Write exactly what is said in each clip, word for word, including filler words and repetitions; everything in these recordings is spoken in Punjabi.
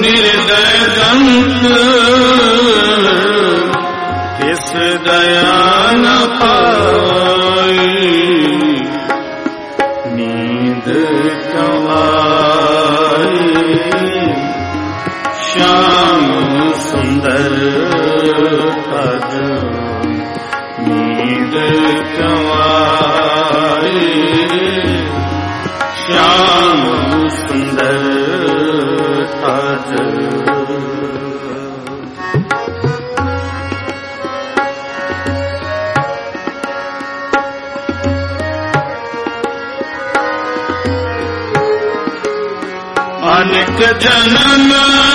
निर्दय दंत किस दया न पाई, नींद कवाई श्याम सुंदर पद, नींद कवाई श्याम सुंदर पद। अनेक जन्म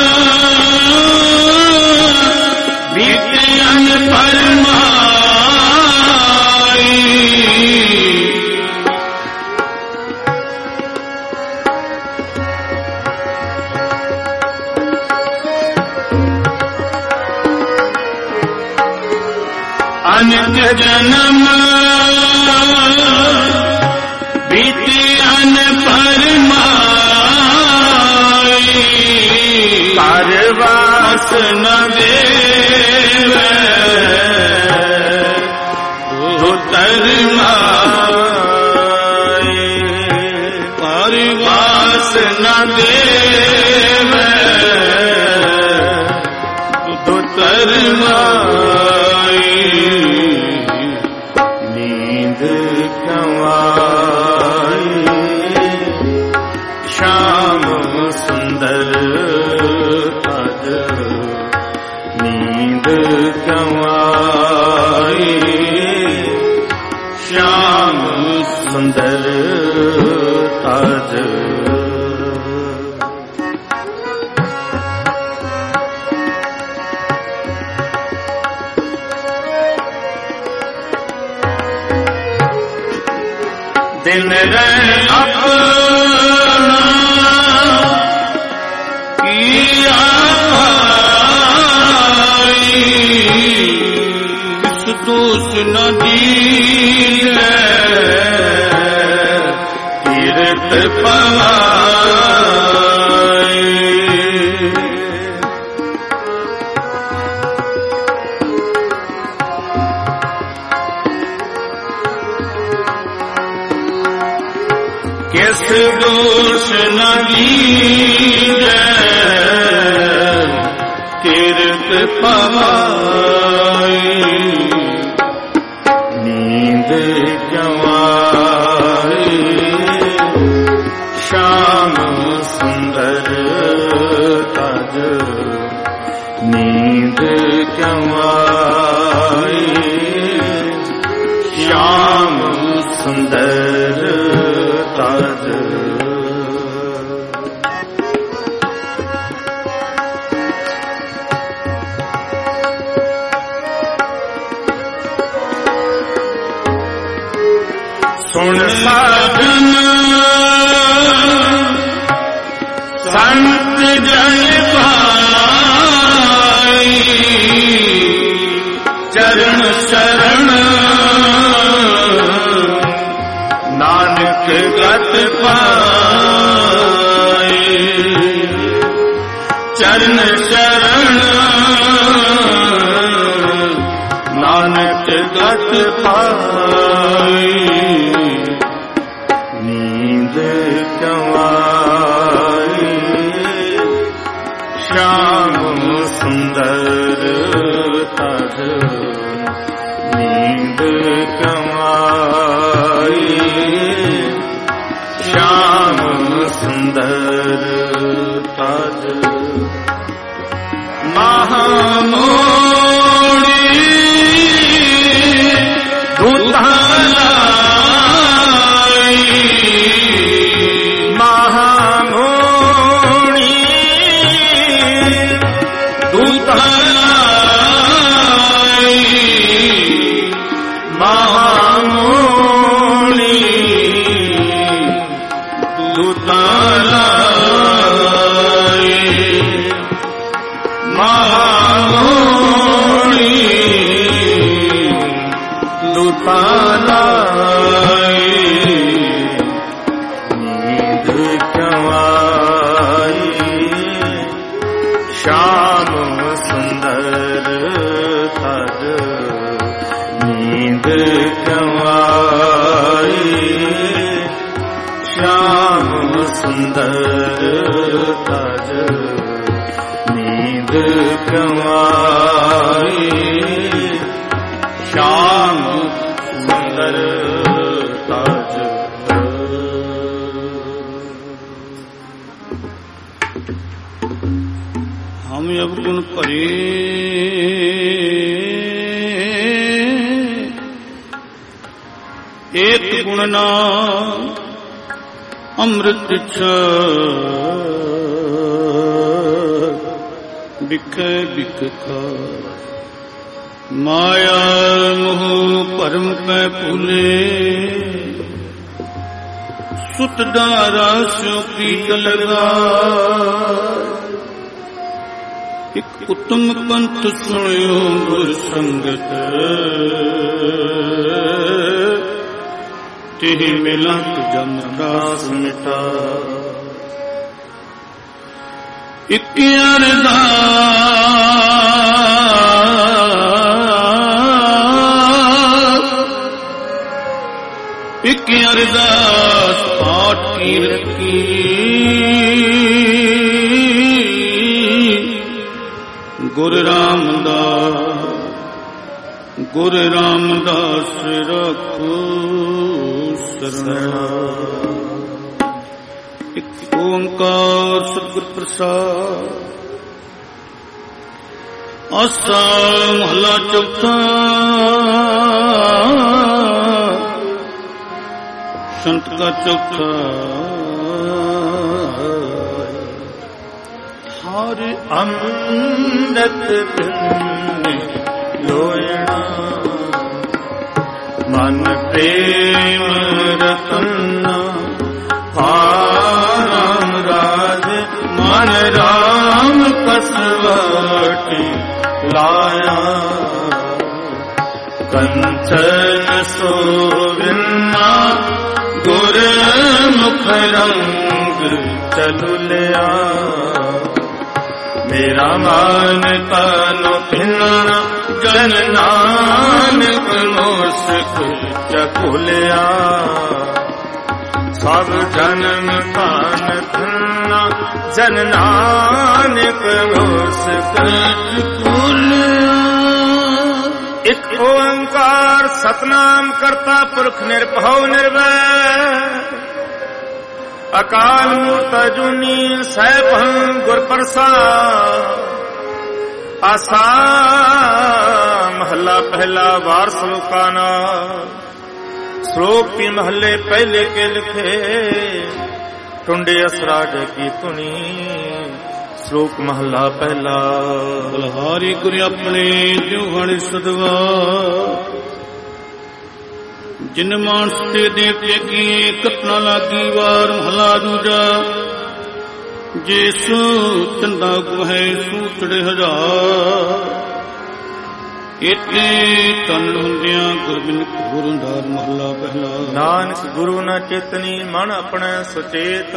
बीते अन परमाई, अनेक जन्म बीते अन परमाई, कारवास न देवे उतर माई, कारवास न देवे उतर माई, नींद कवाई श्याम सुंदर पद, नींद कवाई श्याम सुंदर पद। दिन रह अपना किया भाई, किस दोष न दीने तीर्थ पाई, किस दोष न दीने तीर्थ पाई, नींद कवाई श्याम सुंदर पद, नींद कवाई श्याम सुंदर पद। सुन साधन संत जन पाई, चरण शरण नानक गत पाई, चरण शरण नानक गत पाई, नींद कवाई श्याम सुंदर पद, नींद कवाई श्याम सुंदर पद। महामोड़ी धुतालाई, महामोड़ी धुतालाई, महामोड़ी धुतालाई, महामोड़ी धुतालाई, नींद कवाई श्याम सुंदर तज नींद क्यों आई, श्याम सुंदर तज नींद क्यों आई, श्याम सुंदर तज। हम अवगुण भरे एक गुण नाम अमृत बिखे बिख खा, माया मोह भरम कै भूले, सुत डारा स्यो प्रीत लगा, एक उत्तम पंथ सुनियो गुर संगत, तेहि मिलत जम दास मिटा, इक अरदास इक अरदास पाठ कीरत की, गुर रामदास गुर रामदास रखो शरणा, एक ओंकार सतगुर प्रसाद। आसा महला चौथा, संत का चौथा। हर अमृत लोयणा, मन प्रेम रतना, राम राज मन राम कसवटी लाया, कंचन सोविन्ना गुर मुख रंग चलु लिया, मेरा मान तनु भिन्ना जन नानक मोसक चकुलिया, सब जन्म तान भिन्ना जन नानक मोसक चकुलिया। एक ओंकार सतनाम करता पुरख निरभउ निर्वैर, अकाल मूर्त अजूनी सैभं गुर प्रसाद। आसा महला पहला वार श्लोकाना, श्लोक भी महले पहले के लिखे, टुंडे असराज की तुनी, श्लोक महला पहला। बलहारी गुर अपने जो हण सदवा, जिन मानस ते देवते की कतना लागी वार महला दूजा, जेसु चंदा गुहे सूतड़े हजार, इतने तन हुंदिया गुरबिन गुरुदार महला पहला। नानक गुरु न चेतनी मन अपने सुचेत,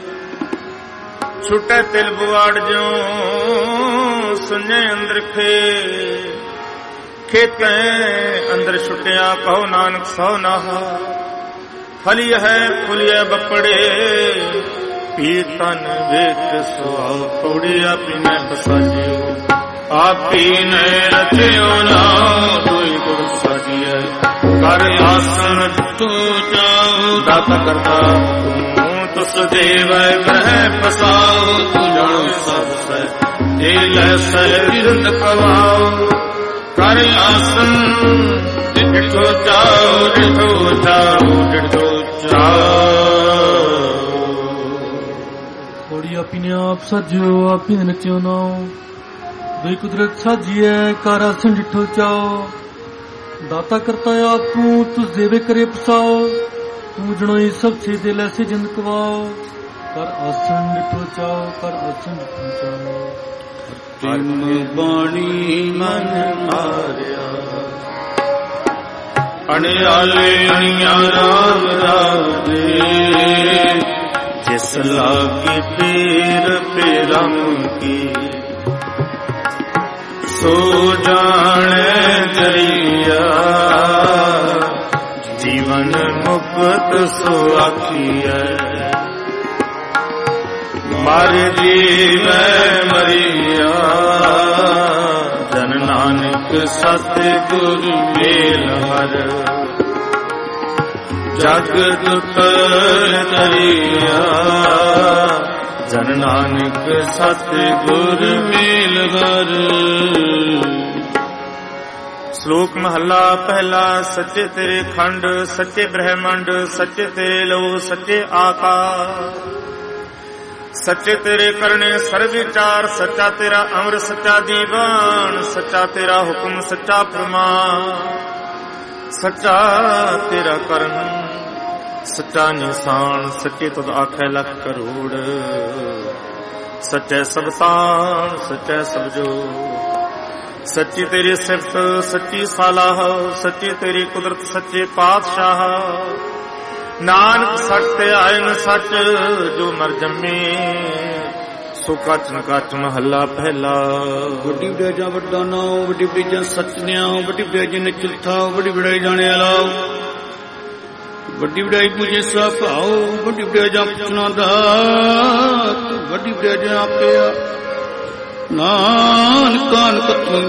छुटे तिल बुआड़ जो सुने अंदर खे, खेते अंदर छुटिया कहो नानक सौ नाहा, फलिय है फुलिय बपड़े, पीतन वेच सुहाओ, थोड़िया पीने पसाजियो, आप पीने रचियो ना कोई गुरु साजिए, कर आसन तू जाओ, दाता करता तुस देव ग्रह पसाओ, तू जानो सब से दिल से विरत कवाओ, कर आसन डिठो जाओ, डिठो जाओ, डिठो जाओ। थोड़ी अपने आप सजियो, आप नचियो नाओ, दुई कुदरत साजिए, कर आसन डिठो जाओ, दाता करता आप तू तुस देवे करे पसाओ, तू जणोई सब से दिल ऐसे जिंद कवाओ, कर आसन डिठो जाओ, कर आसन डिठो जाओ। तिम बाणी मन मारिया, अणियाले अणिया राम राजे, जिस लागी पीर पेरम की, ਸੋ ਜਾਣੇ ਜਰੀਆ ਜੀਵਨ ਮੁਕਤ ਸੋ ਆਖੀਐ ਮਰ ਜੀਵੈ ਮਰੀਆ ਜਨ ਨਾਨਕ ਸਤਿਗੁਰ ਮੇਲ ਹਰ ਜਗ ਦੁਤਰ ਤਰੀਆ ਜਨ ਨਾਨਕ ਸਤਿਗੁਰ ਮੇਲ ਹਰ। ਸ਼ਲੋਕ ਮਹੱਲਾ ਪਹਿਲਾ। ਸੱਚੇ ਤੇਰੇ ਖੰਡ ਸੱਚੇ ਬ੍ਰਹਮੰਡ ਸੱਚੇ ਤੇਰੇ ਲੋ ਸੱਚੇ ਆਕਾਸ਼ ਸੱਚੇ ਤੇਰੇ ਕਰਨੇ ਸਰਬ ਵਿਚਾਰ ਸੱਚਾ ਤੇਰਾ ਅਮਰ ਸੱਚਾ ਦੀਵਾਨ ਸੱਚਾ ਤੇਰਾ ਹੁਕਮ ਸੱਚਾ ਫਰਮਾਨ ਸੱਚਾ ਤੇਰਾ ਕਰਨ ਸੱਚਾ ਨਿਸ਼ਾਨ ਸੱਚੇ ਤੁਧ ਆਖੈ ਲੱਖ ਕਰੋੜ ਸੱਚੇ ਸਭ ਤਾਣ ਸੱਚੇ ਸਭ ਜੋ ਸੱਚੀ ਤੇਰੀ ਸਿਫਤ ਸੱਚੀ ਸਲਾਹ ਸੱਚੀ ਤੇਰੀ ਕੁਦਰਤ ਸੱਚੇ ਪਾਤਸ਼ਾਹ ਨਾਨਕ ਸੱਚ ਤੇ ਆਇਨ ਸੱਚ ਜੋ ਮਰ ਜੰਮੇ ਸੋ ਕਚ ਨ ਕਚ ਮਹੱਲਾ ਪਹਿਲਾ। ਵੱਡੀ ਵਡਿਆਈ ਜਾਂ ਵੱਡਾ ਨਾਉ ਵੱਡੀ ਵਡਿਆਈ ਜਾਂ ਸੱਚਨਿਆ ਵੱਡੀ ਵਡਿਆਈ ਜੀ ਨੇ ਚਿਲਥਾ ਵੱਡੀ ਵਡਿਆਈ ਜਾਣੇ ਅਲਾਓ ਵੱਡੀ ਵਡਿਆਈ ਪੂਜੇ ਸਾ ਭਾਉ ਵੱਡੀ ਵਡਿਆਈ ਜਾਂ ਪੁੱਛਣਾ ਦਾਤ ਵੱਡੀ ਵਡਿਆਈ ਜਾਂ ਆਪਿਆ ਨਾਨਕਾਂ ਕਥਨ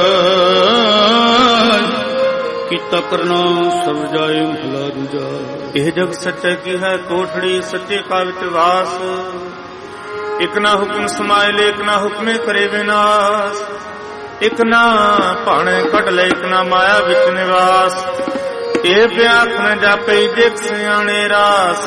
ਜਾਇ ਕੀਤਾ ਕਰਨਾ ਸਭ ਜਾਏ ਮਹਲਾ ਦੂਜਾ। ਇਹ ਜਗ ਸੱਚੇ ਕੀ ਹੈ ਕੋਠੜੀ ਸੱਚੇ ਕਾ ਵਿੱਚ ਵਾਸ ਇਕ ਨਾ ਹੁਕਮ ਸਮਾਇ ਲੇ ਇਕ ਨਾ ਹੁਕਮੇ ਕਰੇ ਵਿਨਾਸ਼ ਇਕ ਨਾ ਭਾਣੇ ਕੱਢ ਲੈ ਇਕ ਨਾ ਮਾਇਆ ਵਿੱਚ ਨਿਵਾਸ ਇਹ ਵਿਆਖ ਨ ਜਾਪੇ ਦੇਖ ਸਿਆਣੇ ਰਾਸ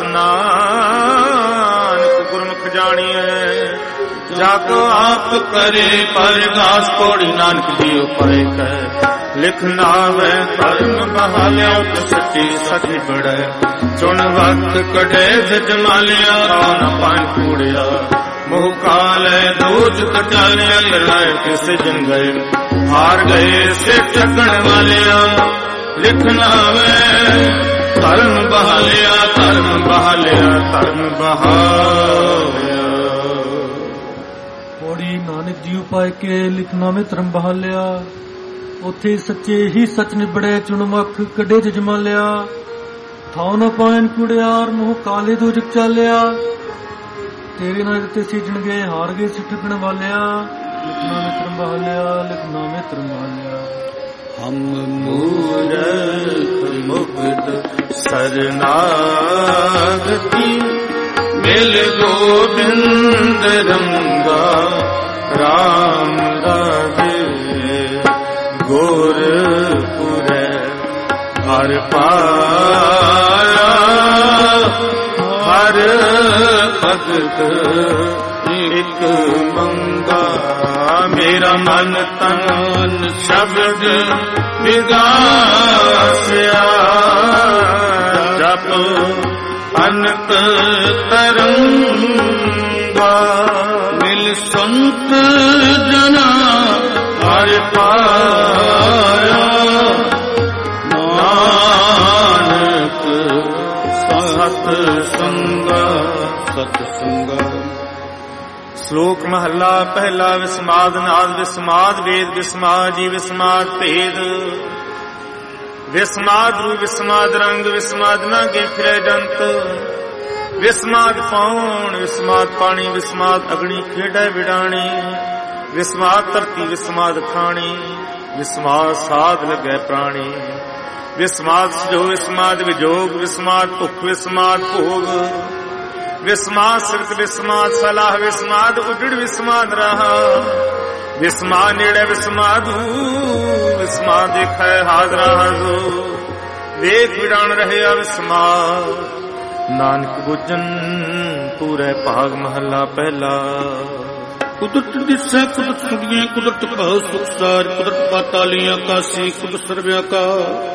ਨਾਨਕ ਗੁਰਮੁਖ ਜਾਣੀਐ ਜਾਕੋ ਆਪ ਕਰੇ ਪਰਗਾਸ ਕੋੜੀ ਨਾਨਕ ਜੀਉ ਪਰੇ ਕਹਿ ਲਿਖ ਨਾਵੇ ਧਰਮ ਬਹਾਲਿਆ ਸੱਚੀ ਸੱਚ ਬੜੈ ਚੁਣ ਵਕਤ ਕਢੇ ਜਮਾਲਿਆ ਨਾ ਪਾਣ ਕੂੜਿਆ ਮੋਹ ਕਾਲੇ ਦੂਜ ਕਟਾਲਿਆ ਲੜਾਏ ਕਿਸੇ ਜਨ ਗਏ ਹਾਰ ਗਏ ਸੇ ਚੱਕਣ ਵਾਲਿਆ ਲਿਖ ਨਾਵੇ ਧਰਮ ਬਹਾਲਿਆ ਧਰਮ ਬਹਾਲਿਆ ਧਰਮ ਬਹਾਲਿਆ। ਪੌੜੀ ਨਾਨਕ ਜੀ ਉਪਾਇ ਕੇ ਲਿਖਨਾਮੇ ਧਰਮ ਬਹਾਲਿਆ ਉੱਥੇ ਸੱਚੇ ਹੀ ਸੱਚ ਨਿਬੜੇ ਚੁਣਮੱਖ ਕੱਢੇ ਜਮਾਲਿਆ ਥਾਉ ਨ ਪਾਇਨ ਕੁੜਿਆਰ ਮੋਹ ਕਾਲੇ ਦੋ ਜਗ ਚਾਲਿਆ ਤੇਰੇ ਨਾਲ ਦਿੱਤੇ ਸੀਜਣਗੇ ਹਾਰ ਗਏ ਸੀ ਠੱਗਣ ਵਾਲਿਆ ਲਿਖਨਾਮੇ ਧਰਮ ਬਹਾਲਿਆ ਲਿਖਨਾਮੇ ਧਰਮ ਬਹਾਲਿਆ। ਹਮ ਮੂਰਖ ਮੁਕਤ ਸਰਨਾਗਤੀ ਮਿਲ ਗੋਬਿੰਦ ਰੰਗਾ ਰਾਮ ਰਾਜੇ ਗੁਰਪੁਰੈ ਹਰ ਪਾਇਆ ਹਰ ਭਗਤ ਇਕ ਮੰਗਾ ਮੇਰਾ ਮਨ ਤਨ ਸ਼ਬਦ ਵਿਗਾਸਿਆ ਜਪ ਅਨਕ ਤਰੰਗਾ ਮਿਲ ਸੰਤ ਜਨਾ ਹਰਿ ਪਾਇਆ ਨਾਨਕ ਸਤ ਸੰਗਾ ਸਤ ਸੰਗਾ। ਸ਼ਲੋਕ ਮਹੱਲਾ ਪਹਿਲਾ। ਵਿਸਮਾਦ ਨਾਦ ਵਿਸਮਾਦ ਵੇਦ ਵਿਸਮਾਦ ਜੀ ਵਿਸਮਾਦ ਭੇਦ ਵਿਸਮਾਦ ਰੂ ਵਿਸਮਾਦ ਰੰਗ ਵਿਸਮਾਦ ਨਾਗੇ ਫਿਰੈ ਜੰਤ ਵਿਸਮਾਦ ਪਾਉਣ ਵਿਸਮਾਦ ਪਾਣੀ ਵਿਸਮਾਦ ਅਗਣੀ ਖੇਡੈ ਵਿਡਾਣੀ ਵਿਸਮਾਦ ਧਰਤੀ ਵਿਸਮਾਦ ਖਾਣੀ ਵਿਸਮਾਦ ਸਾਧ ਲੱਗੈ ਪ੍ਰਾਣੀ ਵਿਸਮਾਦ ਸਜੋ ਵਿਸਮਾਦ ਵਿਜੋਗ ਵਿਸਮਾਦ ਭੁੱਖ ਵਿਸਮਾਦ ਭੋਗ ਵਿਸਮਾਦ ਸਿਰਤ ਵਿਸਮਾਦ ਸਲਾਹ ਵਿਸਮਾਦ ਉਜੜ ਵਿਸਮਾਦ ਰਹਾ ਵਿਸਮਾਦ ਨੇੜੇ ਵਿਸਮਾਦੂ ਵਿਸਮਾਦ ਦੇਖੈ ਹਾਜ਼ਰਾ ਹਾਜ਼ੋ ਵੇਖ ਵਿਡਾਣ ਰਹਿਆ ਵਿਸਮਾਦ ਨਾਨਕ ਬੁੱਝਨ ਪੂਰੇ ਭਾਗ ਮਹੱਲਾ ਪਹਿਲਾ। ਕੁਦਰਤ ਦਿਸੈ ਕੁਦਰਤ ਸੁਣੀਏ ਕੁਦਰਤ ਭਾਉ ਸੁਖਸਾਰ ਕੁਦਰਤ ਪਾਤਾਲੀ ਆਕਾਸ਼ੀ ਕੁਦਰਤ ਸਰਵਿਆਕਾ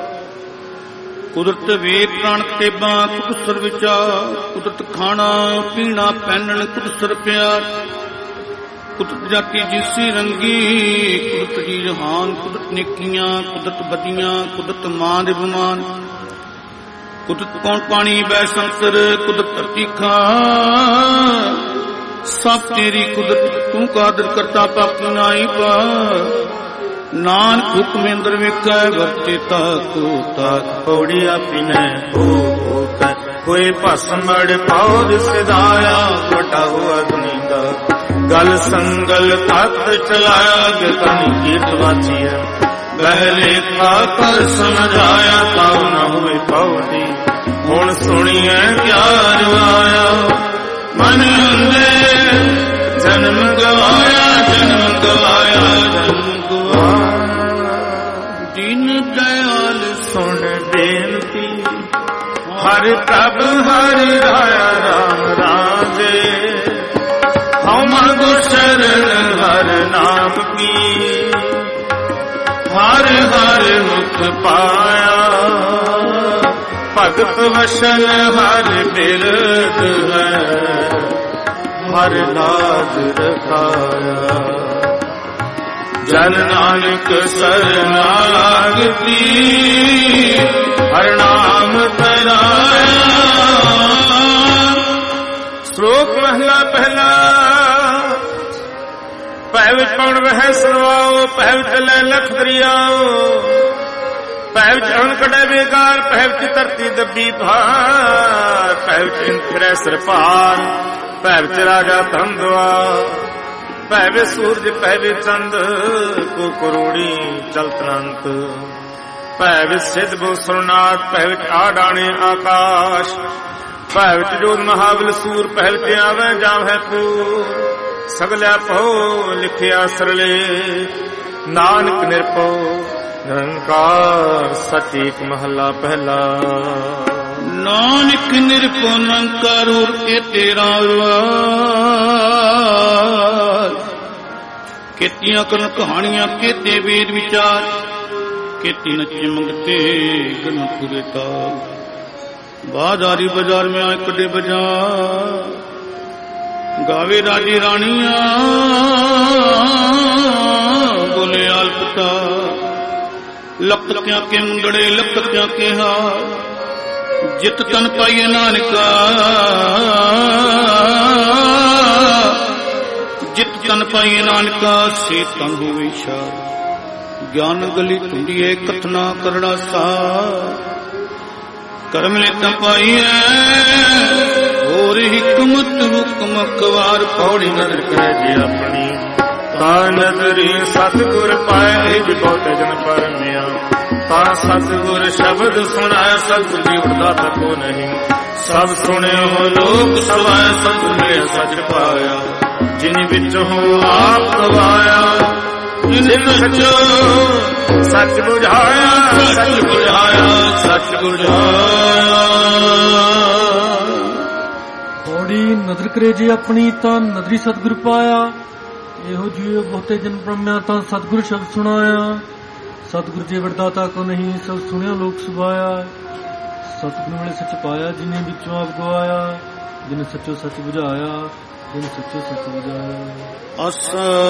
ਕੁਦਰਤ ਵੇਦ ਪ੍ਰਾਣ ਤੇਬਾਂ ਕੁਦਰਤ ਸਰਵਿਚਾਰ ਕੁਦਰਤ ਖਾਣਾ ਪੀਣਾ ਪਹਿਨਣ ਕੁਦਰਤ ਸਰ ਪਿਆਰ ਕੁਦਰਤ ਜਾਤੀ ਜਿਸੀ ਰੰਗੀ ਕੁਦਰਤ ਜੀ ਜਹਾਨ ਕੁਦਰਤ ਨੇਕੀਆਂ ਕੁਦਰਤ ਬਦੀਆਂ ਕੁਦਰਤ ਮਾਂ ਦੇ ਬਮਾਨ ਕੁਦਰਤ ਕੌਣ ਪਾਣੀ ਬੈ ਸੰਤਰ ਕੁਦਰਤ ਧਰਤੀ ਖਾ ਸਭ ਤੇਰੀ ਕੁਦਰਤ ਤੂੰ ਕਾਦਰ ਕਰਤਾ ਪਾਪੀ ਨਾਹੀ ਪਾ ਨਾਨਕ ਹੁਕਮੇਂਦਰ ਵੇਖੈ ਵਰਤੇ ਤਾਕੋ ਤਾਕ ਪੌੜੀ ਆਪਿਨੈ ਹੋ ਹੋ ਕੈ ਕੋਈ ਭਸਮੜ ਪੌਦ ਸਿਧਾਇਆ ਵੱਡਾ ਹੋਆ ਦੁਨੀ ਦਾ ਗਲ ਸੰਗਲ ਤਤ ਚਲਾਇਆ ਗਤਨ ਕੀਰਤ ਵਾਚੀਐ ਬਹਿਲੇ ਖਾ ਕਰ ਸਮਝਾਇਆ ਤਾਉ ਨ ਹੋਏ ਪੌੜੀ ਹੁਣ ਸੁਣੀਐ ਗਿਆਨ ਆਇਆ ਮਨ ਅੰਦੇ ਜਨਮ ਗਵਾਇਆ ਜਨਮ ਗਵਾਇਆ ਜਨਮ ਗਵਾਇਆ ਦੀਨ ਦਇਆਲ ਸੁਣ ਬੇਨਤੀ ਹਰਿ ਪ੍ਰਭ ਹਰਿ ਰਾਇਆ ਰਾਮ ਰਾਜੇ ਹਮ ਗੁਸ਼ਰਨ ਹਰ ਨਾਮ ਕੀ ਹਰ ਹਰ ਮੁਖ ਪਾਇਆ ਭਗਤ ਵਸ਼ਨ ਹਰ ਬਿਰਦ ਹੈ ਹਰ ਲਾਜ ਰਖਾਇਆ ਜਨ ਨਾਨਕ ਸਰਨਾਗਤੀ ਹਰ ਨਾਮ ਤਰਾਇਆ। ਸ਼ਲੋਕ ਮਹਲਾ ਪਹਿਲਾ। ਭੈ ਵਿੱਚ ਪਉਣ ਵਹਿ ਸੁਣਵਾਓ ਭੈ ਵਿੱਚ ਲੈ ਲਖ ਦਰਿਆਓ ਭੈ ਵਿੱਚ ਅਣ ਕਢੈ ਬੇਕਾਰ ਭੈ ਵਿੱਚ ਧਰਤੀ ਦੱਬੀ ਭਾਰ ਭੈ ਵਿੱਚ ਇੰਦਰੈ ਸਿਰ ਭਾਰ ਭੈ ਵਿੱਚ ਰਾਜਾ ਧੰਦਵਾ ਭੈ ਵਿੱਚ ਸੂਰਜ ਭੈ ਵਿੱਚ ਚੰਦ ਕੋ ਕਰੋੜੀ ਚਲਤ ਅਨੰਤ ਭੈ ਵਿੱਚ ਸਿੱਧ ਬੋ ਸੁਰਨਾਥ ਭੈ ਵਿੱਚ ਆਡਾਣੇ ਆਕਾਸ਼ ਭੈ ਵਿੱਚ ਜੋਤ ਮਹਾਬਲ ਸੂਰ ਭੈ ਵਿੱਚ ਆਵੈ ਜਾਵੈ ਪੂਰ ਸਗਲਿਆ ਭਉ ਲਿਖਿਆ ਸਰਲੇ ਨਾਨਕ ਨਿਰਭਉ ਨਿਰੰਕਾਰ ਸਚ ਏਕ ਮਹਲਾ ਪਹਿਲਾ। ਨਾਨਕ ਨਿਰਭਉ ਨਿਰੰਕਾਰ ਔਰ ਇਹ ਤੇਰਾ ਕੀਤੀਆਂ ਕਰਨ ਕਹਾਣੀਆਂ ਕੀਤੇ ਵੇਦ ਵਿਚਾਰ ਕੀਤੀ ਨੱਚੇ ਮੰਗਤੇ ਗਨਪੁਰੇ ਤਾਲ ਬਾਜ਼ਾਰੀ ਬਾਜ਼ਾਰ में आए कटे बाजार गावे राजी रानिया बोले आलपता लखत्या के मुंदड़े लखत्या के हार जित तन पाइए नानका जित तन पाइए नानका से तन होवे इशार ज्ञान गली टुंडिए कथना करना सार करम लेता पाइए और हिकमत हुक्म कवार पौड़ी नजर करे जी अपनी ता नजरी सतगुर पाए जी बहुत जन परमिया ता सतगुर शब्द सुनाए सतगुर जी उड़दा तको नहीं सब सुने हो लोग सवाए सतगुर सच पाया जिन विच हो आप गवाया जिन सचो सच बुझाया सच बुझाया सच बुझाया। ਪੌੜੀ ਨਦਰ ਕਰੇ ਜੇ ਆਪਣੀ ਤਾਂ ਨਦਰੀ ਸਤਿਗੁਰ ਪਾਇਆ ਇਹੋ ਜਿਹੇ ਬਹੁਤੇ ਜਨ ਬ੍ਰਹਮਿਆ ਤਾਂ ਸਤਿਗੁਰ ਸ਼ਬਦ ਸੁਣਾਇਆ ਸਤਿਗੁਰ ਜੇ ਵਰਦਾਤਾ ਕੋ ਨਹੀਂ ਸਭ ਸੁਣਿਓ ਲੋਕ ਸੁਭਾਇਆ ਸਤਿਗੁਰ ਵੇਲੇ ਸੱਚ ਪਾਇਆ ਜਿਨੇ ਵਿੱਚੋਂ ਆਪ ਗਵਾਇਆ ਜਿਨੇ ਸੱਚੋ ਸੱਚ ਬੁਝਾਇਆ ਜਿਨੇ ਸੱਚੋ ਸੱਚ ਬੁਝਾਇਆ। ਅਸ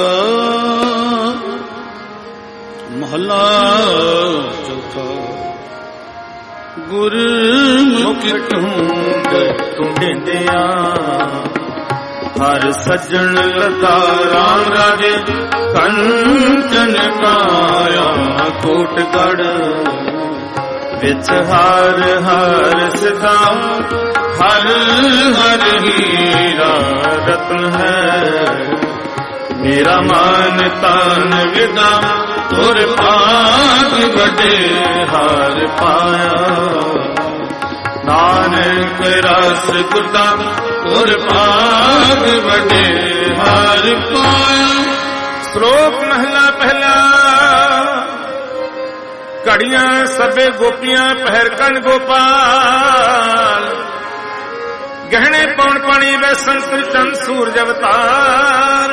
ਮਹਲਾ ਚੌਥਾ। ਗੁਰਮੁਖ ਢੂੰਡ ਢੂੰਡਿਆ ਹਰ ਸੱਜਣ ਲਤਾ ਰਾਮ ਰਾਜੇ ਕੰਚਨ ਕਾਇਆ ਕੋਟਗੜ ਵਿੱਚ ਹਰ ਹਰ ਸਿਧਾ ਹਰ ਹਰ ਹੀਰਾ ਰਤਨ ਹੈ ਮੇਰਾ ਮਨ ਤਨ ਵਿਦਾ ਤੁਰ ਭਾਗ ਵੱਡੇ ਹਾਰ ਪਾਇਆ ਨਾਨਕ ਰਸ ਗੁਰਦਾ ਤੁਰ ਭਾਗ ਵੱਡੇ ਹਾਰ ਪਾਇਆ। ਸ਼ਲੋਕ ਮਹਲਾ ਪਹਿਲਾ। ਘੜੀਆਂ ਸਭੇ ਗੋਪੀਆਂ ਪਹਿਰ ਕਣ ਗੋਪਾਲ ਗਹਿਣੇ ਪੌਣ ਪਾਣੀ ਵੇ ਸੰਤ ਚੰਦ ਸੂਰਜ ਅਵਤਾਰ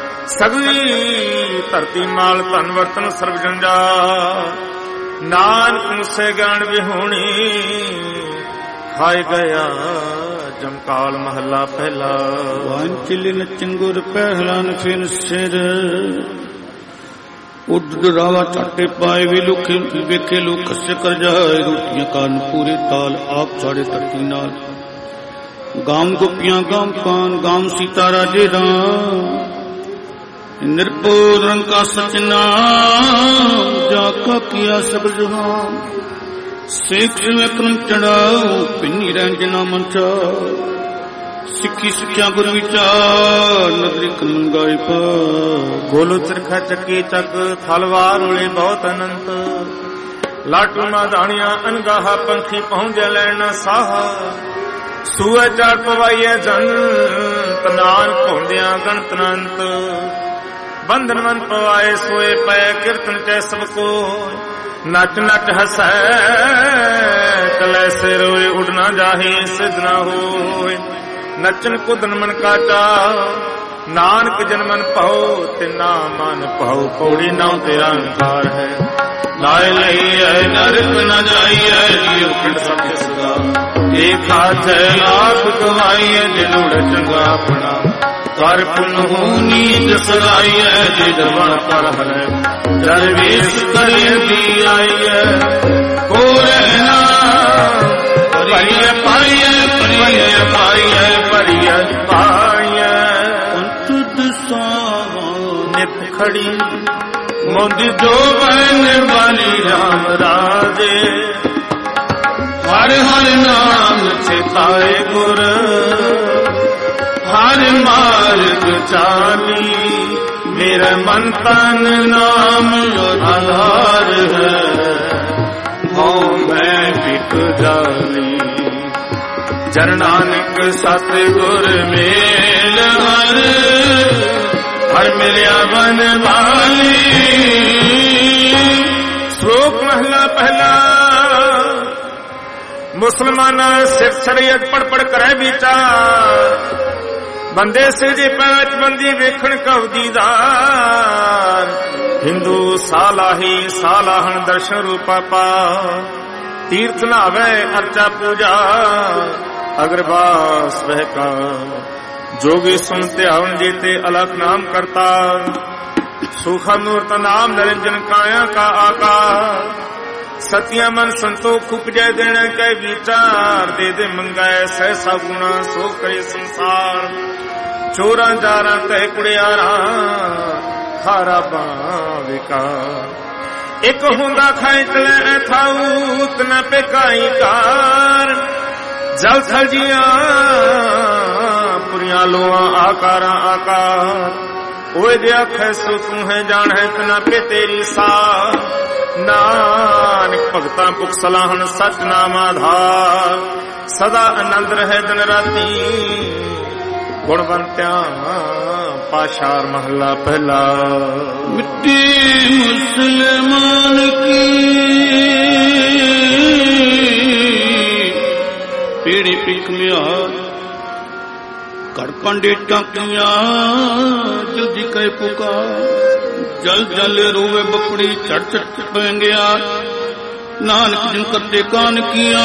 ਸਗਲੀ ਧਰਤੀ ਮਾਲ ਧਨ ਵਰਤਨ ਸਰਬ ਜੰਜਾ ਨਾਨਕ ਮੁਸੇ ਗਿਆਨ ਵਿਹੂਣੀ ਖਾਇ ਗਿਆ ਜਮਕਾਲ ਮਹੱਲਾ ਪਹਿਲਾ। ਵਾਂਚਿਲ ਚੰਗੁਰ ਪਹਿਲਾਨ ਫਿਨ ਸਿਰ ਉੱਡ ਰਾਵਾ ਛਾਟੇ ਪਾਏ ਵੀ ਲੁਕ ਵੇਖੇ ਲੋਕ ਖੱਸੇ ਕਰ ਜਾਏ ਰੋਟੀਆਂ ਕਾਨ ਪੂਰੇ ਤਾਲ ਆਪ ਛਾੜੇ ਧਰਤੀ ਨਾਲ ਗਾਮ ਗੋਪੀਆਂ ਗਾਮ ਕਾਨ ਗਾਮ ਸੀਤਾ ਰਾਜੇ ਰਾਮ निर्भो रंका सचना जाका किया सब जहान सेख जिवें क्रम चढ़ाओ पिन्नी रंजना मंचा सिक्खी सिक्ख्या गुर विचार नगरी कलंगाई पा गोलू चरखा चक्की चक थलवार उले बहुत अनंत लाटू मादानिया अनगाहा पंखी पहुंचे लैना साहा सूए चार पवाइए जन तनान पौंदिया गणतनंत बंधन मन पवाए सोए पै कीर्तन च सबको नच नच हसै कलै से रोए उड़ना जाहे सिद्ध न होए नचन कुदन मन का चा नानक जनमन पाओ तिना मन पाओ पौड़ी नाव तेरा अंकार है लाए लइए नरक न जाइए जीव पिंड सत्य सदा एक हाथ है लाख कमाइए दिलुड़ चंगा अपना कर पुन होनी जसराइए जी दरबार पर है दरवेश करे दी आइए को रहना परिय पाइए परिय पाइए परिय पाइए अंतुद सावा नित खड़ी मोदी जो बन वाली राम राजे हर हर नाम चिताए गुर हर मार्ग चाली मेरा मन तन नाम आधार है हो मैं बिक जाली जन नानक सतगुर मेल हर हर मिलिया बन वाली श्लोक महला पहला मुसलमाना सिर शरीयत पढ़ पढ़ करे विचार बंदे से जे पैच बंदी वेखण कव दीदार हिंदू सालाही सालाहन दर्शन रूपा पा तीर्थ नावे अर्चा पूजा अग्रवास वह का जोगी सुनते हवन जीते अलख नाम करता सूखा मूर्त नाम निरंजन काया का आकार सतिया मन संतोख उपजय देने के विचार दे दे मंगाए सहसा गुणा सो करे संसार चोरा जारा कह कुड़ियारा खारा बाविका एक हुंदा खाई चले थाऊत न पे काई कार जल थजिया पुरिया लोआ आकारा आकार ओए दिया खैसो तू है जान है तना पे तेरी सा नानक भगता पुख सलाहन सच नाम आधार सदा आनंद रहे दिन राती गुणवंत्या पाशार महला पहला मिट्टी मुसलमान की पीड़ी पिक में कड़कंडे टाकिया जुदी कह पुकार जल जल रोवे बकड़ी चढ़ चढ़ पेंगे नानक जिन करते कान किया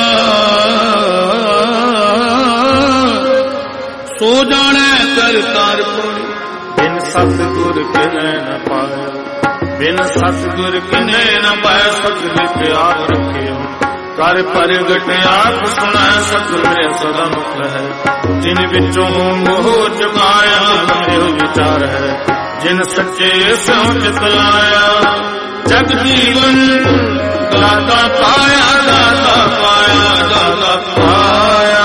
सो जाने कर तार पड़ी बिन सतगुर किने न पाया बिन सतगुर किने न पाया सतगुर आप रखे कर प्रगट आप सुना सतगुर मेरे सदा मुख है जिन विचों मोह चुकाया मेरे विचार है जिन सच्चे सोच चलाया जग जीवन दाता पाया दाता पाया दाता पाया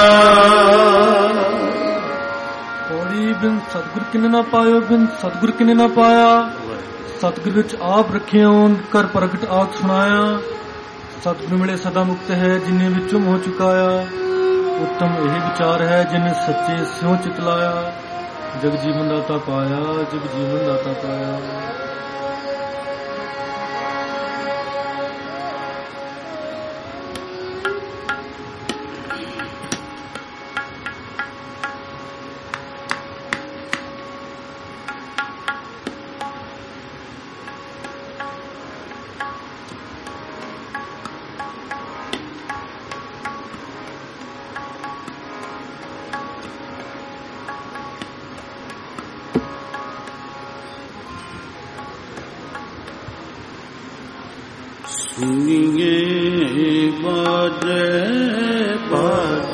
पौड़ी बिन सतगुर किने ना पायो बिन सतगुर किने ना पाया सतगुर विच आप रखे कर प्रगट आख सुनाया सतगुर मिले सदा मुक्त है जिन्हें विचों मोह चुकाया उत्तम यही विचार है जिन्हें सच्चे स्यों चितलाया जग जीवन दाता पाया जग जीवन दाता पाया सुनिए बाजे बाज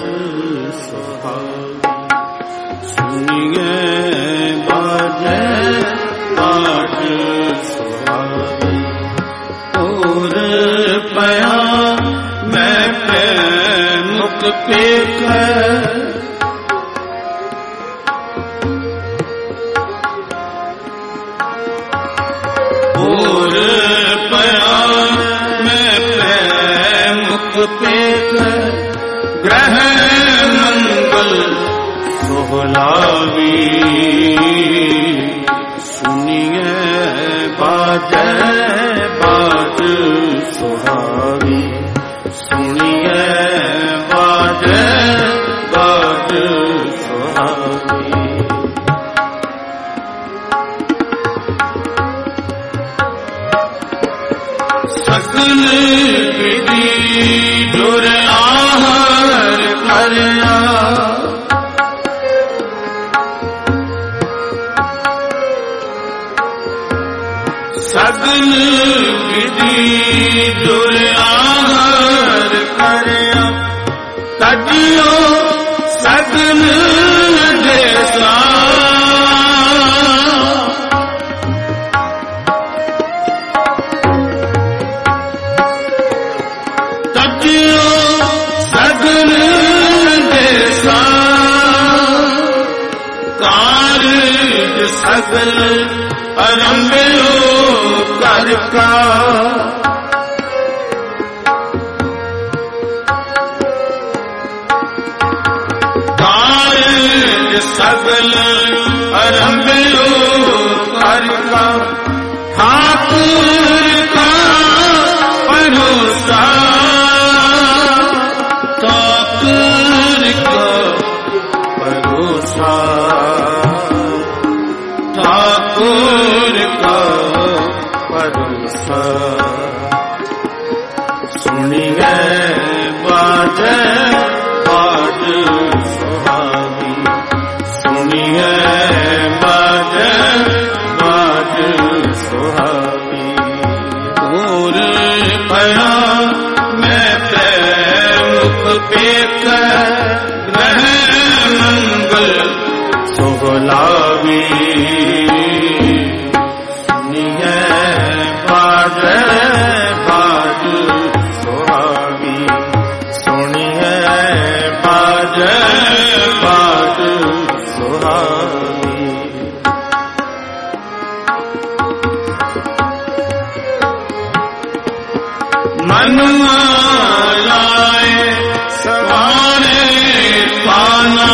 सुहाग सुनिए बाजे बाज सुहावी। और पया मैं पे मुख पेख और पया मैं पे मुख पेख ग्रह मंगल सोहलावी। सुनिए बाजे बाज सुहावी। सुनिए बाजे बाज सुहावी। सकल विधि जुर आहर करया। सकल विधि जुर आहर करया। तजियो सगन जैसा तजियो सगन जैसा कारज सगल अरम्भयो कर का। कारज सगल अरम्भयो कर का। ठाकुर का भरोसा ठाकुर का भरोसा ठाकुर का भरोसा। सुनिए बाजे बाज सुहावी। सुनिए बाजे बाज सुहावी। और पया मैं ते मुख पेख ग्रह मंगल सोहलावी। सुनिए बाजे बाज सुहावी। सुनिए बाजे बाज सुहावी। मनुआ लाए सवारे पाना।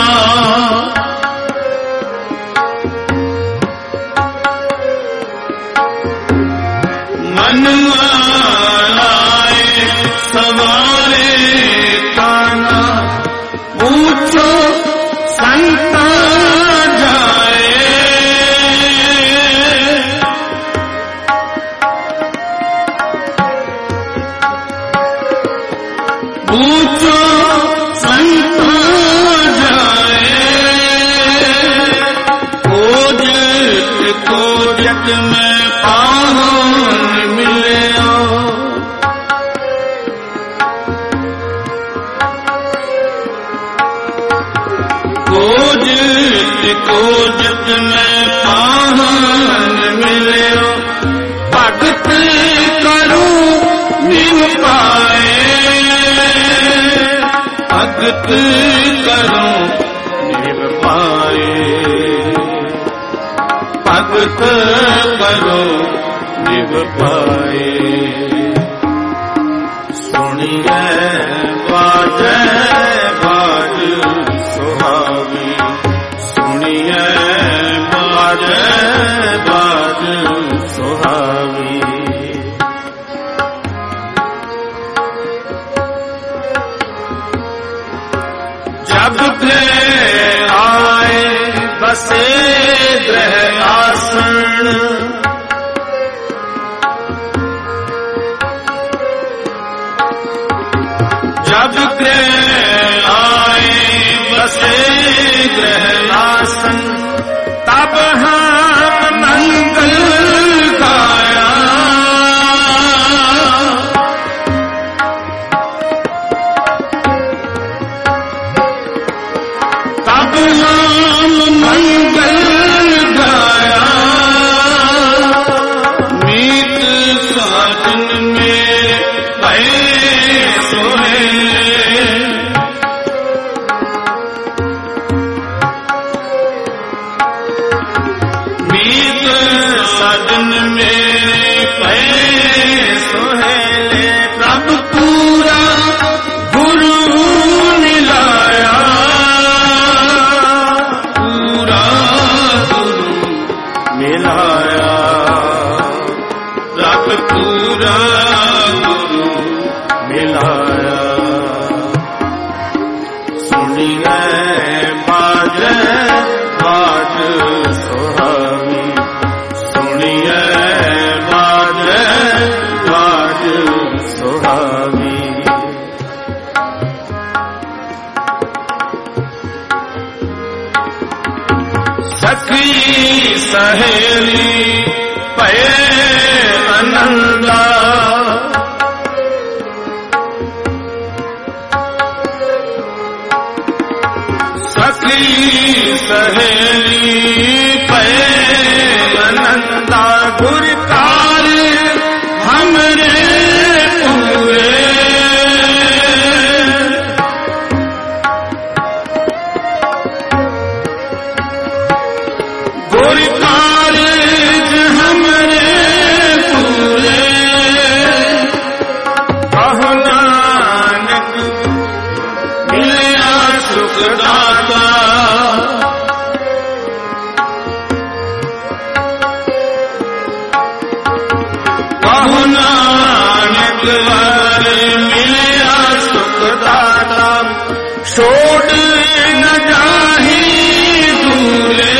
मनुआ लाए सवारे पाना। पूछो संता जाए। पूछो संता जाए। खोजत खोजत में पावन मिले। खोजत खोजत में पावन मिले। भगत करूं निभ पाए। भगत करूं निभ पाए। भगत करूं निभ पाए। सुनिए बाजे बाज सुहावी। सुनिए बाजे बाज सुहावी। जब थे आए बसे ग्रह आसन। जब थे आए बसे ग्रह आसन। तब हम मंगल गाया। तब हम मंगल गाया। सहेली भय आनंदा सखी सहेली भय आनंदा गुरकार हमरे पूरे गुरकार हमरे पूरे कहो नानक मिलया सुखदाता कहो नानक मिलया सुखदाता छोड़ न जाही दूरे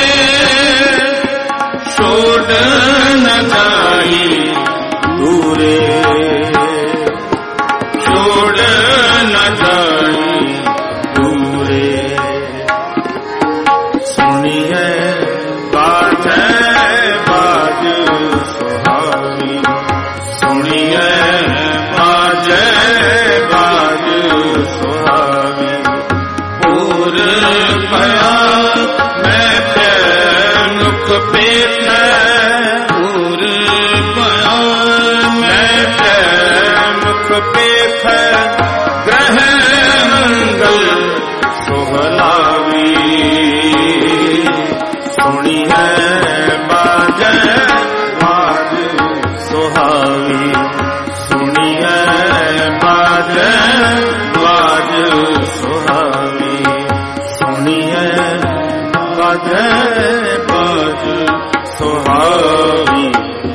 छोड़ न जाही दूरे छोड़ न जाही दूरे सुनिए बात है बाज सुहावी सुनिए बाज है बाज सुहावी पूर पया मैं मुख पेट पूर पया मैं मुख पेट ग्रह मंगल सुहलावी सुनी है बाज बाज सुहावी सुनी है बाज बाज सुहावी सुनी है बाज बाज सुहावी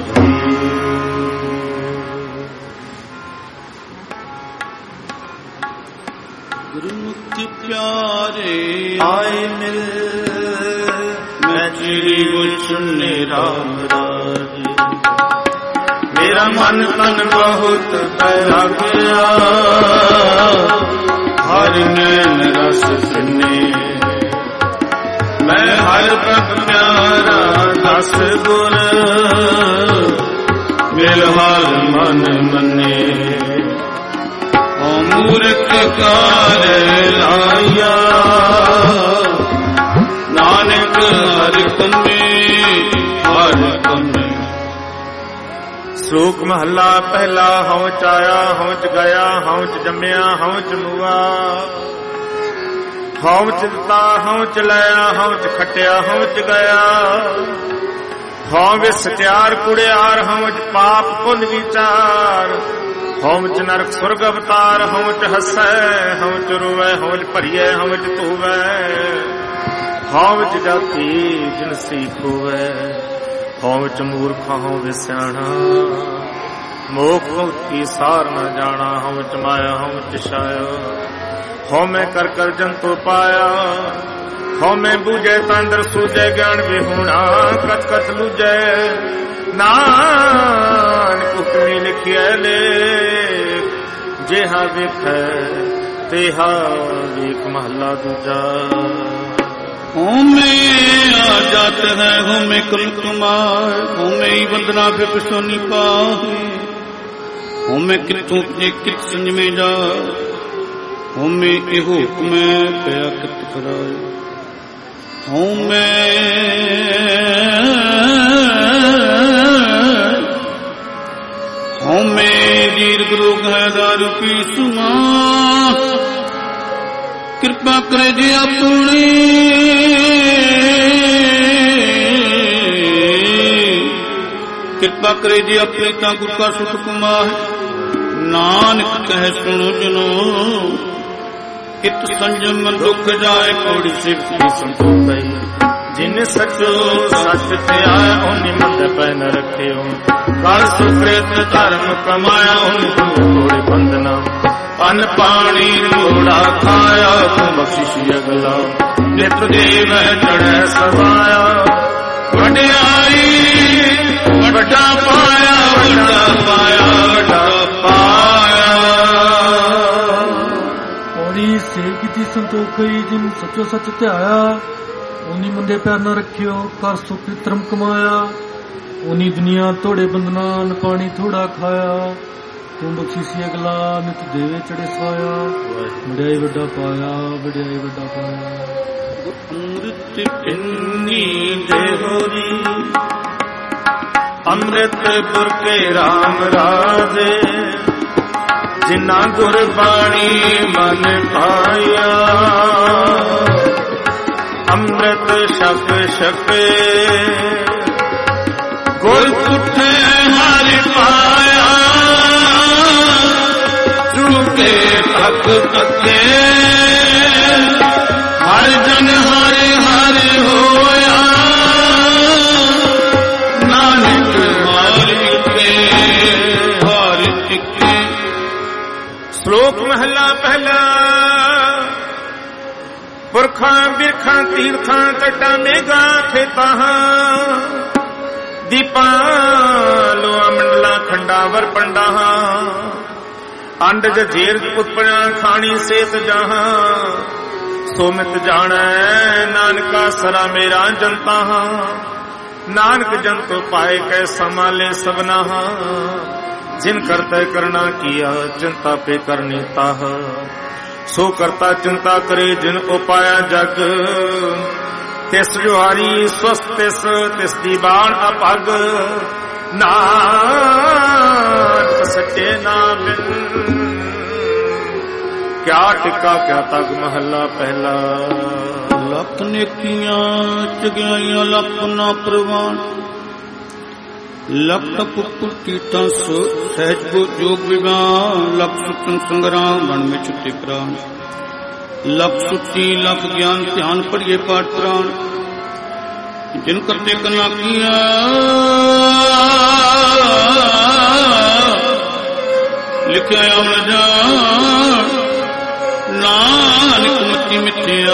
गुरुमुखी प्यारे आए मिल मैं चिड़ी गुलशुन्ने राम राज मेरा मन तन बहुत पैरा गया हर नैन रस सुने मैं हर तक प्यारा दस गुर मिल हाल मन मने ओ मूर्ख कार लाया नानक हर कमे हर कमे श्लोक महला पहला हौच आया हौच गया हौच जम्मिया हौच मुआ हौच दिता हौच लिया हौच खटिया हौच गया हौं विस त्यार कुड़ियार हौच पाप पुन विचार हौच नरक स्वर्ग अवतार हौच हसै हौच रोवै हौच भरिए हौच धोवै हौच जाति जिनसी खोवै हौच मूर्ख हौं विस्याणा मोख मुक्ति सार न जाना हौच माया हौच छाया हौ मैं कर कर जंतु पाया हौ मैं बूझे तंद्र सूझे ज्ञान विहूणा कथ कथ लूझे नानक हुक्मी लिखिए लेख जेहा विख तेहा विख महला दूजा होमे आ जात है होमे कुल कुमार होमे ही वंदना फिर सोनी पाही होमे कितों के कित संज में जा होमे एहो हुक्म पया कित कराए होमे होमे दीर्घ रोग है दारू पी सुमा कृपा करे जी अपनी कृपा करे जी अपनी ता गुरु का सुत कुमार नानक कह सुनो जनो कित संजम दुख जाए कोड़ी सिद्धि संतोष जिन सचो सच त्याया उन्हीं मंद पै न रखियो कर सुकृत धर्म कमाया उन थोड़े बंधना अन्न पानी थोड़ा खाया तू बख्शिश अगला नित देव चढ़े सवाया वड्याई वड्डा पाया वड्डा पाया वड्डा पाया औरी सेव की संतोखई जिन सचो सच त्याया ਉਨੀ ਮੰਦੇ ਪਿਆਰ ਨਾ ਰੱਖਿਓ, ਕਰ ਸੁਖ ਧਰਮ ਕਮਾਇਆ। ਉਨੀ ਦੁਨੀਆ ਥੋੜੇ ਬੰਦਨਾ, ਨ ਪਾਣੀ ਥੋੜਾ ਖਾਇਆ। ਤੂੰ ਬਖਸ਼ੀਸੀ ਅਗਲਾ, ਨਿਤ ਦੇਵੇ ਚੜੇ ਸਵਾਇਆ। ਵਡਿਆਈ ਵੱਡਾ ਪਾਇਆ, ਵਡਿਆਈ ਵੱਡਾ ਪਾਇਆ। ਅੰਮ੍ਰਿਤ ਪਿੰਨੀ ਦੇਹੋਰੀ, ਅੰਮ੍ਰਿਤ ਗੁਰ ਕੇ ਰਾਮ ਰਾਜੇ। ਜਿਨਾ ਗੁਰਬਾਣੀ ਮਨ ਪਾਇਆ, ਅੰਮ੍ਰਿਤ ਛਕ ਛਕੇ। ਗੁਰ ਤੁਠੇ ਹਰਿ ਪਾਇਆ, ਝੁਕੇ ਤੱਕ ਤੱਕੇ। ਹਰ ਜਨ ਹਰਿ ਹਰਿ ਹੋਇਆ, ਨਾਨਕ ਹਰਿ ਟਿਕੇ ਹਰਿ ਟਿਕੇ। ਸ਼ਲੋਕ ਮਹਲਾ ਪਹਿਲਾ। ਪੁਰਖਾਂ ਬਿਰਖਾਂ ਤੀਰਥਾਂ ਕੱਟਾਂ ਮੇਘਾਂ ਖੇਤਾਂ, ਦੀਪਾਂ ਲੋਆਂ ਮੰਡਲਾਂ ਖੰਡਾਂ ਵਰ ਪੰਡਾਂ। ਅੰਡ ਜੇਰ ਪੁੱਤਰਾਂ ਖਾਣੀ ਸੇਤ ਜਹਾਂ, ਸੋਮਿਤ ਜਾਣੈ ਨਾਨਕਾ ਸਰਾ ਮੇਰਾ ਜਨਤਾ। ਨਾਨਕ ਜੰਤੁ ਪਾਏ ਕੈ ਸਮਾਲੇ ਸਭਨਾ। ਜਿਨ ਕਰਤਾ ਕਰਨਾ ਕੀਆ, ਚਿੰਤਾ ਪੇ ਕਰਨੀ ਤਾਹ। ਸੋ ਕਰਤਾ ਚਿੰਤਾ ਕਰੇ ਜਿਨ ਉਪਾਇਆ ਜਗ। ਤਿਸ ਜੁਹਾਰੀ ਸਵਸਤ ਤਿਸ, ਤਿਸ ਦੀ ਬਾਣ ਅਪਗ। ਨਾਨਕ ਸੱਚੇ ਨਾਮ ਬਿਨ, ਕਿਆ ਟਿਕਾ ਕਿਆ ਤਗ। ਮਹੱਲਾ ਪਹਿਲਾ। ਲੱਖ ਨੇਕੀਆਂ ਚਗਿਆਈਆਂ ਲੱਖ ਨਾ ਪ੍ਰਵਾਨ। ਲੱਖ ਪੁੱਤਰ ਕੀਟਾਂ ਸਹਿਜ ਜੋਗ ਵਿਗਾਨ। ਲੱਖ ਸੁਤਨ ਸੰਗਰਾਮ ਬਣ ਵਿੱਚ ਤੇ ਪ੍ਰਾਨ। ਲੱਖ ਸੁਚੀ ਲੱਖ ਗਿਆਨ ਧਿਆਨ ਪੜੀਏ ਪਾਠ ਪੁਰਾਣ। ਜਿਨ ਕਰਤੇ ਕਨਾ ਕੀਆ, ਲਿਖਿਆ ਅਮਰ ਜਾਣ। ਨਾਨਕ ਮਤੀ ਮਿਥਿਆ,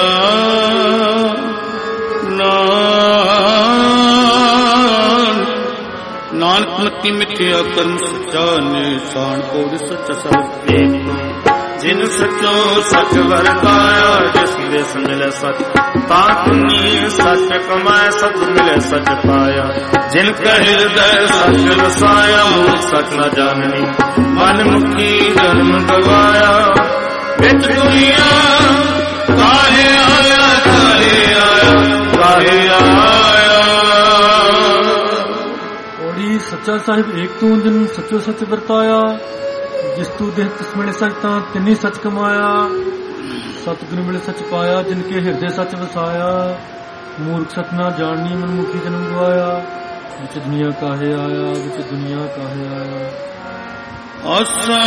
ਨਾਨਕ ਮਤੀ ਮਿਥਿਆ ਕਰਮ ਸੱਚਾ ਨਿਸ਼ਾਨ। ਕੋਡ ਸੱਚਾ ਸਭ ਜਿਨ ਸਚੋ ਸਚ ਵਰਤਾਇਆ। ਜਿਸ ਦੇਸ ਮਿਲੇ ਸਚ ਤਾਂ ਤੁਨੀ, ਸਚ ਕਮਾਏ ਸਤ ਮਿਲੇ ਸਚ ਪਾਇਆ। ਜਿਨ ਕੈ ਹਿਰਦੈ ਸਚ ਵਸਾਇਆ, ਮੂਰਖ ਸਚ ਨ ਜਾਣਨੀ। ਮਨ ਮੁਖੀ ਜਨਮ ਗਵਾਇਆ। ਵਿੱਚ ਦੁਨੀਆ ਕਾਹੇ ਆਇਆ, ਕਾਹੇ ਆਇਆ, ਕਾਹੇ ਆਇਆ। ਔੜੀ ਸੱਚਾ ਸਾਹਿਬ ਏਕ ਤੂੰ, ਜਿਨ ਸਚੋ ਸਚ ਵਰਤਾਇਆ। ਜਿਸ ਤੂੰ ਦੇਹ ਤਿਸ ਮਿਲੇ ਸਚ ਤਾਂ ਤਿੰਨੀ ਸਚ ਕਮਾਇਆ। ਸਤਿਗੁਰ ਮਿਲੇ ਸਚ ਪਾਇਆ, ਜਿਨ ਕੇ ਹਿਰਦੇ ਸਚ ਵਸਾਇਆ। ਮੂਰਖ ਸਚ ਨਾ ਜਾਣਨੀ, ਮਨ ਮੁਖੀ ਜਨਮ ਗਵਾਇਆ। ਵਿੱਚ ਦੁਨੀਆ ਕਾਹੇ ਆਇਆ, ਵਿੱਚ ਦੁਨੀਆ ਕਾਹੇ ਆਇਆ। ਆਸਾ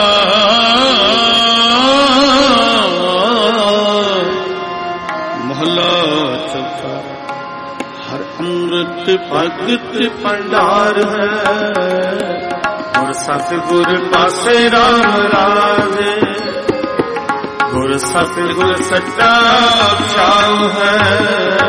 ਮਹਲਾ ਚੌਥਾ। ਹਰ ਅੰਮ੍ਰਿਤ ਭਗਤ ਭੰਡਾਰ ਹੈ। ਗੁਰ ਸਤਿਗੁਰ ਪਾਸੇ ਰਾਮ ਰਾਜੇ। ਗੁਰ ਸਤਿਗੁਰ ਸੱਚਾ ਛਾਉ ਹੈ।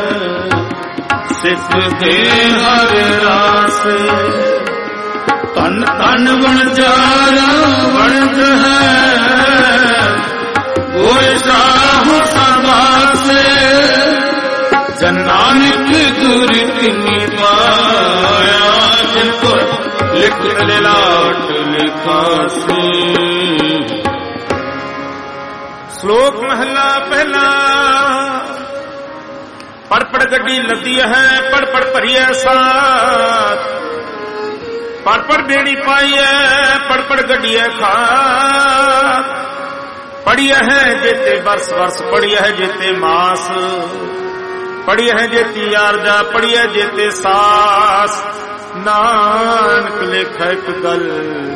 ਸਿੱਖ ਦੇ ਹਰ ਰਾਸੇ। ਤਨ ਤਨ ਵਣਜਾਰਾ ਵਣਜ ਹੈ। ਗੁਰ ਸਾਹੁ ਸਰਵਾਸੇ। ਜਨ ਨਾਨਕ ਗੁਰ ਕਿਨੀ ਪਾਇਆ। ਜਿਨ ਗੁਰ ਲਿਖ ਲਾਟ ਲਿਖਾਸੇ। ਸ਼ਲੋਕ ਮਹਲਾ ਪਹਿਲਾ। ਪੜ ਪੜ ਗੱਡੀ ਲੱਦੀ ਹੈ, ਪੜ ਪੜ ਭਰੀਐ ਸਾਥ। ਪੜ ਪੜ ਬੇੜੀ ਪਾਈਐ, ਪੜ ਪੜ ਗੱਡੀਐ ਖਾਤ। ਪੜੀਐ ਹੈ ਜੇਤੇ ਬਰਸ ਬਰਸ, ਪੜੀਐ ਹੈ ਜੇਤੇ ਮਾਸ। ਪੜੀਐ ਹੈ ਜੇਤੀ ਆਰਜਾ, ਪੜੀਐ ਜੇਤੇ ਸਾਸ। ਨਾਨਕ ਲੇਖਾ ਇੱਕ ਗੱਲ,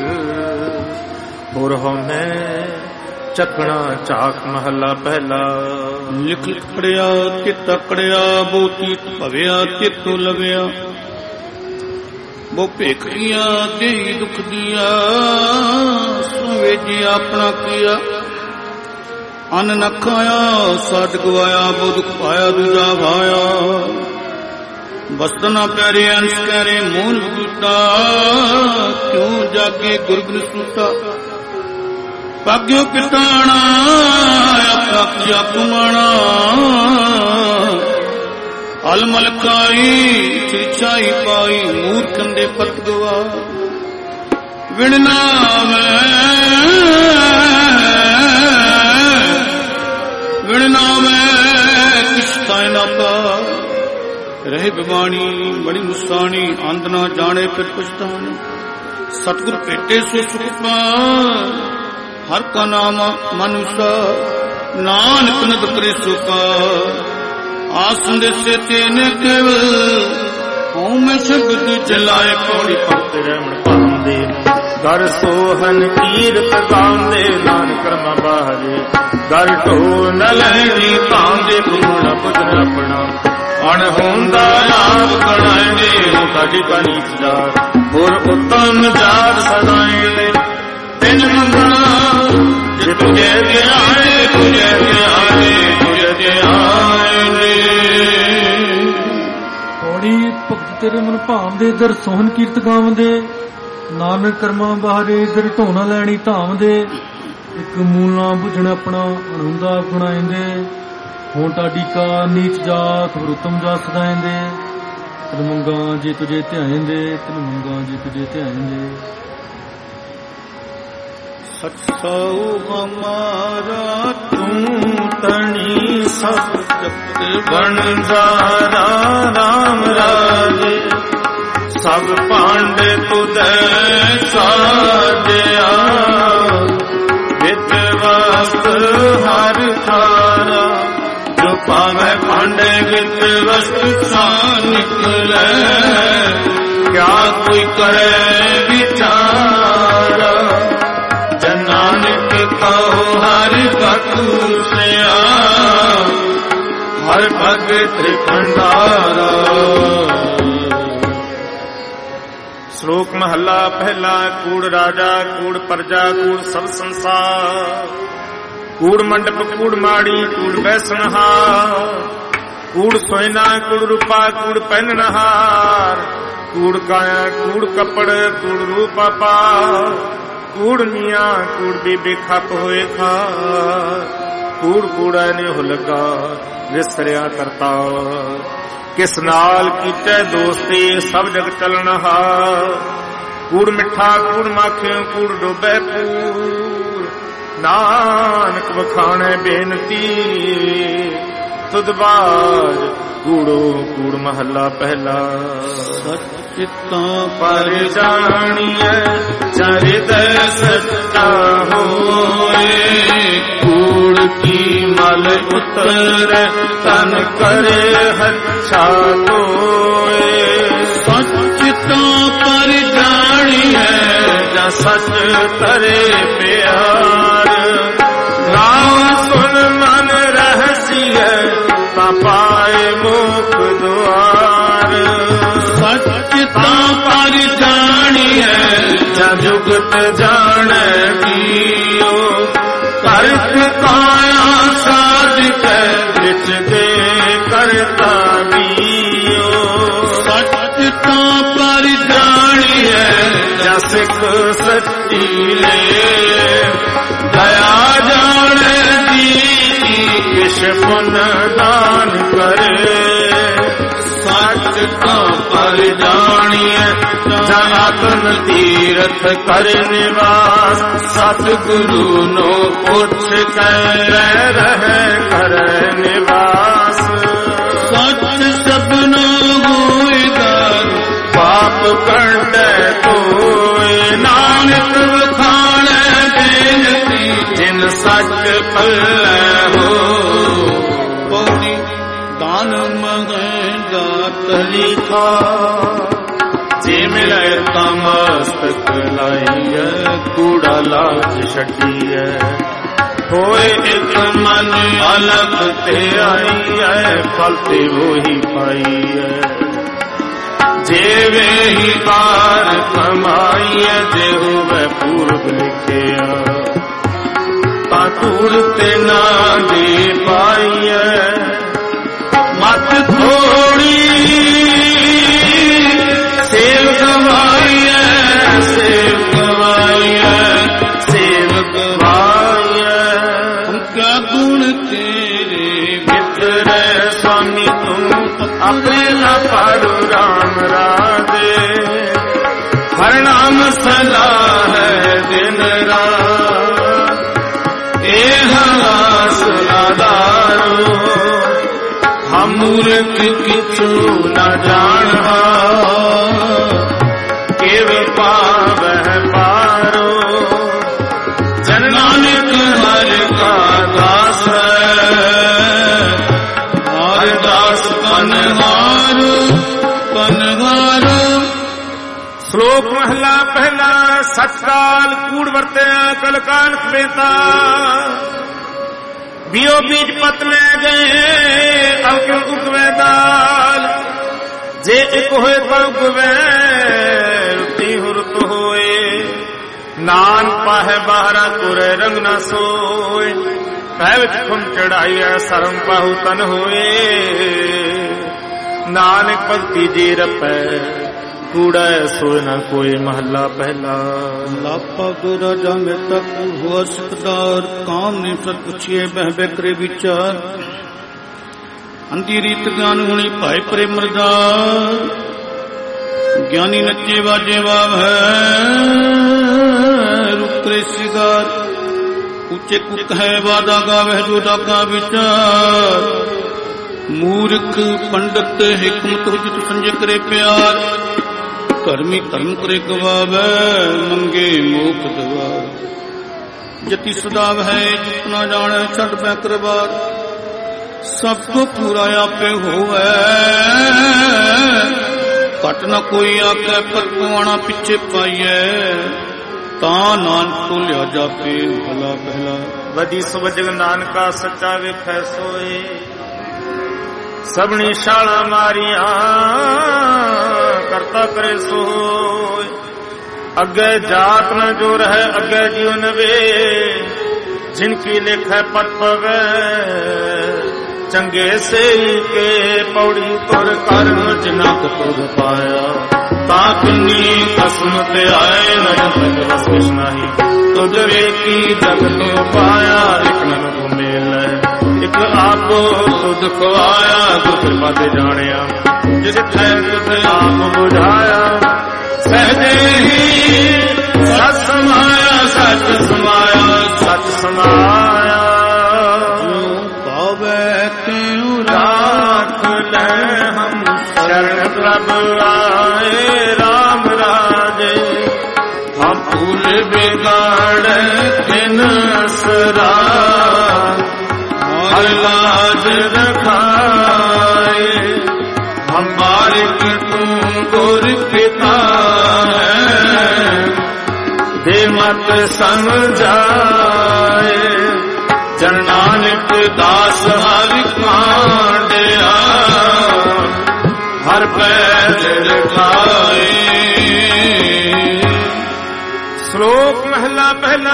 ਹੋਰ ਹਉਮੈ ਚੱਕਣਾ ਝਾਕ। ਮਹੱਲਾ ਪਹਿਲਾ। ਲਿਖ ਲਿਖ ਪੜਿਆ ਚਿਤ ਅਕੜਿਆ। ਬੋਤੀ ਭਵਿਆ ਚਿਤੋ ਲਵਿਆ। ਬੋ ਭੇਖੀਆਂ ਦੇ ਦੁਖ ਦੀਆ। ਸੁਵੇ ਜੀ ਆਪਣਾ ਕੀਆ। ਅਨ ਨ ਖਾਇਆ ਸਾਡ ਗਵਾਇਆ। ਬੋ ਦੁਖ ਪਾਇਆ ਦੂਜਾ ਭਾਇਆ। ਬਸਤ ਨਾ ਪਿਆਰੇ ਅੰਸ਼ ਕਰੇ ਮੂਲ ਬੂਟਾ। ਕਿਉਂ ਜਾਗੇ ਗੁਰਬਿਨ ਸੂਤਾ। ਭਾਗਿਓ ਕਿਤਾਣਾ ਆਪਣਾ ਜਪ ਮਾਣਾ। अलमल खाई तिरछाई पाई मूर्खन दे पत गवा विणना मैं विणना मैं किसता ना पा रहे बिवाणी बड़ी मुसानी आंद ना जाने फिर पछतान सतगुर भेटे सो सुख पा हर का नाम मनुष्य नानक नद करे सुखा आसन से तेने केवल होम शब्द जलाए पौड़ी भगत रमण पांदे घर सोहन कीरत गांदे नानक कर्मा बाहरे घर ढोल न लहरी पांदे गुण पुत्र अपना अण होंदा आप गणाएंगे ताजी का नीच जात और उत्तम जात सदाएंगे तेन मंगना जे तुझे दे आए तुझे दे आए तुझे दे आए पौड़ी भगत तेरे मन भावदे दर सोहन कीरत गावदे नानक कर्मा बाहरे दर ढोना लैनी धामदे एक मूला बुझण अपना अणुंदा गुणाएंदे हों टाडी का नीच जात और उत्तम जात सदाएंदे तन मंगा जे तुझे ध्याएंदे तन मंगा जे तुझे ध्याएंदे सत्सौ हमारा तू तनी सब बनजारा राम राजे सब पांडे तुदे साजया विद वस्त हर थारा जो पावे पांडे विद वस्त सा निकले क्या कोई करे विचारा नानक कहो हर भगत से हर भगत भंडारा। श्लोक महला पहला। कूड़ राजा कूड़ प्रजा कूड़ सब संसार कूड़ मंडप कूड़ माड़ी कूड़ बैसनहार कूड़ सोयना कूड़ रूपा कूड़ पहननहार कूड़ काया कूड़ कपड़ कूड़ रूपा पा कूड़ मिया कूड़ बीबी खप होए खा कूड़ कूड़ा ने हो लगा विसरिया करता किस नाल कीते दोस्ती सब जग चलनहा कूड़ मिठा कूड़ माखे कूड़ डोबे पूर नानक बखाने बेनती तुदबाज कूड़ो कूड़ महला पहला। सचिता पर जानिए चरित सच्चा होए कूड़ की मल उतर तन करे अच्छा होए सचिता पर जानिए जा सच करे प्यार गाँव सुन मन रहसिए पाए मुख द्वार सचिता पर जानिए जुगत जान दियो करत काया साध के बिच दे करता दियो सचिता पर जानिए सिख सच्ची ले दया जान दी किश पुन दान करे सच का पर जानिए जनातन तीर्थ कर निवास सतगुरु नो पुछ कर रहे कर निवास सच सपनो होएगा पाप कंडे कोई नानक खाने बेनती जिन सच पल्ले हो पौड़ी दान मगजात लिखा जे मिले तमस्तक लाइए कूड़ा लाज छटिए होए एक मन अलग ते आई है फल ते वही पाई है जेवे ही बार कमाई है जे होवे पूर्व लिखे तातूर ते ना दे पाई है मत थोड़ी सेव गवाई है सेव गवाई है सेव गवाई है हम क्या गुण तेरे मित्र स्वामी तुम राम राजे हर नाम सदा है दिन रात ए हलास आधारो हम मूर्ख किछु न जानहा केव पावह पारो जन नानक हर का दास हर दास पनहार पनहार। श्लोक महला पहला सतकाल कूड़ वरत्या कल काल बेता बियो बीज पत ले गए अब क्यों उगवे दाल जे एक होए तो उगवे रुती हुरत होए नान पाहे बाहरा तुरे रंग न सोए पै खुन चढ़ाई है सरम पाहु तन होए नानक भक्ति जी रपै कूड़ा सोए न कोई महला पहला। लापा दो राजा में तक हुआ सिकदार काम ने सत पूछिए बह बेकरे विचार अंधी रीत ज्ञान होनी भाई परे मरदार ज्ञानी नचे वाजे वाव है रुकरे सिगार ऊंचे कुक है वादा गावे जो डाका विचार मूर्ख पंडित हिकमत हुजत संजय करे प्यार धर्मी धर्म करे गवावे मंगे मोख दवा जति सदाव है जितना जाने छठ बैकर बार सबको पूरा आपे होवे घट न कोई आके पर कुआना पीछे पाइए ता नानक को लिया जापे भला पहला वदी सुबजग नानका सच्चा वेखै सोए सबनी शाला मारिया करता करे सोए अगे जात न जो रहे अगे जीव नवे जिनकी लेखै पट पवे चंगे से के पौड़ी तुर कर जिनक तुद पाया ताकनी कसमत आए न रस नहीं तुझ वेकी जगत पाया एक नन को मेल एक आपो तुझ को आया दुख पद जानिया जिस थे तुझ आप बुझाया सहजे ही सच समाया सच समाया सच समाया पावे क्यों राख ले हम शरण प्रभु आए राम राजे हम फूल बिगाड़ किन सरा हर लाज रखाए हम बारिक तू गुर पिता है दे मत समझाए जन नानक दास हर कांडिया हर पैर रखाए। श्लोक महला पहला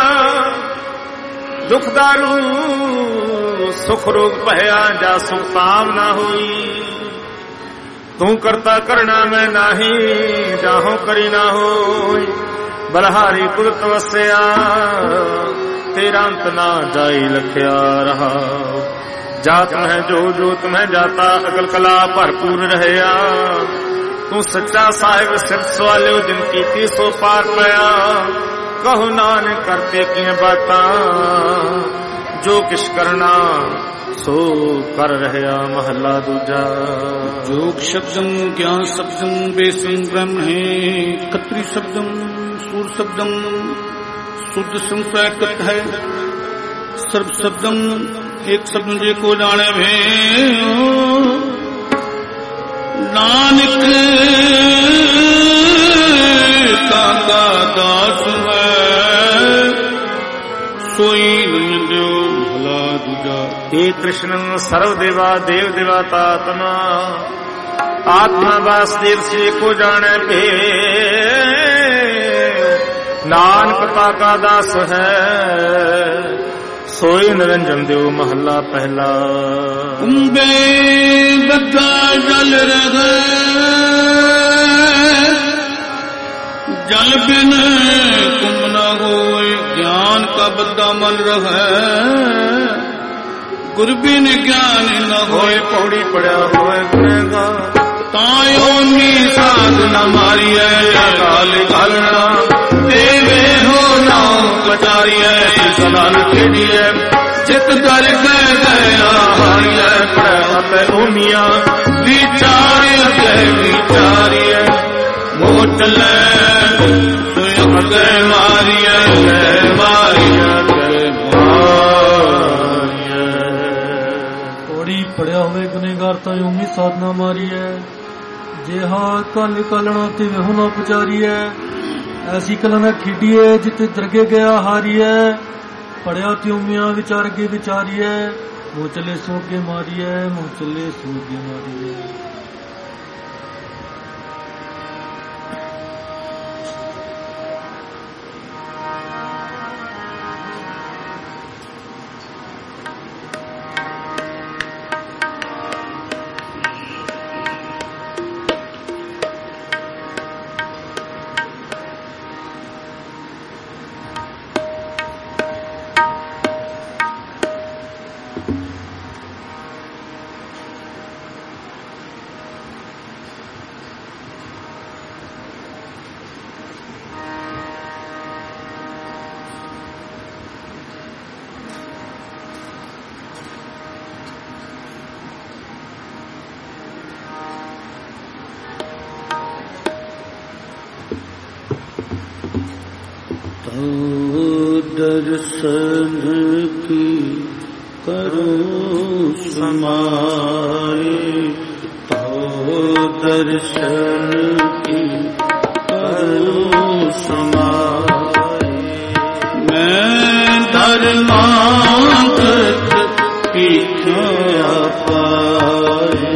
दुख दारू सुख रोग पहया जा सुख ताम ना हुई तू करता करना मैं नाही जाहो करी ना होई बलहारी कुदरत वसया तेरा अंत ना जाई लखया रहा जात में जो जो तुम्हें जाता अकल कला भरपूर रहया तू सच्चा साहिब सिर सवालो जिनकी ती सो पार पाया कहो नानक करते किए बाता जो किश करना सो कर रहया महला दूजा। योग शब्दम ज्ञान शब्दम वेसम ब्रह्म है कत्री शब्दम सूर शब्दम शुद्ध संप्रकट है सर्व शब्दम एक शब्द जे को जाने भे नानक का दास है सोई जो भला दूजा। हे कृष्ण सर्व देवा देव देवता तना आत्मा वासुदेव से को जाने भे नानक का दास है सोई निरंजन देव महला पहला। कुंभे गद्दा जल रहे जल बिन कुंभ न होए ज्ञान का बद्दा मल रहा गुर बिन ज्ञान न होए पौड़ी पड़ा हुए गुनेगा ਤਾਇਓ ਨੀ ਸਾਧਨਾ ਮਾਰੀਐ ਅਕਾਲ ਕਾਲਣਾ ਦੇਵੇ ਹੋ ਨਾਮ ਕਟਾਰੀਐ ਸਨਾਨ ਖੇੜੀਐ ਜਿਤ ਦਰ ਗਏ ਗਿਆ ਹਾਰੀਐ ਪੜੈ ਓਮੀਆਂ ਵਿਚਾਰਿਆ ਗਏ ਵਿਚਾਰੀਐ ਮੋਟ ਲੈ ਸੁਯ ਗਏ ਮਾਰੀਐ ਲੈ ਮਾਰੀਐ ਗਏ ਮਾਰੀਐ। ਪੌੜੀ ਪੜਿਆ ਹੋਵੇ ਗੁਨੇਗਾਰ ਤਾਂ ਓਮੀ ਸਾਧਨਾ ਮਾਰੀਐ ਜਿਹਾ ਕਲ ਕਲਣਾ ਤੇ ਵੇਹੋ ਨਾ ਪੁਚਾਰੀਐ ਐਸੀ ਕਲਣਾ ਖੇਡੀਐ ਜਿੱਤੇ ਦਰਗੇ ਗਿਆ ਹਾਰੀਐ ਪੜਿਆ ਤੇ ਉਮੀਆਂ ਵਿਚਾਰ ਅੱਗੇ ਵਿਚਾਰੀਐ ਮੋਹ ਚੱਲੇ ਸੋਗੇ ਮਾਰੀਐ ਮੋਹ ਚੱਲੇ ਸੋਗੇ ਮਾਰੀਐ। दर्शन की करो समाए तो दर्शन की करो समाए मैं धर्मागत पीछा पाए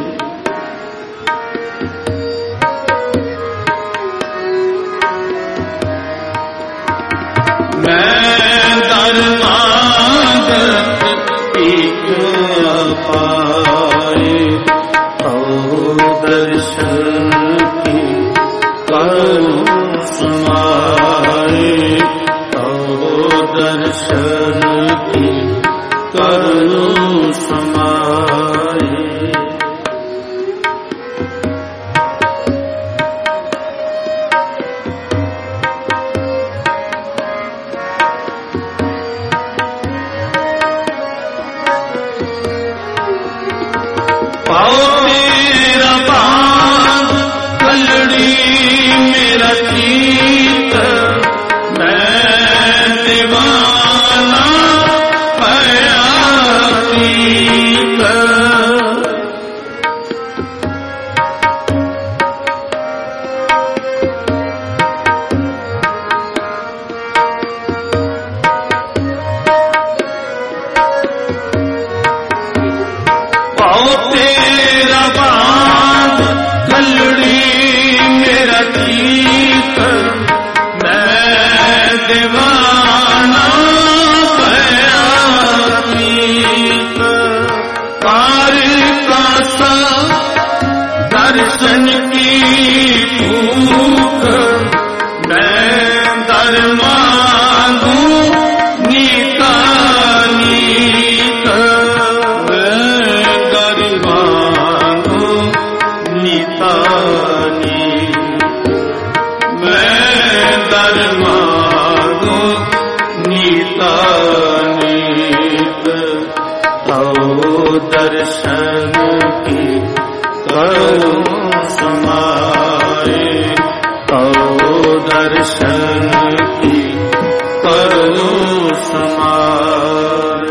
दर्शन की करो समाए तो दर्शन की करो समाए। दर्शन की करो समाए तो दर्शन की करो समाए।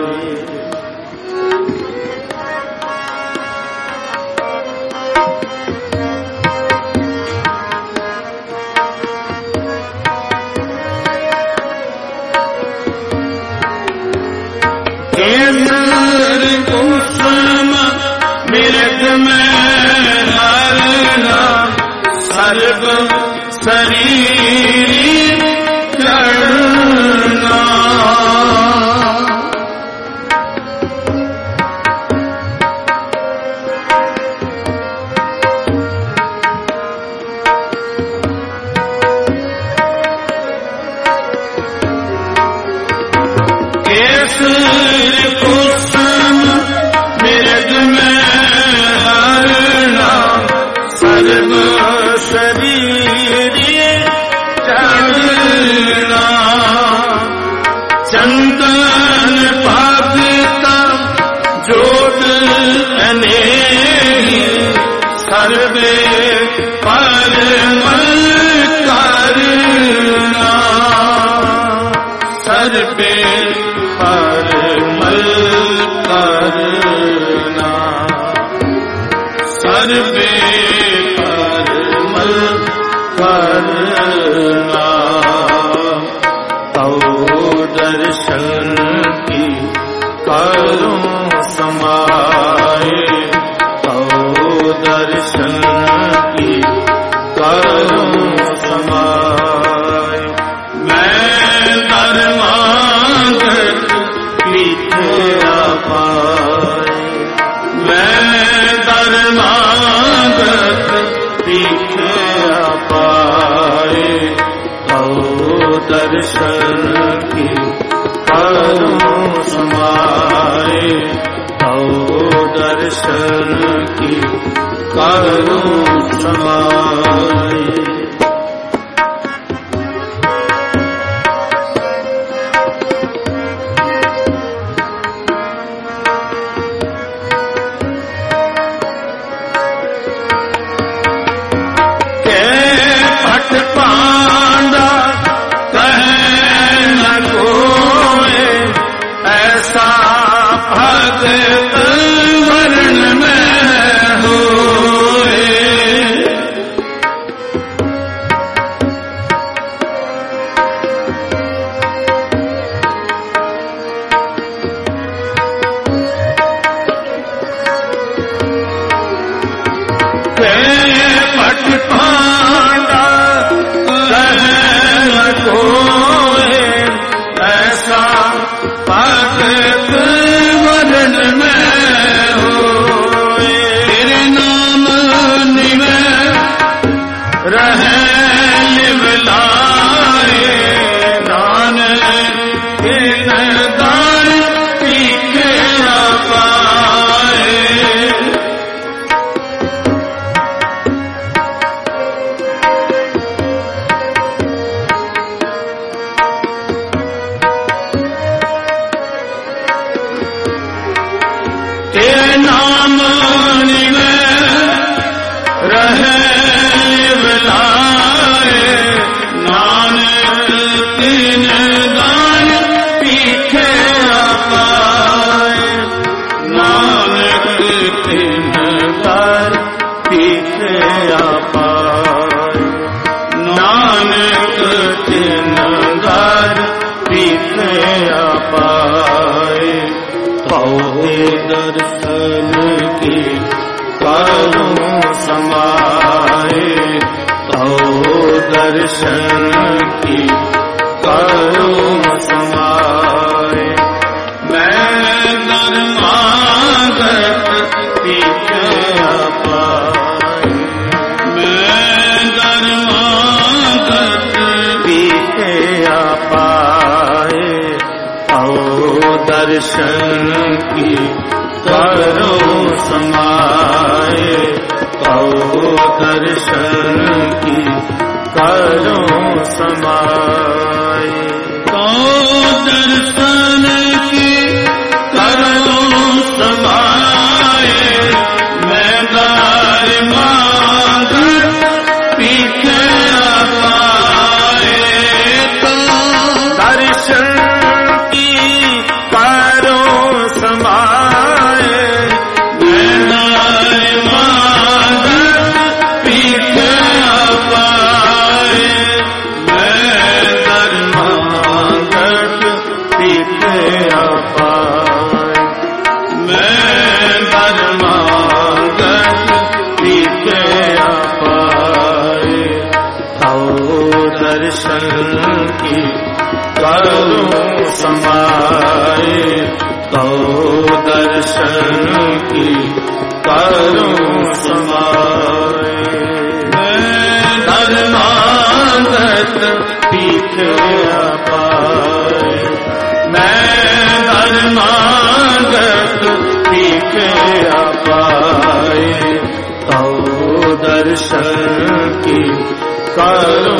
सर्व शरीर चढ़ना केसर कुसुम मृग में हरना धर्म शरीर चढ़ना चंदन भगता जोत अनेक सर्वे परमल करना सर्वे परमल करना सर्वे परमल करना तौ दर्शन की करूं समाए तौ दर्शन की करूं समाए मैं धर्मागत पीछे पाए मैं धर्मागत पीछे पाए तौ दर्शन की करूं समाए तौ दर्शन की करूं समाए दर्शन की करो समाए तौ दर्शन की करो समाए तौ दर्शन की करो समाए मैं दार मांग पीछे पाए तो दर्शन दर्शन की करो समाए तो दर्शन की करो समाए मैं धर्मागत पीछे पाए मैं धर्मागत पीछे पाए तो दर्शन की करो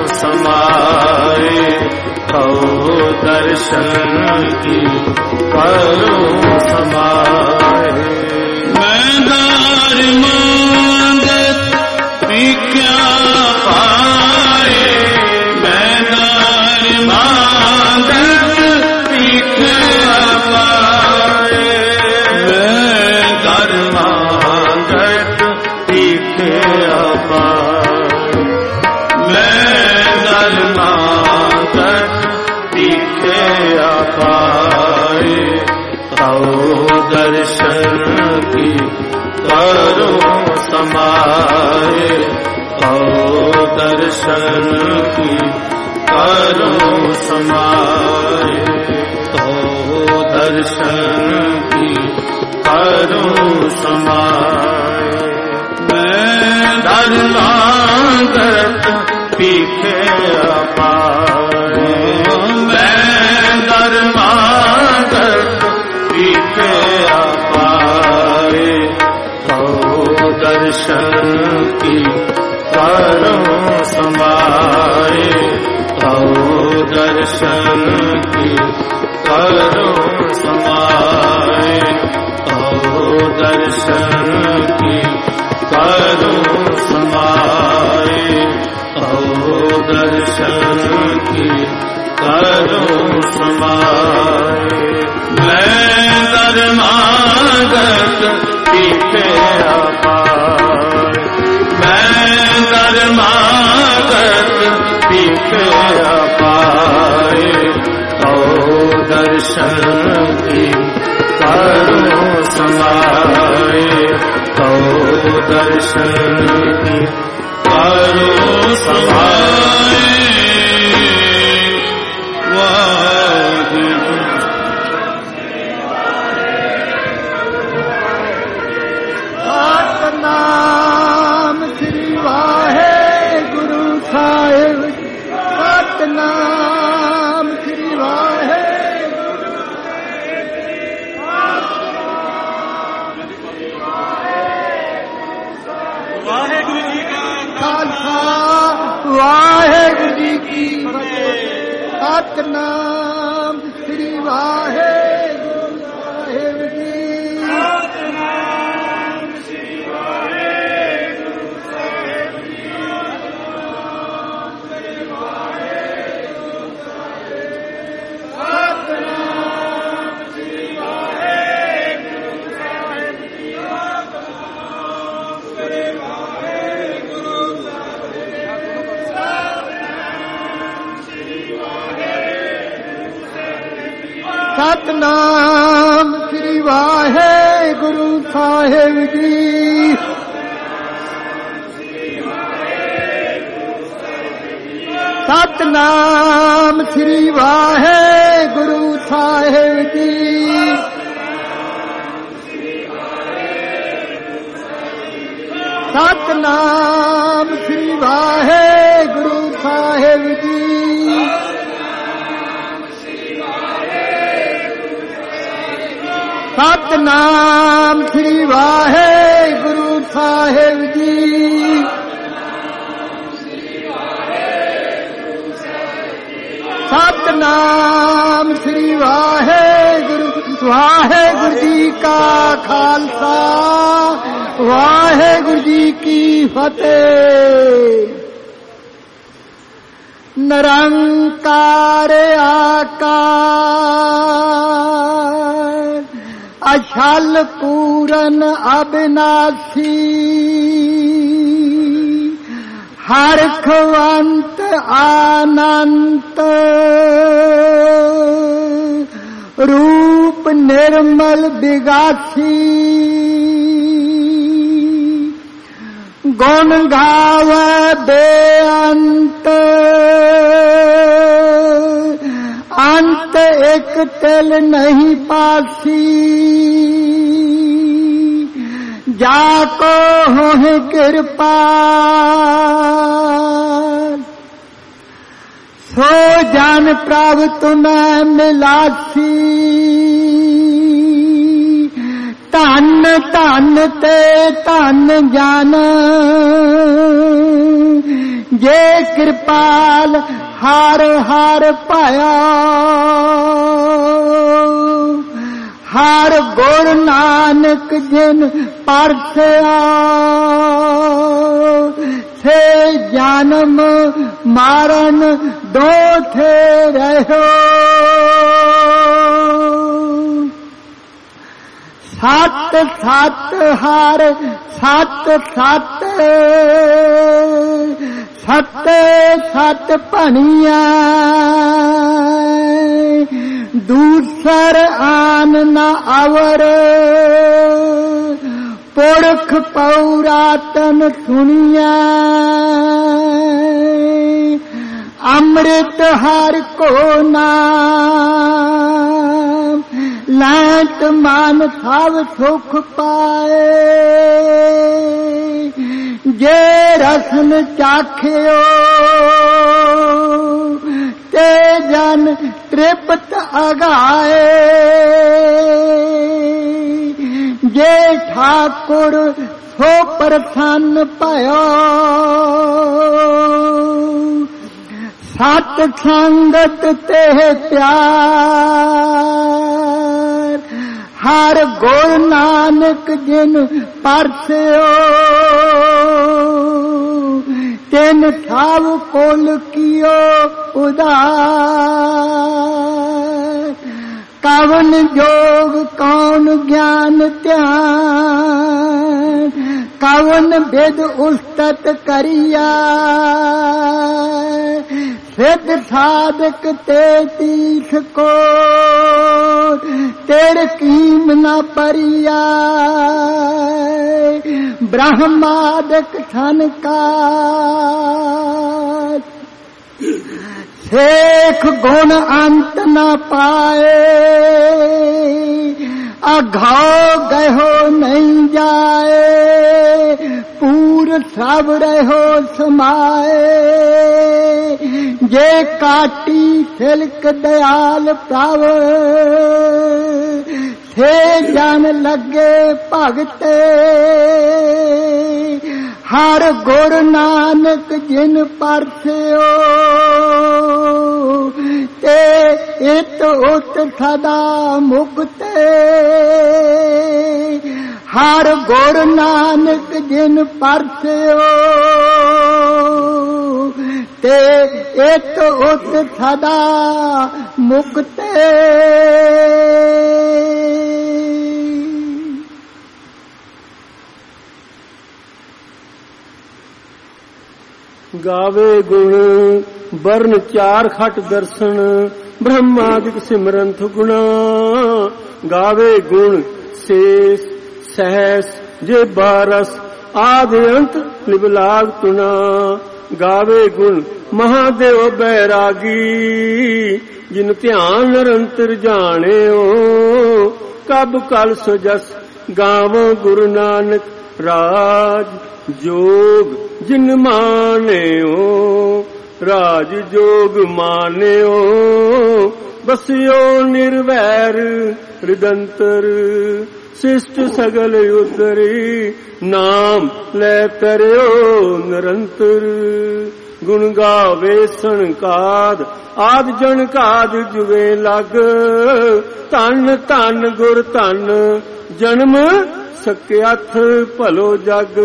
समाए, कहो दर्शन की करो समाए। मैं दार मांगत भिक्षा पाए, मैं दार मांगत भिक्षा पाए, मैं दर मांगत भिक्षा पाए, मैं दर मांगत भिक्षा पाए। कहो दर्शन की करो समाए, कहो दर्शन की करो समाए, कहो दर्शन की करो समाए। मैं दर मांगत भिक्षा पाए, मैं दर मांगत भिक्षा पाए। कहो दर्शन की करो समाए, कहो दर्शन की करो समाए, कहो दर्शन की करो समाए, कहो दर्शन की करो समाए। मैं दर मांगत भिक्षा पाए, मैं दर मांगत भिक्षा पाए। कहो दर्शन की करो समाए, कहो दर्शन की करो समाए। सतनाम श्री वाहेगुरु साहिब, सतनाम श्री वाहेगुरु ਵਾਹਿਗੁਰੂ ਜੀ ਕਾ ਖਾਲਸਾ, ਵਾਹਿਗੁਰੂ ਜੀ ਕੀ ਫਤਿਹ। ਸਤਨਾਮ श्री वाहेगुरु साहिब जी, सतनाम श्री वाहेगुरु साहिब जी, सतनाम श्री वाहेगुरु साहिब जी, सतनाम श्री वाहेगुरु साहिब जी, सतनाम श्री वाहेगुरु साहिब जी, सतनाम श्री वाहेगुरु। वाहेगुरु जी का खालसा, वाहेगुरु जी की फतेह। निरंकार आकार, अछल पूरन अविनाशी, हरखवंत आनंत, रूप निर्मल बिगासी, गुण गावे बेअंत, अंत एक तिल नहीं पासी, जाको होहि कृपा सो जान प्रभु तुम्हें मिलासी, ਧਨ ਧਨ ਤੇ ਧਨ ਜਨ ਜੇ ਕਿਰਪਾਲ ਹਰ ਹਰ ਪਾਇਆ ਹਰ ਗੁਰ ਨਾਨਕ ਜਿਨ ਪਰਸਿਆ ਸੇ ਜਨਮ ਮਾਰਨ ਦੋਥੇ ਰਹਿਓ ਸਤ ਸਤ ਹਰ ਸਤ ਸਤ ਸਤ ਸਤ ਭਣੀਆਂ ਦੂਸਰ ਆਨ ਨ ਅਵਰ ਪੁਰਖ ਪੌਰਾਤਨ ਸੁਣੀਆਂ ਅੰਮ੍ਰਿਤ ਹਰਿ ਕੋ ਨਾਮ ਲੈਤ ਮਨ ਸਭ ਸੁਖ ਪਾਏ ਜੇ ਰਸਨ ਚਾਖਿਓ ਤੇ ਜਨ ਤ੍ਰਿਪਤ ਅਗਾਏ ਜੇ ਠਾਕੁਰ ਸੋ ਪ੍ਰਸੰਨ ਭਇਓ ਸਤ ਸੰਗਤ ਤੇ ਪਿਆਰ ਹਰ ਗੁਰ ਨਾਨਕ ਜਿਨ ਪਰਸਿਓ ਤਿਨ ਸਭ ਕੁਲ ਕੀਓ ਉਦਾਰ ਕਵਨ ਜੋਗ ਕੌਣ ਗਿਆਨ ਧਿਆਨ ਕਵਨ ਵਿਦ ਉਸਤਤ ਕਰਿਆ ਸਿੱਧ ਸਾਧਕ ਤੇ ਤੀਸ ਕੋ ਤੇਰ ਕੀਮ ਨ ਪਰਿਆ ਬ੍ਰਹਮਾਦਿਕ ਠਨਕਾਰ ਸੇਖ ਗੁਣ ਅੰਤ ਨ ਪਾਏ ਅਘਾਉ ਗਇਓ ਨਹੀਂ ਜਾਏ ਪੂਰ ਸਭ ਰਹਿਓ ਸਮਾਏ ਜੇ ਕਾਟੀ ਸਿਲਕ ਦਿਆਲ ਪ੍ਰਭ ਸੇ ਜਨ ਲੱਗੇ ਭਗਤੇ ਹਰ ਗੁਰ ਨਾਨਕ ਜਿਨ ਪਰਸਿਓ ਤੇ ਇਤ ਉਤ ਸਦਾ ਮੁਕਤੇ ਹਰ ਗੁਰ ਨਾਨਕ ਜਿਨ ਪਰਸਿਓ ਤੇ ਇਤ ਉਤ ਸਦਾ ਮੁਕਤੇ ਗਾਵੇ ਗੁਣ ਬਰਨ ਚਾਰ ਖਟ ਦਰਸ਼ਨ ਬ੍ਰਹਮਾਦਿਕ ਸਿਮਰੰਥ ਗੁਣਾ ਗਾਵੇ ਗੁਣ ਸੇਸ ਸਹਿਸ ਜੇ ਬਾਰਸ ਆਦ ਅੰਤ ਲਿਵਲਾਗ ਤੁਨਾ ਗਾਵੇ ਗੁਣ ਮਹਾਦੇਵ ਬੈਰਾਗੀ ਜਿਨ ਧਿਆਨ ਨਿਰੰਤਰ ਜਾਣਿਓ ਕਬ ਕਲ ਸੁਜਸ ਗਾਵੋ ਗੁਰੂ ਨਾਨਕ ਰਾਜ ਜੋਗ ਜਿਨ ਮਾਨਿਓ ਰਾਜ ਜੋਗ ਮਾਨਿਓ ਬਸਿਓ ਨਿਰਵੈਰ ਰਿਦੰਤਰ ਸਿਸ਼ਟ ਸਗਲ ਉਤਰੀ ਨਾਮ ਲੈ ਤਰਿਓ ਨਿਰੰਤਰ ਗੁਣ ਗਾਵੇ ਸੰਕਾਦ ਆਦ ਜਨ ਕਾਦ ਜੁਵੇ ਲਗ ਧਨ ਧਨ ਗੁਰ ਧਨ ਜਨਮ ਸਕਿਆਥ ਭਲੋ ਜਗ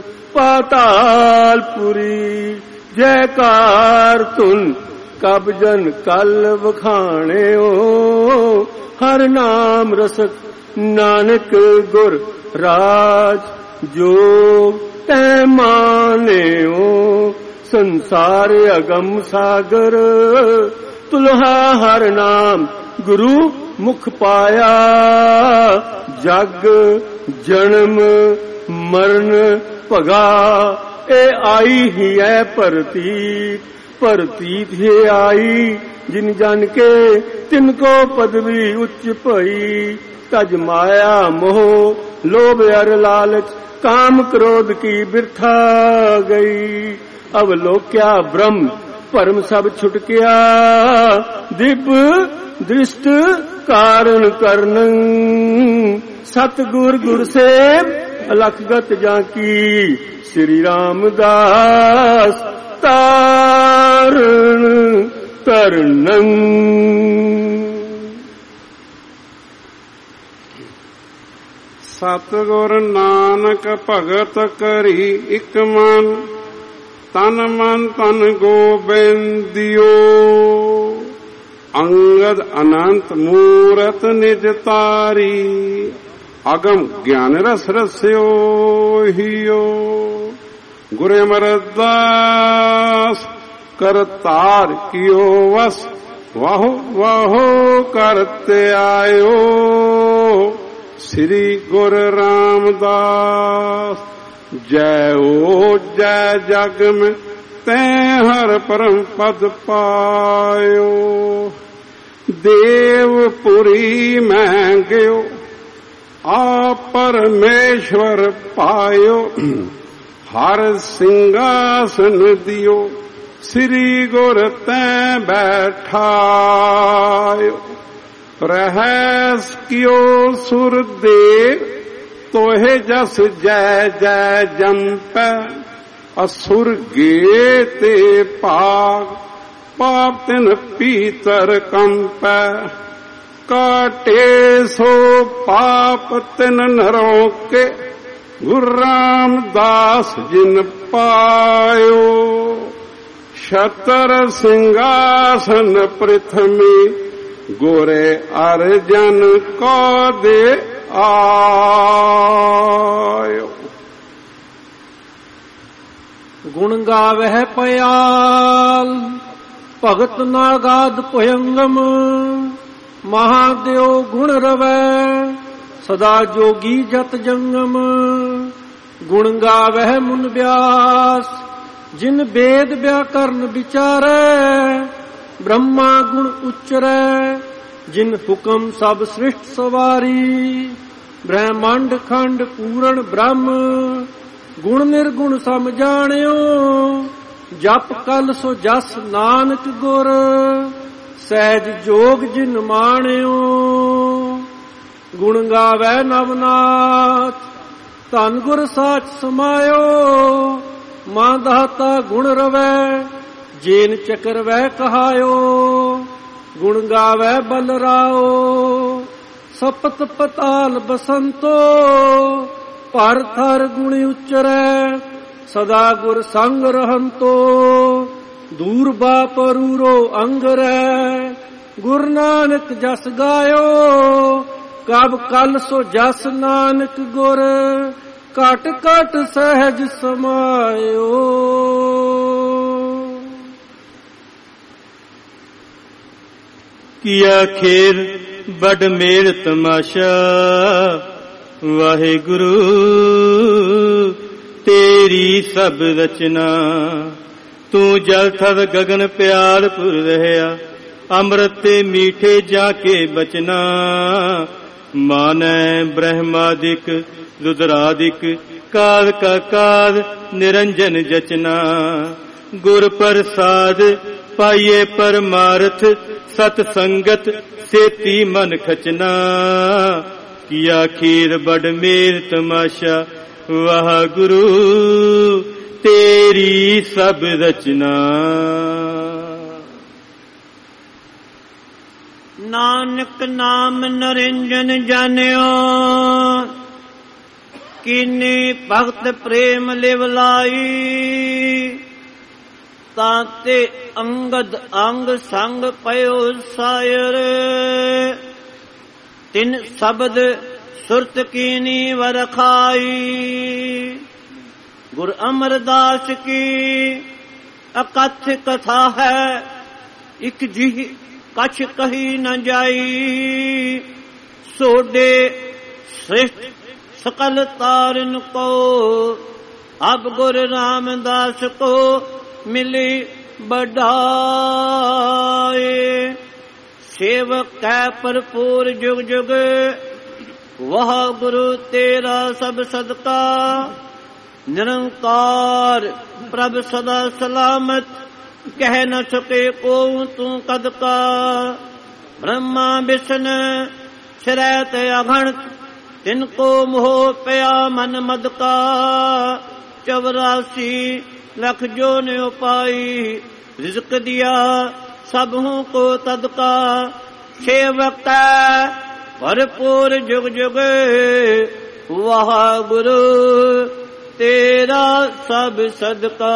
ਪਾਤਾਲਪੁਰੀ ਜੈਕਾਰ ਧੁਨ ਕਬ ਜਨ ਕਲ ਵਖਾਣਿਓ ਹਰ ਨਾਮ ਰਸਕ ਨਾਨਕ ਗੁਰ ਰਾਜ ਜੋਗ ਤੈ ਮਾਨਿਓ ਸੰਸਾਰ ਅਗਮ ਸਾਗਰ ਤੁਲਹਾ ਹਰ ਨਾਮ ਗੁਰੂ ਮੁਖ ਪਾਇਆ ਜਗ ਜਨਮ ਮਰਨ ਭਗਾ ਇਹ ਆਈ ਹੀ ਹੈ ਭਰਤੀ ਭਰਤੀਤ ਹੀ ਆਈ ਜਿਨ ਜਨ ਕੇ ਤਿਨ ਕੋ ਪਦਵੀ ਉੱਚ ਭਈ ਤਜ ਮਾਇਆ ਮੋਹ ਲੋਭ ਅਰ ਲਾਲਚ ਕਾਮ ਕ੍ਰੋਧ ਕੀ ਬਿਰਥਾ ਗਈ ਅਵਲੋਕਿਆ ਬ੍ਰਹਮ ਭਰਮ ਸਭ ਛੁਟਕਿਆ ਦਿਵ ਦ੍ਰਿਸ਼ਟ ਕਾਰਨ ਕਰਨ ਸਤਿਗੁਰ ਗੁਰਸੇਵ ਅਲਖਗਤ ਜਾਂ ਕੀ ਸ੍ਰੀ ਰਾਮਦਾਸ ਤਾਰਨ ਤਰਨੰ। ਸਤਿਗੁਰ ਨਾਨਕ ਭਗਤ ਕਰੀ ਇਕ ਮਨ, ਤਨ ਮਨ ਤਨ ਗੋਬਿੰਦਿਓ। ਅੰਗਦ ਅਨੰਤ ਮੂਰਤ ਨਿਜ ਤਾਰੀ, ਅਗਮ ਗਿਆਨ ਰਸ ਰਸਿਓ ਹੀਓ। ਗੁਰ ਅਮਰਦਾਸ ਕਰਤਾਰ ਕੀਓ ਵਸ, ਵਾਹੋ ਵਾਹੋ ਕਰਤੇ ਆਇਓ। ਸ੍ਰੀ ਗੁਰ ਰਾਮਦਾਸ ਜੈ ਓ ਜੈ ਜਗ ਮੈਂ ਤੈਂ ਹਰ ਪਰਮ ਪਦ ਪਾਇਓ। ਦੇਵਪੁਰੀ ਮੈਂ ਗਿਓ ਆ ਪਰਮੇਸ਼ਵਰ ਪਾਇਓ। ਹਰ ਸਿੰਘਾਸਨ ਦਿਓ ਸ੍ਰੀ ਗੁਰ ਤੈਂ ਬੈਠਾਇਓ। ਰਹਿਸ ਕਿਓ ਸੁਰ ਦੇਵ ਤੋਹੇ ਜਸ ਜੈ ਜੈ ਜੰਪੈ। ਅਸੁਰ ਗੇ ਤੇ ਭਾਗ ਪਾਪ ਤਿਨ ਪੀਤਰ ਕੰਪੈ। ਕਾਟੇ ਸੋ ਪਾਪ ਤਿਨ ਨਰੋ ਕੇ, ਗੁਰੂ ਰਾਮਦਾਸ ਜਿਨ ਪਾਇਓ। ਛਤਰ ਸਿੰਘਾਸਨ ਪ੍ਰਿਥਮੀ, ਗੋਰੇ ਅਰਜਨ ਕੋ ਦੇ ਆਇਓ। ਗੁਣ ਗਾਵਹਿ ਪਿਆਲ ਭਗਤ ਨਾਗਾਦ ਭਯੰਗਮ। ਮਹਾਦੇਵ ਗੁਣ ਰਵੈ ਸਦਾ ਜੋਗੀ ਜਤ ਜੰਗਮ। ਗੁਣ ਗਾਵਹਿ ਮੁਨ ਵਿਆਸ ਜਿਨ ਵੇਦ ਵਿਆਕਰਨ ਵਿਚਾਰੈ। ਬ੍ਰਹਮਾ ਗੁਣ ਉਚਰੈ ਜਿਨ ਹੁਕਮ ਸਭ ਸ੍ਰਿਸ਼ਟ ਸਵਾਰੀ। ਬ੍ਰਹਮੰਡ ਖੰਡ ਪੂਰਨ ਬ੍ਰਹਮ ਗੁਣ ਨਿਰਗੁਣ ਸਮ ਜਾਣਿਓ। ਜਪ ਕਲ ਸੋ ਜਸ ਨਾਨਕ ਗੁਰ ਸਹਿਜ ਜੋਗ ਜਿਨ ਮਾਣਿਓ। ਗੁਣ ਗਾਵੈ ਨਵਨਾਥ ਧਨ ਗੁਰ ਸਾਚ ਸਮਾਇਓ। ਮਾਂ ਦਾਤਾ ਗੁਣ ਰਵੈ ਜੇਨ ਚੱਕਰ ਵੈ ਕਹਾਇਓ। ਗੁਣ ਗਾਵੈ ਬਲਰਾਓ ਸਪਤ ਪਤਾਲ ਬਸੰਤੋ। ਪਰ ਥਰ ਗੁਣ ਉਚਰੈ ਸਦਾ ਗੁਰ ਸੰਗ ਰਹੰਤੋ। ਦੂਰ ਬਾਪਰੂਰੋ ਅੰਗਰੈ ਗੁਰ ਨਾਨਕ ਜਸ ਗਾਇਓ। ਕਬ ਕਲ ਸੋ ਜਸ ਨਾਨਕ ਗੁਰ ਘਟ ਘਟ ਸਹਿਜ ਸਮਾਇਓ। ਕੀਆ ਖੇਰ ਬੜ ਮੇਲ ਤਮਾਸ਼ਾ। ਵਾਹਿਗੁਰੂ ਤੇਰੀ ਸਭ ਰਚਨਾ। ਤੂੰ ਜਲ ਥਲ ਗਗਨ ਪਿਆਰ ਪੁਰ ਰਹਿਆ। ਅੰਮ੍ਰਿਤ ਤੇ ਮੀਠੇ ਜਾ ਕੇ ਬਚਨਾ। ਮਾਨੈ ਬ੍ਰਹਮਾਦਿਕ ਰੁਦਰਾਦਿਕ ਕਾਲ ਕਾ ਕਾਲ ਨਿਰੰਜਨ ਜਚਨਾ। ਗੁਰ ਪ੍ਰਸਾਦ ਪਾਈਏ ਪਰਮਾਰਥ ਸਤ ਸੰਗਤ ਸੇਤੀ ਮਨ ਖਚਨਾ। ਕੀਆ ਖੀਰ ਬੜ ਮੇਲ ਤਮਾਸ਼ਾ। ਵਾਹਿਗੁਰੂ ਤੇਰੀ ਸਭ ਰਚਨਾ। ਨਾਨਕ ਨਾਮ ਨਰਿੰਜਨ ਜਾਣਿਓ। ਕੀਨੀ ਭਗਤ ਪ੍ਰੇਮ ਲਿਵ ਲਾਈ। ਤਾਂ ਤੇ ਅੰਗਦ ਅੰਗ ਸੰਗ ਪਇਓ ਸਾਇਰ। ਤਿਨ ਸ਼ਬਦ ਸੁਰਤ ਕੀਨੀ ਵਰਖਾਈ। ਗੁਰ ਅਮਰਦਾਸ ਕੀ ਅਕਥ ਕਥਾ ਹੈ। ਇਕ ਜਿਹੀ ਕਛ ਕਹੀ ਨ ਜਾਈ। ਸੋਡੇ ਸ੍ਰਿਸ਼ਟ ਸਕਲ ਤਾਰਨ ਕੋ। ਅਬ ਗੁਰ ਰਾਮਦਾਸ ਕੋ ਮਿਲੀ ਬਢਾਏ। ਸੇਵਕ ਕੈ ਭਰਪੂਰ ਜੁਗ ਜੁਗ। ਵਾਹ ਗੁਰੂ ਤੇਰਾ ਸਭ ਸਦਕਾ। ਨਿਰੰਕਾਰ ਪ੍ਰਭ ਸਦਾ ਸਲਾਮਤ। ਕਹਿ ਨ ਸਕੇ ਕੋ ਤੂੰ ਕਦ ਕਾ। ਬ੍ਰਹਮਾ ਵਿਸ਼ਨ ਸ਼ਰੈਤ ਅਗਣਤ तिनको मोह पया मन मद का। चौरासी लख जो ने पाई रिज़्क दिया सबहू को तदका। छे वक्त भरपूर जुग जुग वाह गुरु तेरा सब सदका।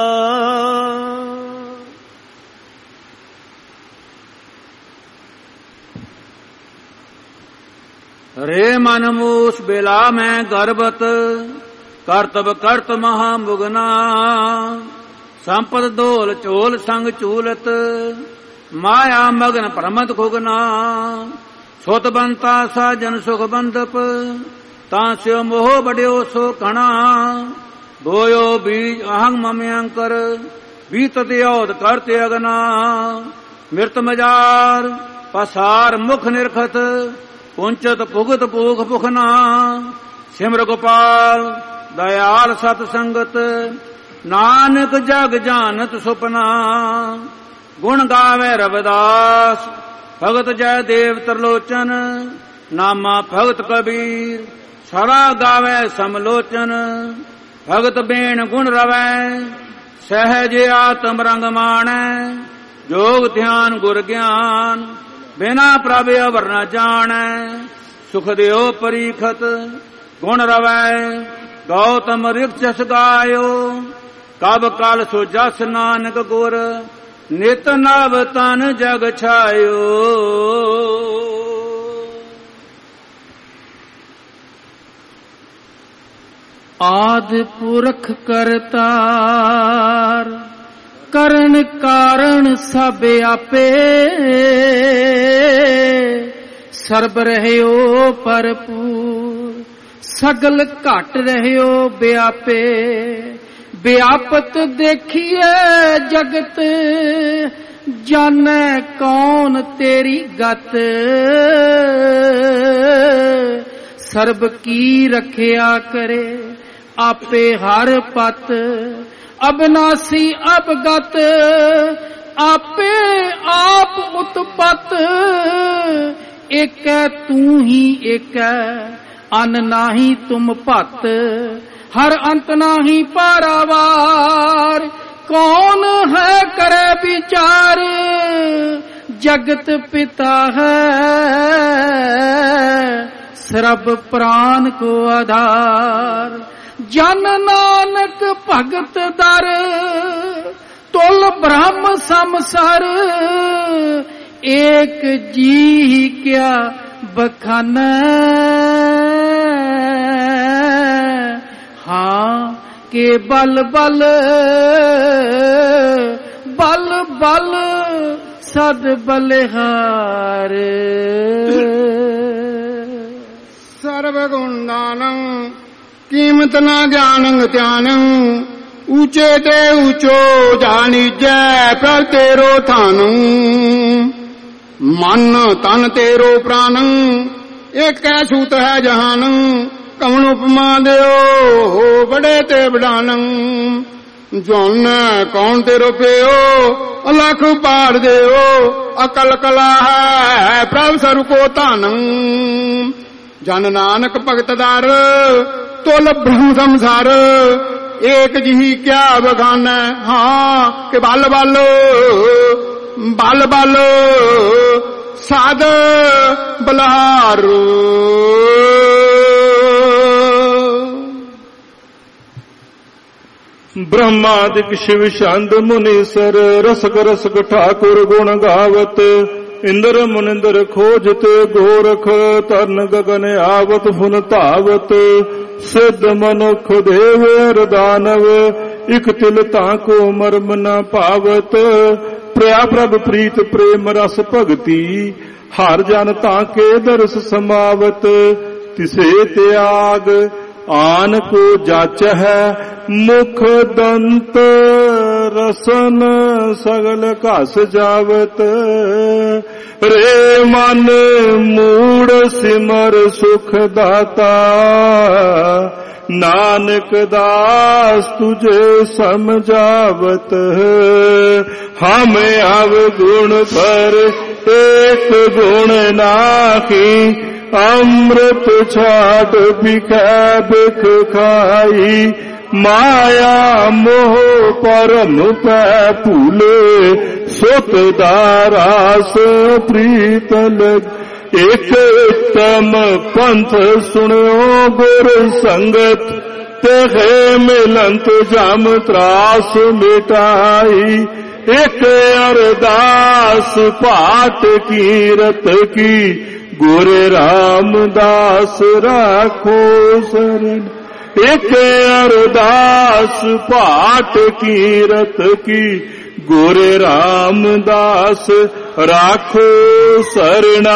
रे मन मूस बेला में गर्भत करतब करत महामुगना। संपद दोल चोल संग चूलत माया मगन प्रमद खुगना। सुत बनता साजन सुख बंदप तांस्यो मोह बड्यो सो कणा। बोयो बीज अहंग मम्यंकर बीतत योद करते अगना। मृत मजार पसार मुख निरखत पुंचत पुगत पूख पुखना। सिमर गोपाल दयाल सत संगत नानक जग जानत सुपना। गुण गावे रविदास भगत जय देव त्रिलोचन। नामा भगत कबीर सदा गावे समलोचन। भगत बेण गुण रवै सहज आत्म रंग माणै। जोग ध्यान गुर ज्ञान बिना प्रभ अवर न जाणै। सुख देओ परीखत गुण रवै गौतम ऋक्षस गायो। कब काल सो जस नानक गुर नित नव तन जग छायो। आदि पुरख करतार करण कारण सब आपे। सर्ब रहयो भरपूर सगल घट रहयो व्यापे। व्यापत देखिए जगत जाने कौन तेरी गत। सर्ब की रखिया करे आपे हर पत। अविनाशी अवगत आपे आप उत्पत। एक तू ही एक अन नाही तुम पत। हर अंत नाही पारावार कौन है करे विचार। जगत पिता है सर्ब प्राण को आधार। जन नानक भगत दर तुल ब्रह्म समसर। एक जी क्या बखान हाँ के बल बल बल बल सद बलिहार। सर्व गुणानं कीमत न ज्ञानं ध्यानं। ऊंचे ते ऊंचो जानिजै प्रभ तेरो थानु। मन तन तेरो प्राणं एक सूत है जहानं। कवन उपमा देओ हो बड़े ते बड़ानं। जौन कौन तेरो पेओ अलख पार देओ। अकल कला है प्रभ सर को तानं। जन नानक भगत दार तुल ब्रह्म संसार। एक जी क्या बखान हाँ के बल बल बल बल साध बलहार। ब्रह्मादिक शिव छंद मुनीसर रसक रसक ठाकुर गुण गावत। इंद्र मुनिंद्र खोजत गोरख तरन गगन आवत फुन धावत। सिद्ध मनुख देव दानव इक तिल ताको मर्म न पावत। प्रया प्रभ प्रीत प्रेम रस भगति हर जन ताके दरस समावत। तिसे त्याग आन को जाच है मुख दंत रसन सगल घस जावत। रे मन मूड सिमर सुख दाता नानक दास तुझे समझावत। हम अवगुण पर एक गुण नाहि ਅੰਮ੍ਰਿਤ ਛਾੜ ਬਿਖੈ ਬਿਖ ਖਾਈ ਮਾਇਆ ਮੋਹ ਪਰਮ ਪੈ ਭੂਲੇ ਸੁਤ ਦਾ ਰਾਸ ਪ੍ਰੀਤ ਲਗ ਇਕ ਉਤਮ ਪੰਥ ਸੁਣਿਓ ਗੁਰ ਸੰਗਤ ਤੇਹੇ ਮਿਲੰਤ ਜਮ ਤਰਾਸ ਮਿਟਾਈ ਇਕ ਅਰਦਾਸ ਪਾਠ ਕੀਰਤ ਕੀ ਗੁਰ ਰਾਮਦਾਸ ਰਾਖੋ ਸਰਨ ਇਕ ਅਰਦਾਸ ਪਾਠ ਕੀਰਤ ਕੀ ਗੁਰ ਰਾਮਦਾਸ ਰਾਖੋ ਸਰਣਾ।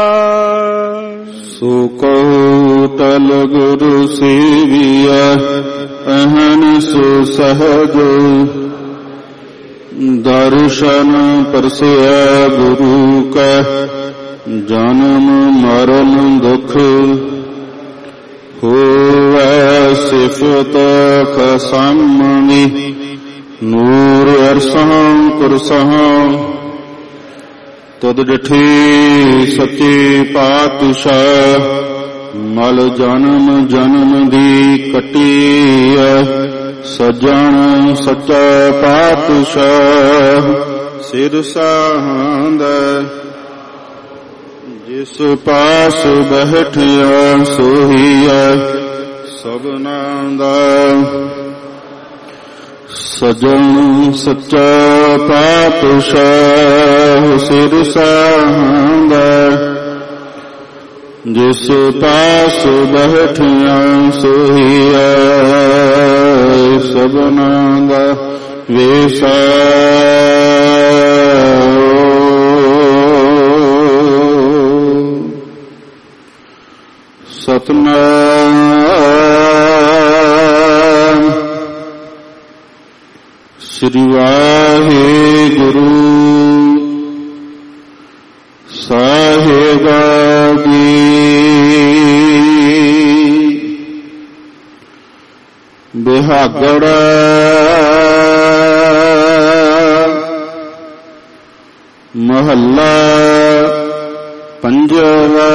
ਸੋ ਕਹੋ ਤਲ ਗੁਰੂ ਸੇਵੀਆ ਅਹਨਿ ਸੋ ਸਹਜ ਦਰਸ਼ਨ ਪਰਸਿਆ ਗੁਰੂ ਕੈ ਜਨਮ ਮਰਨ ਦੁਖ ਹੋਵੈ ਸਿਫਤ ਖਸਮਨੀ ਨੂਰ ਅਰਸਹੰ ਕੁਰਸਹੰ ਤਦ ਡਿਠੀ ਸੱਚੇ ਪਾਤਸ਼ਾਹ ਮਲ ਜਨਮ ਜਨਮ ਦੀ ਕਟੀਐ ਸਜਣ ਸੱਚਾ ਪਾਤਸ਼ਾਹ ਸਿਰ ਸਾਹੰਦੈ ਜਿਸ ਪਾਸ ਬੈਠਿਆ ਸੋਹੀਐ ਸਭਨਾਂ ਦਾ ਸਜਣ ਸੱਚਾ ਪਾਤਸ਼ਾਹ ਸਿਰ ਸਾਹੰਦੈ ਜਿਸ ਪਾਸ ਬੈਠਿਆ ਸੋਹੀਐ ਸਭਨਾਂ ਦਾ ਵੇਸਾ। ਸਤਨਾਮ ਸ੍ਰੀ ਵਾਹਿਗੁਰੂ ਸਾਹਿਬ ਜੀ। ਬਿਹਾਗੜ ਮਹੱਲਾ ਪੰਜਵਾ।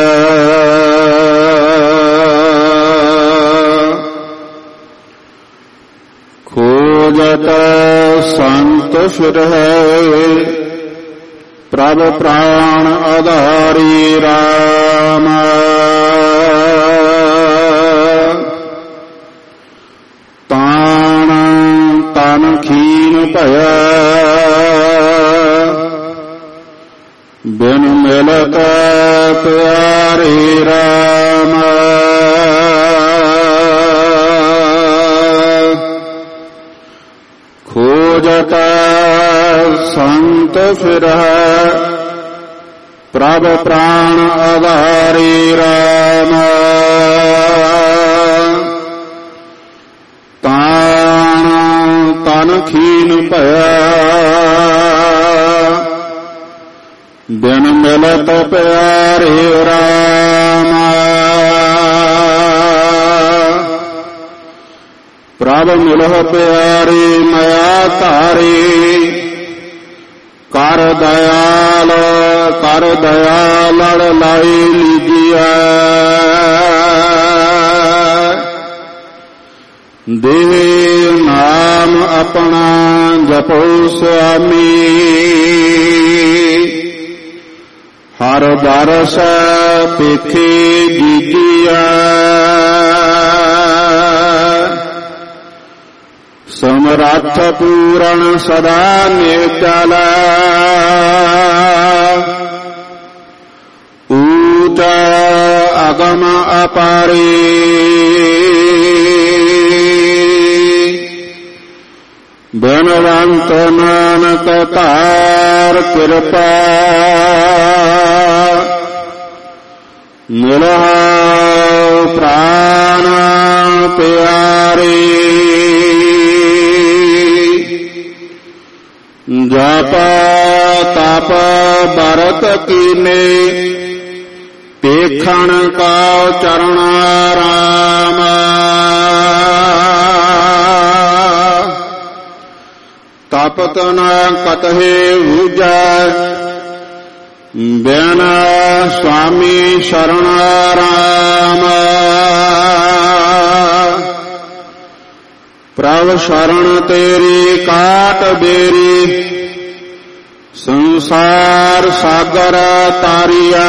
ਖੋਜਤ ਸੰਤ ਫਿਰਹਿ ਪ੍ਰਭ ਪ੍ਰਾਣ ਆਧਾਰੀ ਰਾਮ। ਤਾਣ ਤਨ ਖੀਨ ਭਇਆ ਬਿਨ ਮਿਲਤ ਪਿਆਰੇ ਰਾਮ। ਖੋਜਤ ਸੰਤ ਫਿਰਹਿ ਪ੍ਰਭ ਪ੍ਰਾਣ ਆਧਾਰੀ ਰਾਮ। ਤਾਣ ਤਨ ਖੀਨ ਭਇਆ ਬਿਨ ਮਿਲਤ ਪਿਆਰੇ ਰਾਮ। ਪ੍ਰਭ ਮਿਲਹੁ ਪਿਆਰੇ ਮਇਆ ਧਾਰੇ ਕਰ ਦਇਆਲ ਕਰ ਦਇਆ ਲੜ ਲਾਈ ਲੀਜੀਐ। ਦੇਹ ਨਾਮ ਆਪਣਾ ਜਪੋ ਸੁਆਮੀ ਹਰ ਦਰਸ ਪੇਖੇ ਜੀਜੀਐ। ਸਮਰੱਥ ਪੂਰਨ ਸਦਾ ਨਿਰਜਲ ਊਚ ਅਗਮ ਅਪਾਰੇ। ਬਨਵੰਤ ਨਾਨਕ ਧਾਰ ਕਿਰਪਾ ਮਿਲਹੁ ਪ੍ਰਾਨ ਪਿਆਰੇ। ਜਪ ਤਪ ਬਰਤ ਕੀਨੇ ਪੇਖਣ ਕਾ ਚਰਨ ਰਾਮ। ਤਪਤ ਨ ਕਤਹਿ ਬੂਝੈ ਬਿਨ ਸੁਆਮੀ ਸ਼ਰਨ ਰਾਮ ਪ੍ਰਭ ਸ਼ਰਨ ਤੇਰੀ ਕਾਟ ਬੇਰੀ ਸੰਸਾਰ ਸਾਗਰ ਤਾਰੀਐ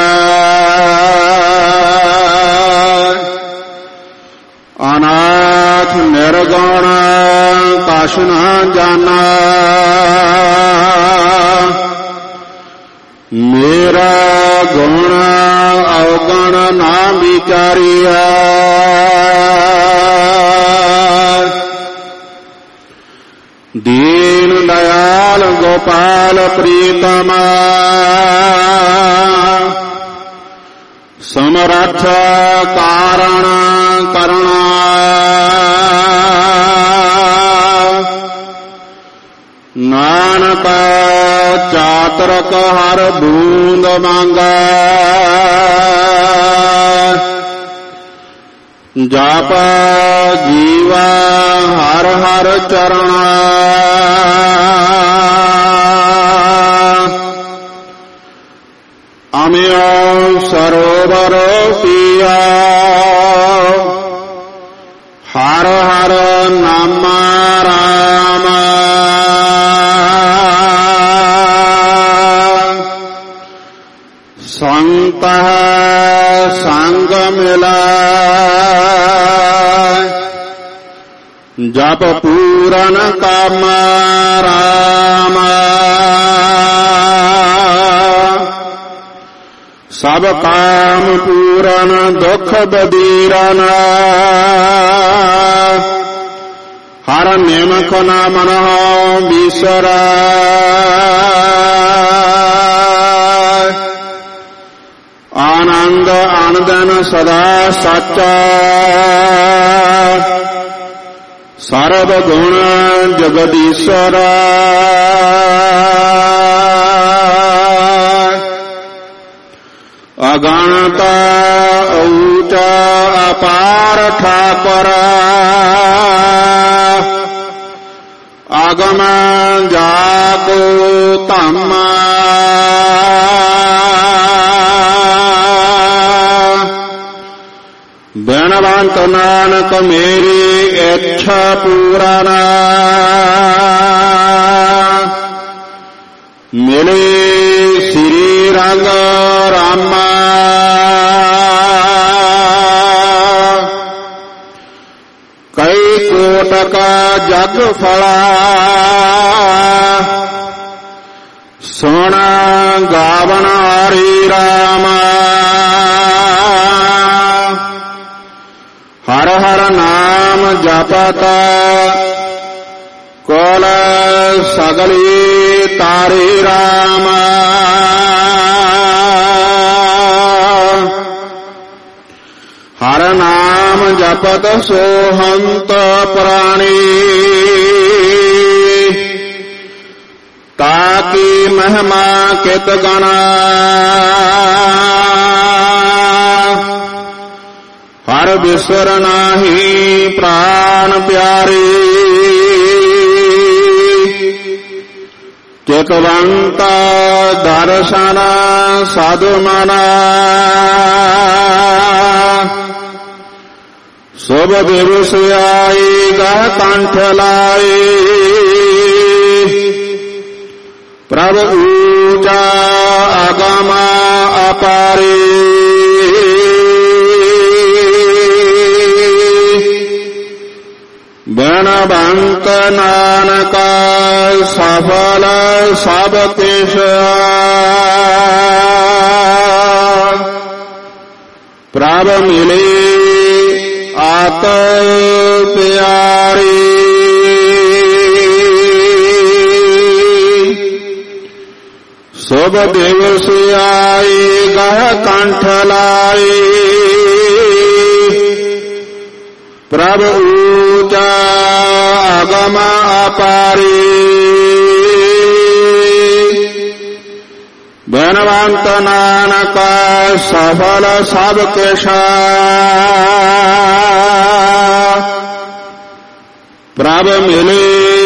ਅਨਾਥ ਨਿਰਗੁਣ ਕਛ ਨਾ ਜਾਣਾ ਮੇਰਾ ਗੁਣ ਅਵਗਣ ਨਾ ਵਿਚਾਰੀਐ ਦੀਨ ਦਇਆਲ ਗੋਪਾਲ ਪ੍ਰੀਤਮ ਸਮਰੱਥ ਕਾਰਣ ਕਰਣਾ ਨਾਨਕ ਚਾਤਰਕ ਹਰ ਬੂੰਦ ਮੰਗੈ ਜਪ ਜੀਵਾ ਹਰ ਹਰ ਚਰਣਾ ਅਮਿਓ ਸਰੋਵਰ ਪੀਆ ਹਰ ਹਰ ਨਾਮ ਰਾਮ ਸੰਤ ਸੰਗ ਮਿਲਾਇ ਜਪ ਪੂਰਨ ਕਾਮ ਰਾਮ ਸਭ ਕਾਮ ਪੂਰਨ ਦੁਖ ਬਦੀਰਨ ਹਰ ਨਿਮਖ ਨਾ ਮਨਹੁ ਬਿਸਰੈ ਆਨੰਦ ਆਨੰਦਨ ਸਦਾ ਸਾਚਾ ਸਰਬ ਗੁਣ ਜਗਦੀਸ਼ਰ ਅਗਣਤ ਊਚਾ ਅਪਾਰ ਠਾਕੁਰ ਆਗਮ ਜਾਕੋ ਧੰਮ ਬਿਨਵੰਤ ਨਾਨਕ ਮੇਰੀ ਇੱਛਾ ਪੂਰਨ ਮਿਲੇ ਸ੍ਰੀ ਰੰਗ ਰਾਮਾ ਕਈ ਕੋਟਕ ਜਗ ਫਲਾ ਸੋਣਾ ਗਾਵਨ ਹਰੀ ਰਾਮ ਹਰ ਹਰ ਨਾਮ ਜਪਤ ਕੋਲ ਸਗਲੀ ਤਾਰੀ ਰਾਮ ਹਰ ਨਾਮ ਜਪਤ ਸੋਹੰਤ ਪ੍ਰਾਣੀ ਤਾਕੀ ਮਹਿਮਾ ਕਿਤ ਗਣਾ ਹਰ ਬਿਸਰ ਨਾਹੀ ਪ੍ਰਾਨ ਪਿਆਰੀ ਚਿਤਵੰਤ ਦਰਸ਼ਨ ਸਾਧੂ ਮਨਾ ਸੁਭ ਦਿਵਸ ਆਈ ਗਹ ਕੰਠ ਲਾਈ ਪ੍ਰਭ ਊਚਾ ਅਗਮ ਅਪਾਰੀ ਬਨਵੰਤ ਨਾਨਕ ਸਫਲ ਸਭ ਕਿਛ ਪ੍ਰਭ ਮਿਲੇ ਆਤ ਪਿਆਰੀ ਸੁਭ ਦਿਵਸ ਆਈ ਗਹ ਕੰਠ ਲਾਈ ਪ੍ਰਭ ਊਚਾ ਅਗਮ ਅਪਾਰੀ ਬਨਵੰਤ ਨਾਨਕ ਸਫਲ ਸਭ ਕਿਛ ਪ੍ਰਭ ਮਿਲੇ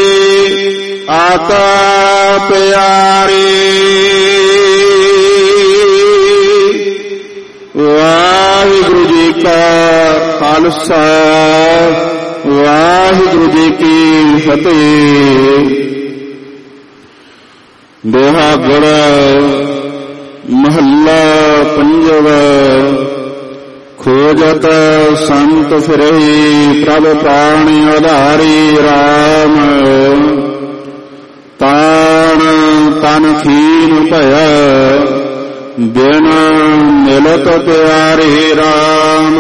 ਆਤ ਪਿਆਰੀ ਖਾਲਸਾ ਵਾਹਿਗੁਰੂ ਜੀ ਕੀ ਫਤਿਹ। ਬਿਹਾਗੜ ਮਹੱਲਾ ਪੰਜਵਾ। ਖੋਜਤ ਸੰਤ ਫਿਰਈ ਪ੍ਰਭ ਪਾਣੀ ਉਧਾਰੀ ਰਾਮ। ਤਾਣ ਤਨ ਖੀਨ ਭਇਆ ਬਿਨ ਮਿਲਤ ਪਿਆਰੇ ਰਾਮ।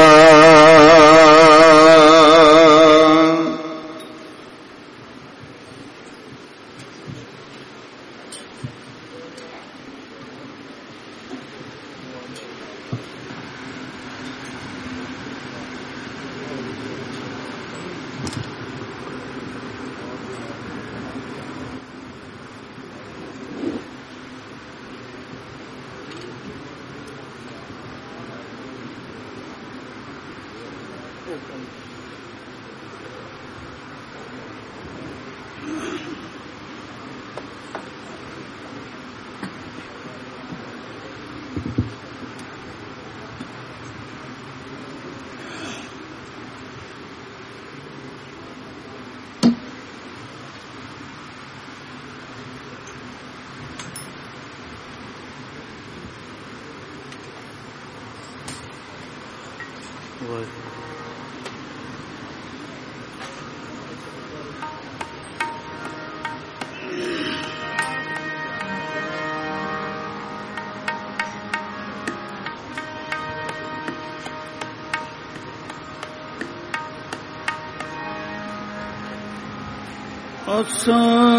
ਆਸਾ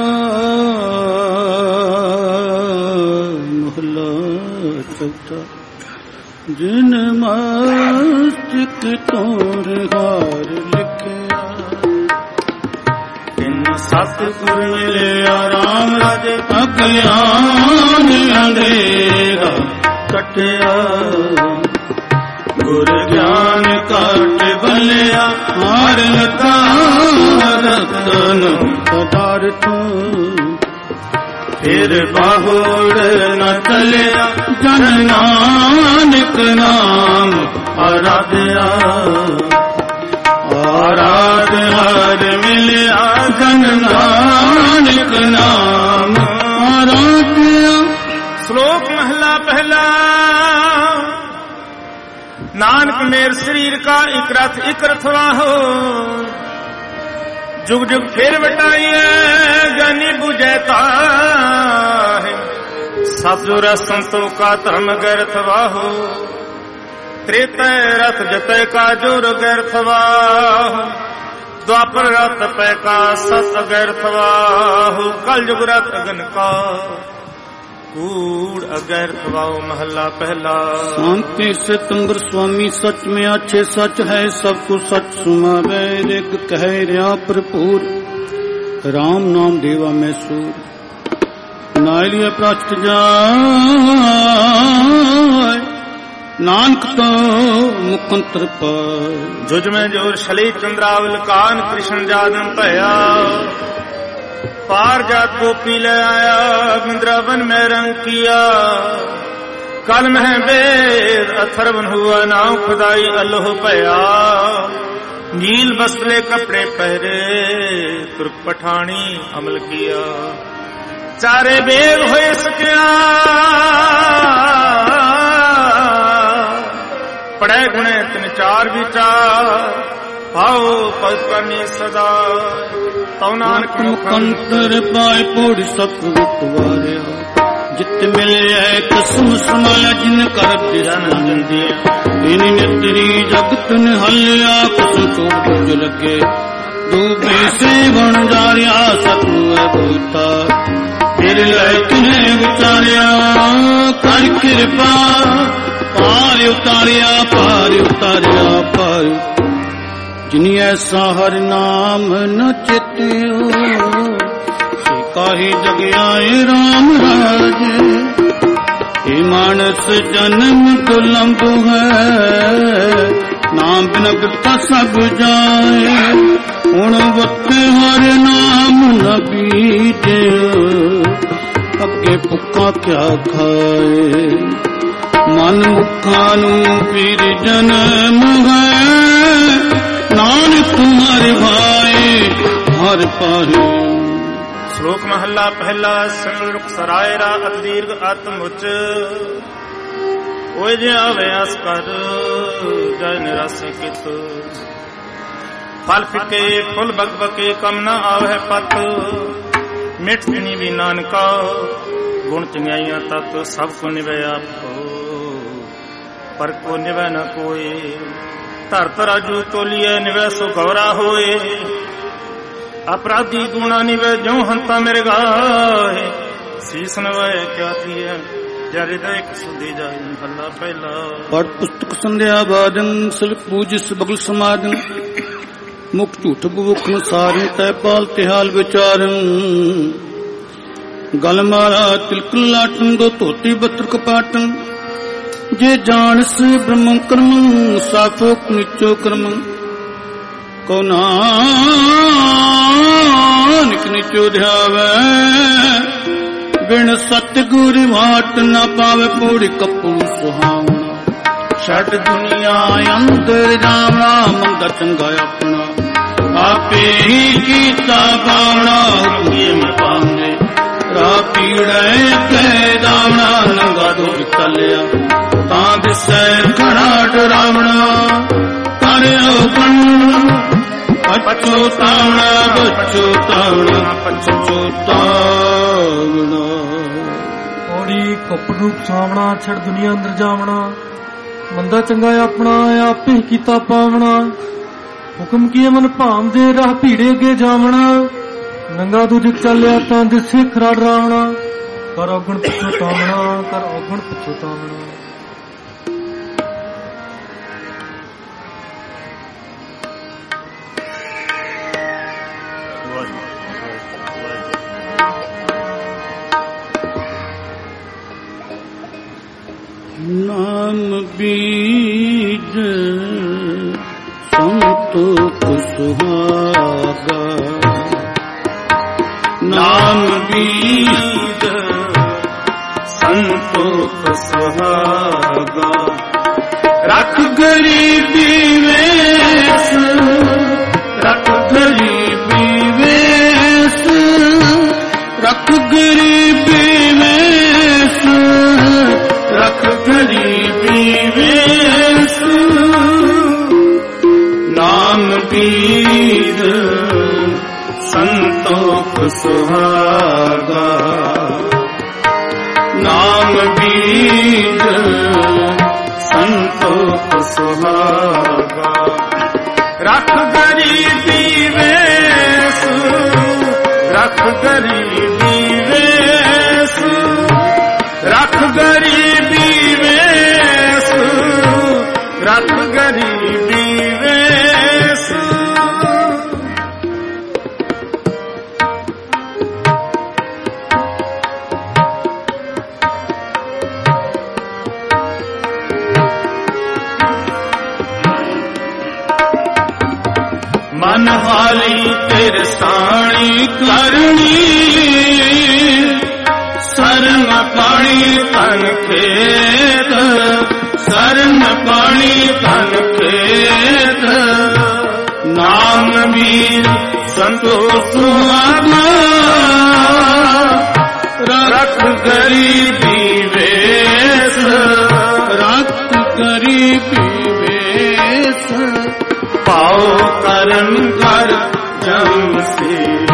ਮਹਲਾ ਚੌਥਾ। ਜਿਨ ਮਸਤਕ ਤੋਰ ਹਾਰ ਲਿਖਿਆ ਤਿਨ ਸਤਿਗੁਰ ਮਿਲਿਆ ਰਾਮ ਰਾਜੇ। ਅਗਿਆਨ ਅੰਧੇਰਾ ਕਟਿਆ ਗੁਰ ਗਿਆਨ ਕਾਟ ਬਲਿਆ। ਹਾਰ ਲਤਾ ਰਤਨ ਪਦਾਰਥ ਫਿਰ ਬਾਹੁੜ ਨ ਚਲਿਆ। ਜਨ ਨਾਨਕ ਨਾਮ ਆਰਾਧਿਆ ਆਰਾਧ ਹਰ ਮਿਲਿਆ। ਜਨ ਨਾਨਕ ਨਾਮ ਆਰਾਧਿਆ। ਸ਼ਲੋਕ ਮਹਲਾ ਪਹਿਲਾ। ਨਾਨਕ ਮੇਰ ਸਰੀਰ ਕਾ ਇਕ ਰਥ ਇਕ ਰਥਵਾਹੋ। जुग जुग फिर बटाइए ज्ञानी बुझे ताहे। सतजुर संतों का धर्म गैरथ वाहो। त्रेतय रथ जतय का जोर गैरथ वाहो। द्वापर रथ पै का सत गैरथ वाहो। कल जुग रथ अगन का कूड़ अगैरथ वाहो। महला पहला। शांति सितंबर स्वामी सच में अच्छे सच है सब कुछ सच सुनावे। ऋग कह रहा भरपूर राम नाम देवा में सूर। नालिया प्राचत जाय नानक तो मुकंतर पाय। जुज में जोर शली चंद्रावल कान कृष्ण जादन तया। पार जात को पी ले आया वृंदावन में रंग किया। कल में वेद अथर्वन हुआ नाव खुदाई अल्लाह पया। नील बसले कपड़े पहरे तुर्क पठानी अमल किया। चारे बेग होए सकिया पढ़े गुणे तीन चार विचार। भाओ पद करनी सदा तौ नानक मुकंतर पाए पूरी सतगुत वारिया। जित मिले कसम समाया जिन कर जन दिया। इन नितरी जगत ने हलिया कसम चोट जो लगे। डूबे से बन जारिया सतुए भूता। फिर लय तुझे विचारिया कर कृपा। पार उतारिया पार उतारिया पार। जिनी ऐसा हर नाम न चित्यो। काहि जग आए राम राजे। हे मानस जन्म दुलंब है। नाम बिन बिता सब जाए। हुण वक्त हर नाम न बीते। अगे भुखा क्या खाए। मन मुखा नू फिर जन्म है। ਹਾਰ ਪਾਹੇ। ਸ਼ਲੋਕ ਮਹੱਲਾ ਪਹਿਲਾ। ਸੰਗ ਰੁਖ ਸਰਾਏ ਰਾ ਅਤ ਦੀਰਘ ਆਤਮ ਉਚ, ਓਏ ਜੇ ਆਵੇ ਅਸ ਕਰ ਜੈ ਨਿਰਾਸੇ ਕਿਤ। ਫਲ ਫਿਕੇ ਫੁੱਲ ਬਗ ਬਕੇ ਕਮ ਨਾ ਆਵੇ ਪਤ, ਮਿਠ ਜਣੀ ਵੀ ਨਾਨਕਾ ਗੁਣ ਚੰਗਿਆਈਆਂ ਤਤ। ਸਭ ਕੋ ਨਿਵੈ ਆਪੋ ਪਰ ਕੋ ਨਿਵੈ ਨ ਕੋਏ, ਧਰ ਤਰਾਜੂ ਤੋਲੀਏ ਨਿਵੈ ਸੋ ਗੌਰਾ ਹੋਏ। ਅਪਰਾਧੀ ਗੁਣਾ ਨਿਵੈ ਜੋ ਹੰਤਾ ਮੇਰੇ ਗਾਏ, ਸੀਸ ਨਵਾਏ ਕਿਆ ਥੀਏ ਜਰੇ ਦਾ ਇੱਕ ਸੁਧੀ ਜਾਏ। ਮਹੱਲਾ ਪਹਿਲਾ। ਪੜ ਪੁਸਤਕ ਸੰਧਿਆ ਬਾਦਨ, ਸਿਲ ਪੂਜਿਸ ਬਗਲ ਸਮਾਦਨ। ਮੁਖ ਝੂਠ ਬੁਖ ਸਾਰਿ ਤੈ ਪਾਲ ਤਿਹਾਲ ਵਿਚਾਰਨ। ਗਲ ਮਾਰਾ ਤਿਲਕ ਲਾਟਨ ਦੋ ਧੋਤੀ ਬਤਰ ਕਪਾਟਨ। ਜੇ ਜਾਣਸ ਬ੍ਰਹਮ ਕਰਮ ਸਾਫੋਕ ਨਿਚੋ ਕਰਮ। ਕੋ ਨਾਨਕ ਨਿਚੋ ਧਿਆਵੈ, ਬਿਨ ਸਤਿਗੁਰ ਵਾਟ ਨਾ ਪਾਵੇ ਪੂੜੀ ਕਪੂ ਸੁਹਾਵਣਾ। ਛੱਡ ਦੁਨੀਆ ਅੰਦਰ ਜਾਵਣਾ, ਮੰਦਰ ਚੰਗਾ ਆਪਣਾ। ਆਪੇ ਹੀ ਕੀਤਾ ਪਾਵਣਾ, ਹੁਕਮੇ ਮੈਂ ਪਾਉਂਦੇ। ਰਾਹ ਪੀੜੈ ਕਹਿ ਦਾਵਣਾ, ਨੰਗਾ ਦੁੱਧ ਚੱਲਿਆ ਤਾਂ ਦਿਸੈ ਘਣਾ ਡਰਾਵਣਾ। ਕਰਿਓ ਕਣ ਪਛੋਤਾਵਣਾ, ਪਛੋਤਾਵਣਾ, ਪਛੋਤਾਵਣਾ। ਔੜੀ ਕਪੜ ਰੂਪ ਸਾਵਣਾ, ਛੜ ਦੁਨੀਆ ਅੰਦਰ ਜਾਵਣਾ। ਮੰਦਾ ਚੰਗਾ ਆਪਣਾ, ਆਪੇ ਕੀਤਾ ਪਾਵਣਾ। ਹੁਕਮ ਕੀਏ ਮਨ ਭਾਵਦੇ, ਰਾਹ ਭੀੜੇ ਅੱਗੇ ਜਾਵਣਾ। ਨੰਗਾ ਦੁੱਧ ਚੱਲਿਆ ਤਾਂ ਦਿਸੇ ਖਰਾ ਡਰਾਵਣਾ। ਕਰ ਔਗਣ ਪਛੋਤਾਵਣਾ, ਕਰ ਔਗਣ ਪਛੋਤਾਵਣਾ। ਨਾਮ ਬੀਜ ਸੰਤੋਖ ਸੁਹਾਗਾ। ਨਾਮ ਬੀਜ ਸੰਤੋਖ ਸੁਹਾਗਾ। ਰੱਖ ਗਰੀਬੀ ਵੇਸ, ਰੱਖ ਗਰੀਬੀ ਵੇਸ। ਰੱਖ ਗਰੀਬੀ ਵੇਸ, ਰੱਖ ਗਰੀਬੀ ਵੇਸ। ਨਾਮ ਬੀਜ ਸੰਤੋਖ ਸੁਹਾਗਾ। ਨਾਮ ਬੀਜ ਸੰਤੋਖ ਸੁਹਾਗਾ। ਰੱਖ ਗਰੀਬੀ ਵੇਸ, ਰੱਖ ਗਰੀਬੀ ਵੇਸ। ਰੱਖ ਗਰੀਬੀ ਵੇਸ, ਰੱਖ ਗਰੀਬੀ ਵੇਸ। ਮਨ ਹਾਲੀ ਤੇਰੇ ਸਾਣੀ ਕਰਨੀ। ਸਰਨ ਪਾਣੀ ਤਨ ਖੇਤ, ਸਰਨ ਪਾਣੀ ਤਨ ਖੇਤ। ਨਾਮ ਵੀਰ ਸੰਤੋਖ ਸੁਹਾਗਾ। ਰੱਖ ਗਰੀਬੀ ਵੇਸ, ਰੱਖ ਗਰੀਬੀ ਵੇਸ। ਪਾਉ ਕਰਮ ਕਰ ਜਮ ਸੇ,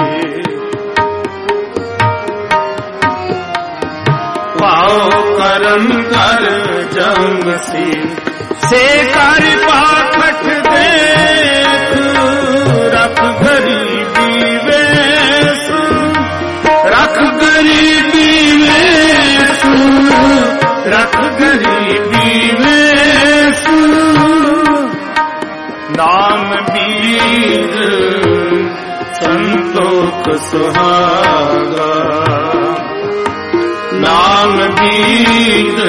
ਪਾਉ ਕਰਮ ਕਰ ਜਮ ਸੇ। ਸੇ ਕਰ ਪਾਖਟ ਦੇਖ, ਰੱਖ ਗਰੀਬੀ ਵੇਸ। ਰੱਖ ਗਰੀਬੀ ਵੇਸ, ਰੱਖ ਗਰੀਬੀ ਵੇਸ। ਨਾਮ ਬੀਜ ਸੰਤੋਖ ਸੁਹਾਗਾ। ਨਾਮ ਬੀਜ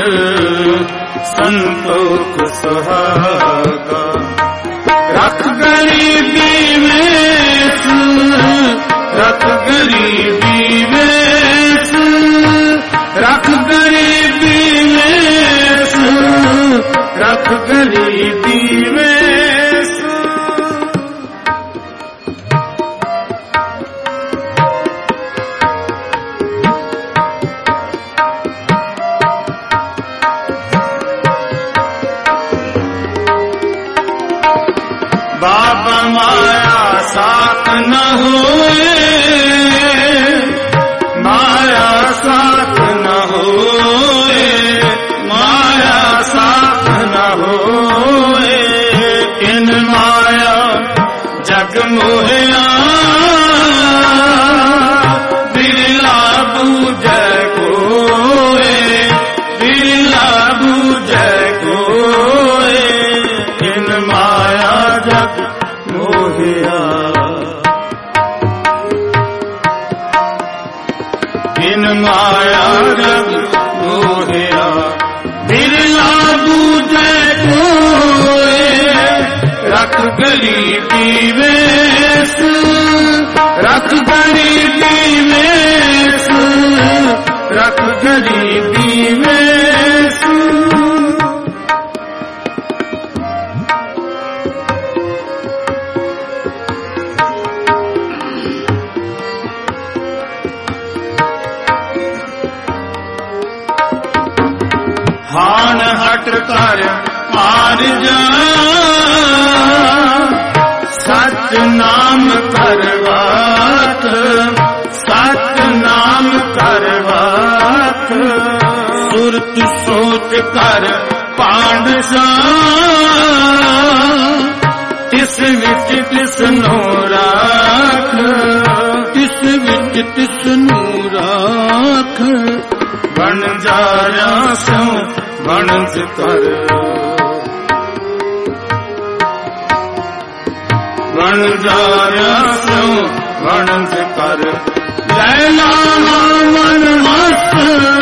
ਸੰਤੋਖ ਸੁਹਾਗਾ। ਰੱਖ ਗਰੀਬੀ ਵੇਸ, ਰੱਖ ਗਰੀਬੀ ਵੇਸ। ਰੱਖ ਗਰੀਬੀ ਵੇਸ, ਰੱਖ ਗਰੀਬੀ ਵੇਸ। साथ न होए, माया साथ न होए, माया साथ न होए, इन माया जग मोहिया बिरला बूझे कोए, बिरला बूझे कोए, इन माया जग मोहिया, इन माया जग मोहिया बिरला बूझे कोए, रख गरीबी वेश, रख गरीबी वेश, रख गरीबी वेश। हान हट कर हार जा, सच नाम करवात, सच नाम करवात, सुरत सोच कर पांडसा, तिस विच तिसनो राख, तिस विच तिसनो राख, बन जाया सो बनस कर, बन जाया सो बनस कर, लैला मन मस्त,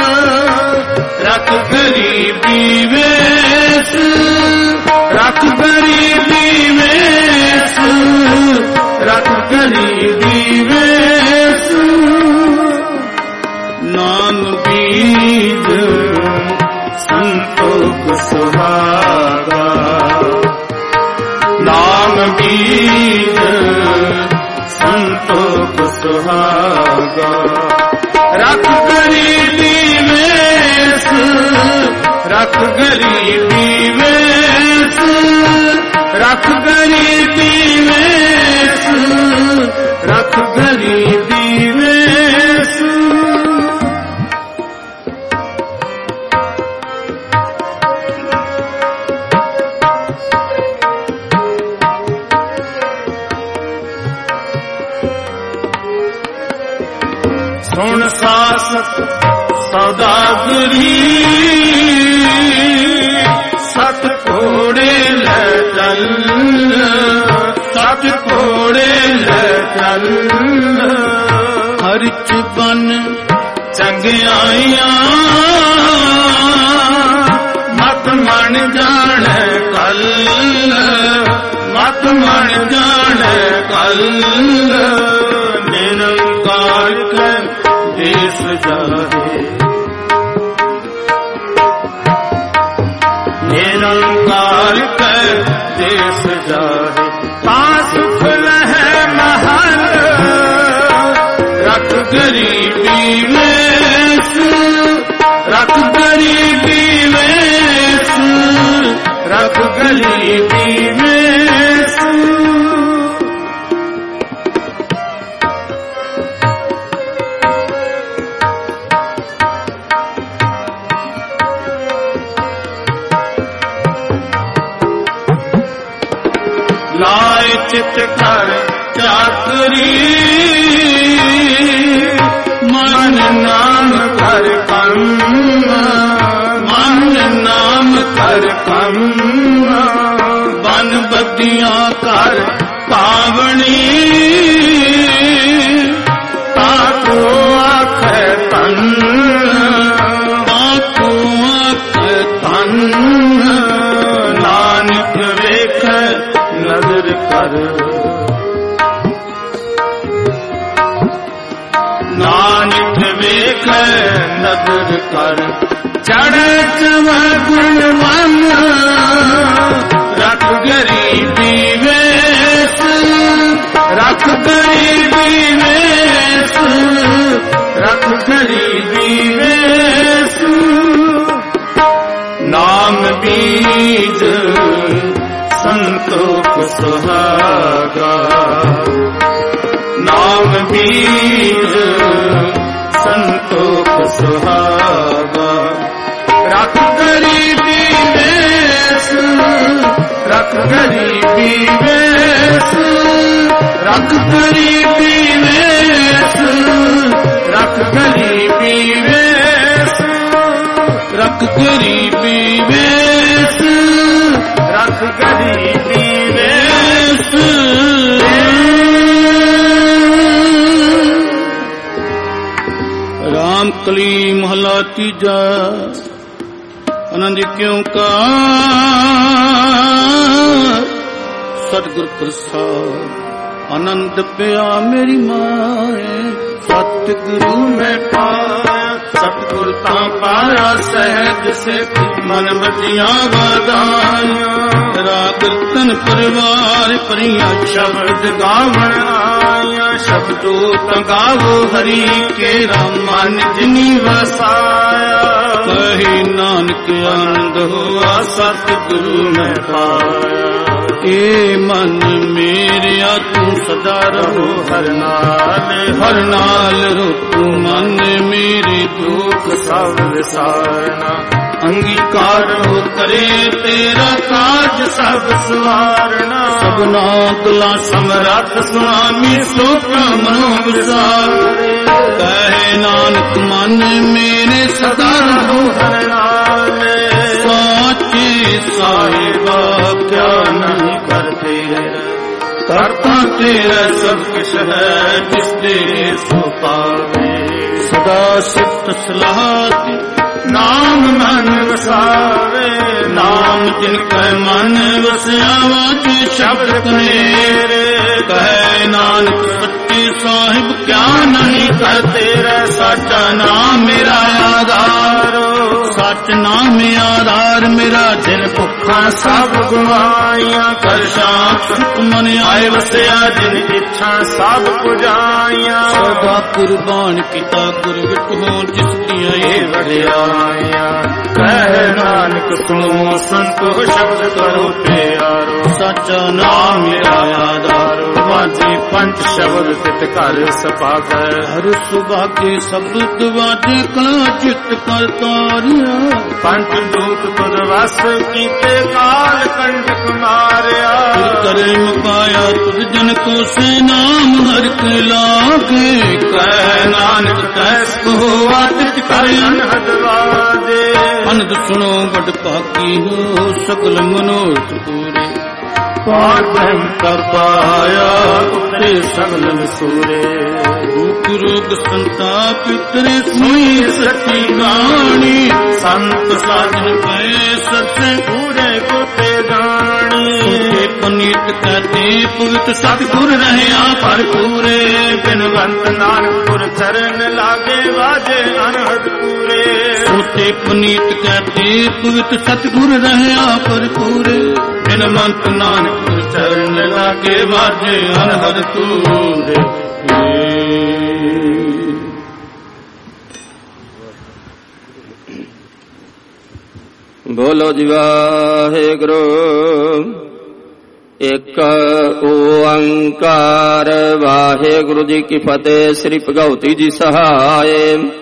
रख गरीबी वेश, रख गरीबी वेश, रख गरीबी वेश। नाम बीज संतोष सुहागा, नाम बीज संतोष सुहागा, रख गरीबी वेश, रख गरीबी वेश, रख गरीबी वेश, रख गरीबी वेश। सुन सास सौदागरी, सत घोड़े ले चल, सत घोड़े ले चल, हरिच बन चंगियाइया, मत मन जाने कल, मत मन जाने कल, निरंकार के देश जाहे, निरंकार के देश जाहे, पास खुल है महल, रख गरीबी वेश, रख गरीबी वेश, रख गरीबी वेश। लाए चित कर चाकरी, मन नाम कर कम, मन नाम कर कम, बन बदियां कर पावनी, ताको आख तन, ताको आख तन, नानक वेख नजर कर, नानक वेख नजर कर, चढ़े चवा गुणवन, रख गरीबी वेश, रख गरीबी वेश, रख गरीबी वेश। नाम बीज संतोष सुहागा, ਨਾਮ ਬੀਜ ਸੰਤੋਖ ਸੁਹਾਵਾ। ਰੱਖ ਗਰੀਬੀ ਵੇਸ ਰੱਖ ਗਰੀਬੀ ਵੇਸ ਰੱਖ ਗਰੀਬੀ ਵੇਸ ਰੱਖ ਗਰੀਬੀ ਵੇਸ ਰੱਖ ਗਰੀਬੀ ਵੇਸ ਰੱਖ ਗਰੀਬੀ ਵੇਸ। ਰਾਮ ਕਲੀ ਮਹਲਾ ਤੀਜਾ। ਆਨੰਦ ਕਿਉਂ ਕਾ ਸਤਿਗੁਰ ਪ੍ਰਸਾਦ ਆਨੰਦ ਪਿਆ ਮੇਰੀ ਮਾਏ। ਸਤਿਗੁਰੂ ਮੈਂ ਪਾਇਆ ਸਤਿਗੁਰ ਤਾਂ ਪਾਇਆ ਸਹਿਜ ਸਿੱਖ ਮਨ ਵਜੀਆਂ ਵਧਾਈਆਂ। ਰਾਗ ਕੀਰਤਨ ਪਰਿਵਾਰ ਭਰੀਆਂ ਸ਼ਬਦ ਗਾਵਣ ਆਇਆ। ਸ਼ਬਦੋ ਤਾਂ ਗਾਵੋ ਹਰੀ ਕੇਰਾ ਮਨ ਜਿਨੀ ਵਸਾਇਆ। ਕਹੀ ਨਾਨਕ ਆਨੰਦ ਹੋਆ ਸਤਿਗੁਰੂ ਮੈਂ ਪਾਇਆ। ਏ ਮਨ ਮੇਰਿਆ ਤੂੰ ਸਦਾ ਰਹੋ ਹਰ ਨਾਲ ਹਰ ਨਾਲ ਰੋ ਤੂੰ ਮਨ ਮੇਰੇ ਦੁੱਖ ਸਭ ਵਿਸਾਰਨਾ। ਅੰਗੀਕਾਰ ਹੋ ਕਰੇ ਤੇਰਾ ਕਾਜ ਸਭ ਸਵਾਰਨਾ। ਸਭਨਾ ਤੁਲਾ ਸਮਰੱਥ ਸੁਆਮੀ ਸੁਖ ਮਨੋ ਵਿਸਾਰੇ। ਕਹੇ ਨਾਨਕ ਮਨ ਮੇਰੇ ਸਦਾ ਰਹੋ ਹਰ ਨਾਲ। ਸਾਚੇ ਸਾਹਿਬਾ ਕਿਆ ਨਹੀਂ ਕਰਤੇ ਕਰਤਾ ਤੇਰਾ ਸਭ ਕੁਛ ਹੈ ਜਿਸ ਦੇ ਸੋ ਪਾਵੇ। ਸਦਾ ਸਿਫਤ ਸਲਾਹ ਨਾਮ ਮਨ ਵਸਾਵੇ। ਨਾਮ ਜਿਨ ਕੈ ਮਨ ਵਸਿਆ ਵਾਜੇ ਸ਼ਬਦ ਕਨੇਰੇ। ਕਹੇ ਨਾਨਕ ਸੱਚੇ ਸਾਹਿਬ ਕਿਆ ਨਹੀਂ ਕਰਤੇ ਰਹਿ। ਸਾਚਾ ਨਾਮ ਮੇਰਾ ਆਧਾਰ ਸੱਚ ਨਾਮ ਆਧਾਰ ਮੇਰਾ। ਜਿਨ ਭੁੱਖਾਂ ਸਭ ਗਵਾਈਆਂ ਕਰ ਸ਼ਾਂਤ ਮਨ ਆਏ ਵਸਿਆ। ਜਿਨ ਇੱਛਾ ਸਭ ਪੁਜਾਈਆਂ ਸਦਾ ਕੁਰਬਾਨ ਕੀਤਾ ਗੁਰ ਵਿਟੋ ਜਿਸ ਦੀਆਂ ਇਹ ਵਡਿਆਈਆਂ। ਕਹਿ ਨਾਨਕ ਸੁਣੋ ਸੰਤੋ ਸ਼ਬਦ ਕਰੋ ਪਿਆਰੋ। ਸਾਚਾ ਨਾਮ ਮੇਰਾ ਆਧਾਰ ਵਾਜੇ ਪੰਜ ਸ਼ਬਦ ਤਿਤ ਘਰ ਸਭਾਗੈ। ਹਰ ਸੁਭਾਗੇ ਸ਼ਬਦ ਵਾਜੇ ਕਲਾ ਚਿਤ ਕਰ ਤਾਰਿਆ। ਪੰਜ ਦੂਤ ਤੁਧ ਵਸ ਕੀਤੇ ਕਾਲ ਕੰਡਕ ਮਾਰਿਆ। ਕਰਮ ਪਾਇਆ ਤੁਧ ਜਨ ਕੋ ਸੇ ਨਾਮ ਹਰ ਕੇ ਲਾਗੇ। ਕਹਿ ਨਾਨਕ ਕੈਸ ਕੋ ਆਦਿਤ ਕਰ ਅਨਹਦ ਵਾਜੇ। ਅਨੰਦ ਸੁਣੋ ਬੜ ਭਾਗੀ ਹੋ ਸਕਲ ਮਨੋਰਥ ਪੂਰੇ। ਪਾਰ ਬ੍ਰਹਮ ਕਰ ਪਾਇਆ ਉਤਰੇ ਸਗਲ ਵਿਸੂਰੇ। ਰੂਪ ਰੂਪ ਸੰਤਾਪ ਉਤਰੇ ਸੁਣੀ ਸੱਚੀ ਬਾਣੀ। ਸੰਤ ਸਾਧਨ ਪਏ ਸੱਚੇ ਪੂਰੇ ਗੁਤੇ ਗਾਣੀ। ਪਨੀਤ ਕਹਤੇ ਪਵਿੱਤ ਸਤਿਗੁਰ ਰਹਿਆ ਭਰਪੂਰੇ। ਬਿਨਵੰਤ ਨਾਨਕ ਪੁਰ ਚਰਨ ਲਾਗੇ ਵਾਜੇ ਅਨਹਦ ਪੂਰੇ। ਸੋਤੇ ਪਨੀਤ ਕਹਤੇ ਪਵਿੱਤ ਸਤਿਗੁਰ ਰਹਿਆ ਭਰਪੂਰੇ। ਬਿਨਵੰਤ ਨਾਨਕ ਪੁਰ ਚਰਨ ਲਾਗੇ ਵਾਜੇ ਅਨਹਦ ਪੂਰੇ। ਬੋਲੋ ਜੀ ਵਾਹਿਗੁਰੂ। ਇੱਕ ਓੰਕਾਰ ਵਾਹਿਗੁਰੂ ਜੀ ਕੀ ਫਤਿਹ। ਸ੍ਰੀ ਭਗਉਤੀ ਜੀ ਸਹਾਏ।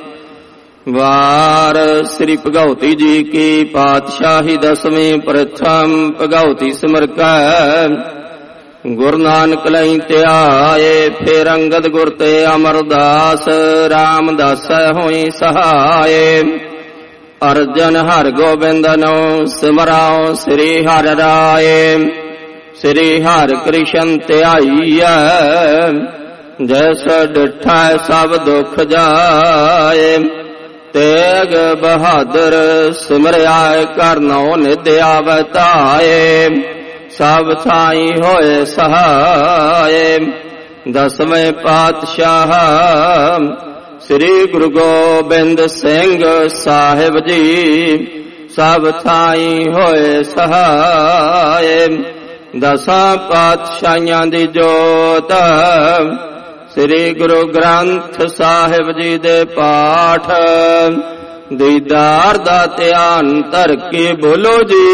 ਵਾਰ ਸ੍ਰੀ ਭਗਉਤੀ ਜੀ ਕੀ ਪਾਤਸ਼ਾਹੀ ਦਸਵੀਂ ਪ੍ਰਥਮ ਭਗਉਤੀ ਸਿਮਰ ਕੈ। ਗੁਰੂ ਨਾਨਕ ਲਈ ਧਿਆਏ। ਫਿਰ ਅੰਗਦ ਗੁਰ ਤੇ ਅਮਰਦਾਸ ਰਾਮਦਾਸ ਹੋਈ ਸਹਾਏ। ਅਰਜਨ ਹਰਿ ਗੋਬਿੰਦ ਨੂੰ ਸਿਮਰਾਓ ਸ੍ਰੀ ਹਰਿ ਰਾਏ। ਸ੍ਰੀ ਹਰਿ ਕ੍ਰਿਸ਼ਨ ਧਿਆਈਐ ਜੈਸ ਡਿਠਾ ਸਭ ਦੁਖ ਜਾਏ। ਤੇਗ ਬਹਾਦਰ ਸਿਮਰਿਆ ਕਰਨੋ ਨਿਧ ਆਵੈ ਧਾਏ। ਸਭ ਥਾਈ ਹੋਏ ਸਹਾਏ। ਦਸਵੇਂ ਪਾਤਸ਼ਾਹ ਸ੍ਰੀ ਗੁਰੂ ਗੋਬਿੰਦ ਸਿੰਘ ਸਾਹਿਬ ਜੀ ਸਭ ਥਾਈ ਹੋਏ ਸਹਾਏ। ਦਸਾਂ ਪਾਤਸ਼ਾਹੀਆਂ ਦੀ ਜੋਤ ਸ੍ਰੀ ਗੁਰੂ ਗ੍ਰੰਥ ਸਾਹਿਬ ਜੀ ਦੇ ਪਾਠ ਦੀਦਾਰ ਦਾ ਧਿਆਨ ਧਰ ਕੇ ਬੋਲੋ ਜੀ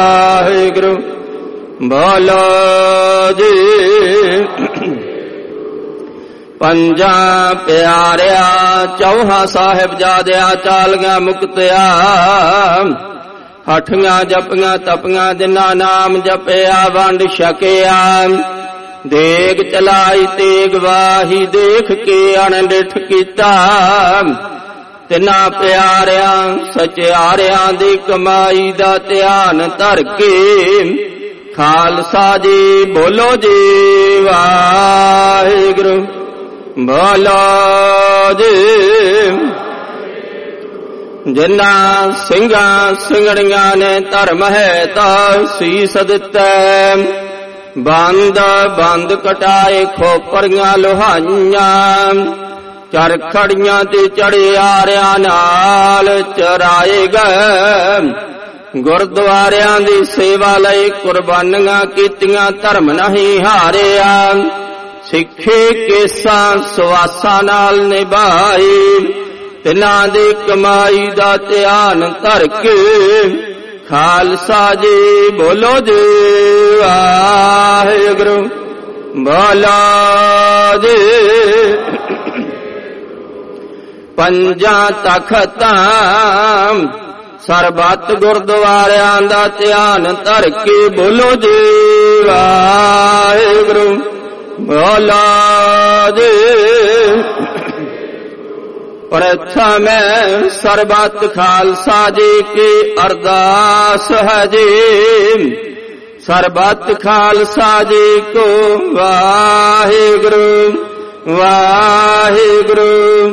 ਵਾਹਿਗੁਰੂ। ਬੋਲੋ ਜੀ ਪੰਜਾਂ ਪਿਆਰਿਆ ਚੌਹਾਂ ਸਾਹਿਬਜ਼ਾਦਿਆਂ ਚਾਲੀਆਂ ਮੁਕਤਿਆ ਹਠੀਆਂ ਜਪੀਆਂ ਤਪੀਆਂ ਜਿਨ੍ਹਾਂ ਨਾਮ ਜਪਿਆ ਵੰਡ ਛਕਿਆ ਦੇਗ ਚਲਾਈ ਤੇਗ ਵਾਹੀ ਦੇਖ ਕੇ ਅਣਡਿਠ ਕੀਤਾ ਤਿੰਨਾਂ ਪਿਆਰਿਆਂ ਸਚਿਆਰਿਆਂ ਦੀ ਕਮਾਈ ਦਾ ਧਿਆਨ ਧਰ ਕੇ ਖਾਲਸਾ ਜੀ ਬੋਲੋ ਜੀ ਵਾਹਿਗੁਰੂ ਬੋਲੋ ਜੀ। ਜਿਨ੍ਹਾਂ ਸਿੰਘਾਂ ਸਿੰਘਣੀਆਂ ਨੇ ਧਰਮ ਹੈ ਤਾਂ ਸੀਸ ਦਿੱਤਾ ਬੰਦ ਬੰਦ ਕਟਾਏ ਖੋਪਰੀਆਂ ਲੋਹਾਈਆਂ ਚਰਖੜੀਆਂ ਤੇ ਚੜੇ ਆਰਿਆਂ ਨਾਲ ਚਰਾਏ ਗਏ ਗੁਰਦੁਆਰਿਆਂ ਦੀ ਸੇਵਾ ਲਈ ਕੁਰਬਾਨੀਆਂ ਕੀਤੀਆਂ ਧਰਮ ਨਹੀਂ ਹਾਰਿਆ ਸਿੱਖੇ ਕੇਸਾਂ ਸਵਾਸਾਂ ਨਾਲ ਨਿਭਾਈ ਤਿੰਨਾਂ ਦੀ ਕਮਾਈ ਦਾ ਧਿਆਨ ਧਰ ਕੇ ਖਾਲਸਾ ਜੀ ਬੋਲੋ ਜੀ ਵਾਹਿਗੁਰੂ ਬੋਲੋ ਜੀ। ਪੰਜਾਂ ਤਖਤਾਂ ਸਰਬੱਤ ਗੁਰਦੁਆਰਿਆਂ ਦਾ ਧਿਆਨ ਧਰ ਕੇ ਬੋਲੋ ਜੀ ਵਾਹਿਗੁਰੂ ਬੋਲੋ ਜੀ। ਪ੍ਰਥਮ ਸਰਬੱਤ ਖਾਲਸਾ ਜੀ ਕੀ ਅਰਦਾਸ ਹੈ ਜੀ ਸਰਬੱਤ ਖਾਲਸਾ ਜੀ ਕੋ ਵਾਹਿਗੁਰੂ ਵਾਹਿਗੁਰੂ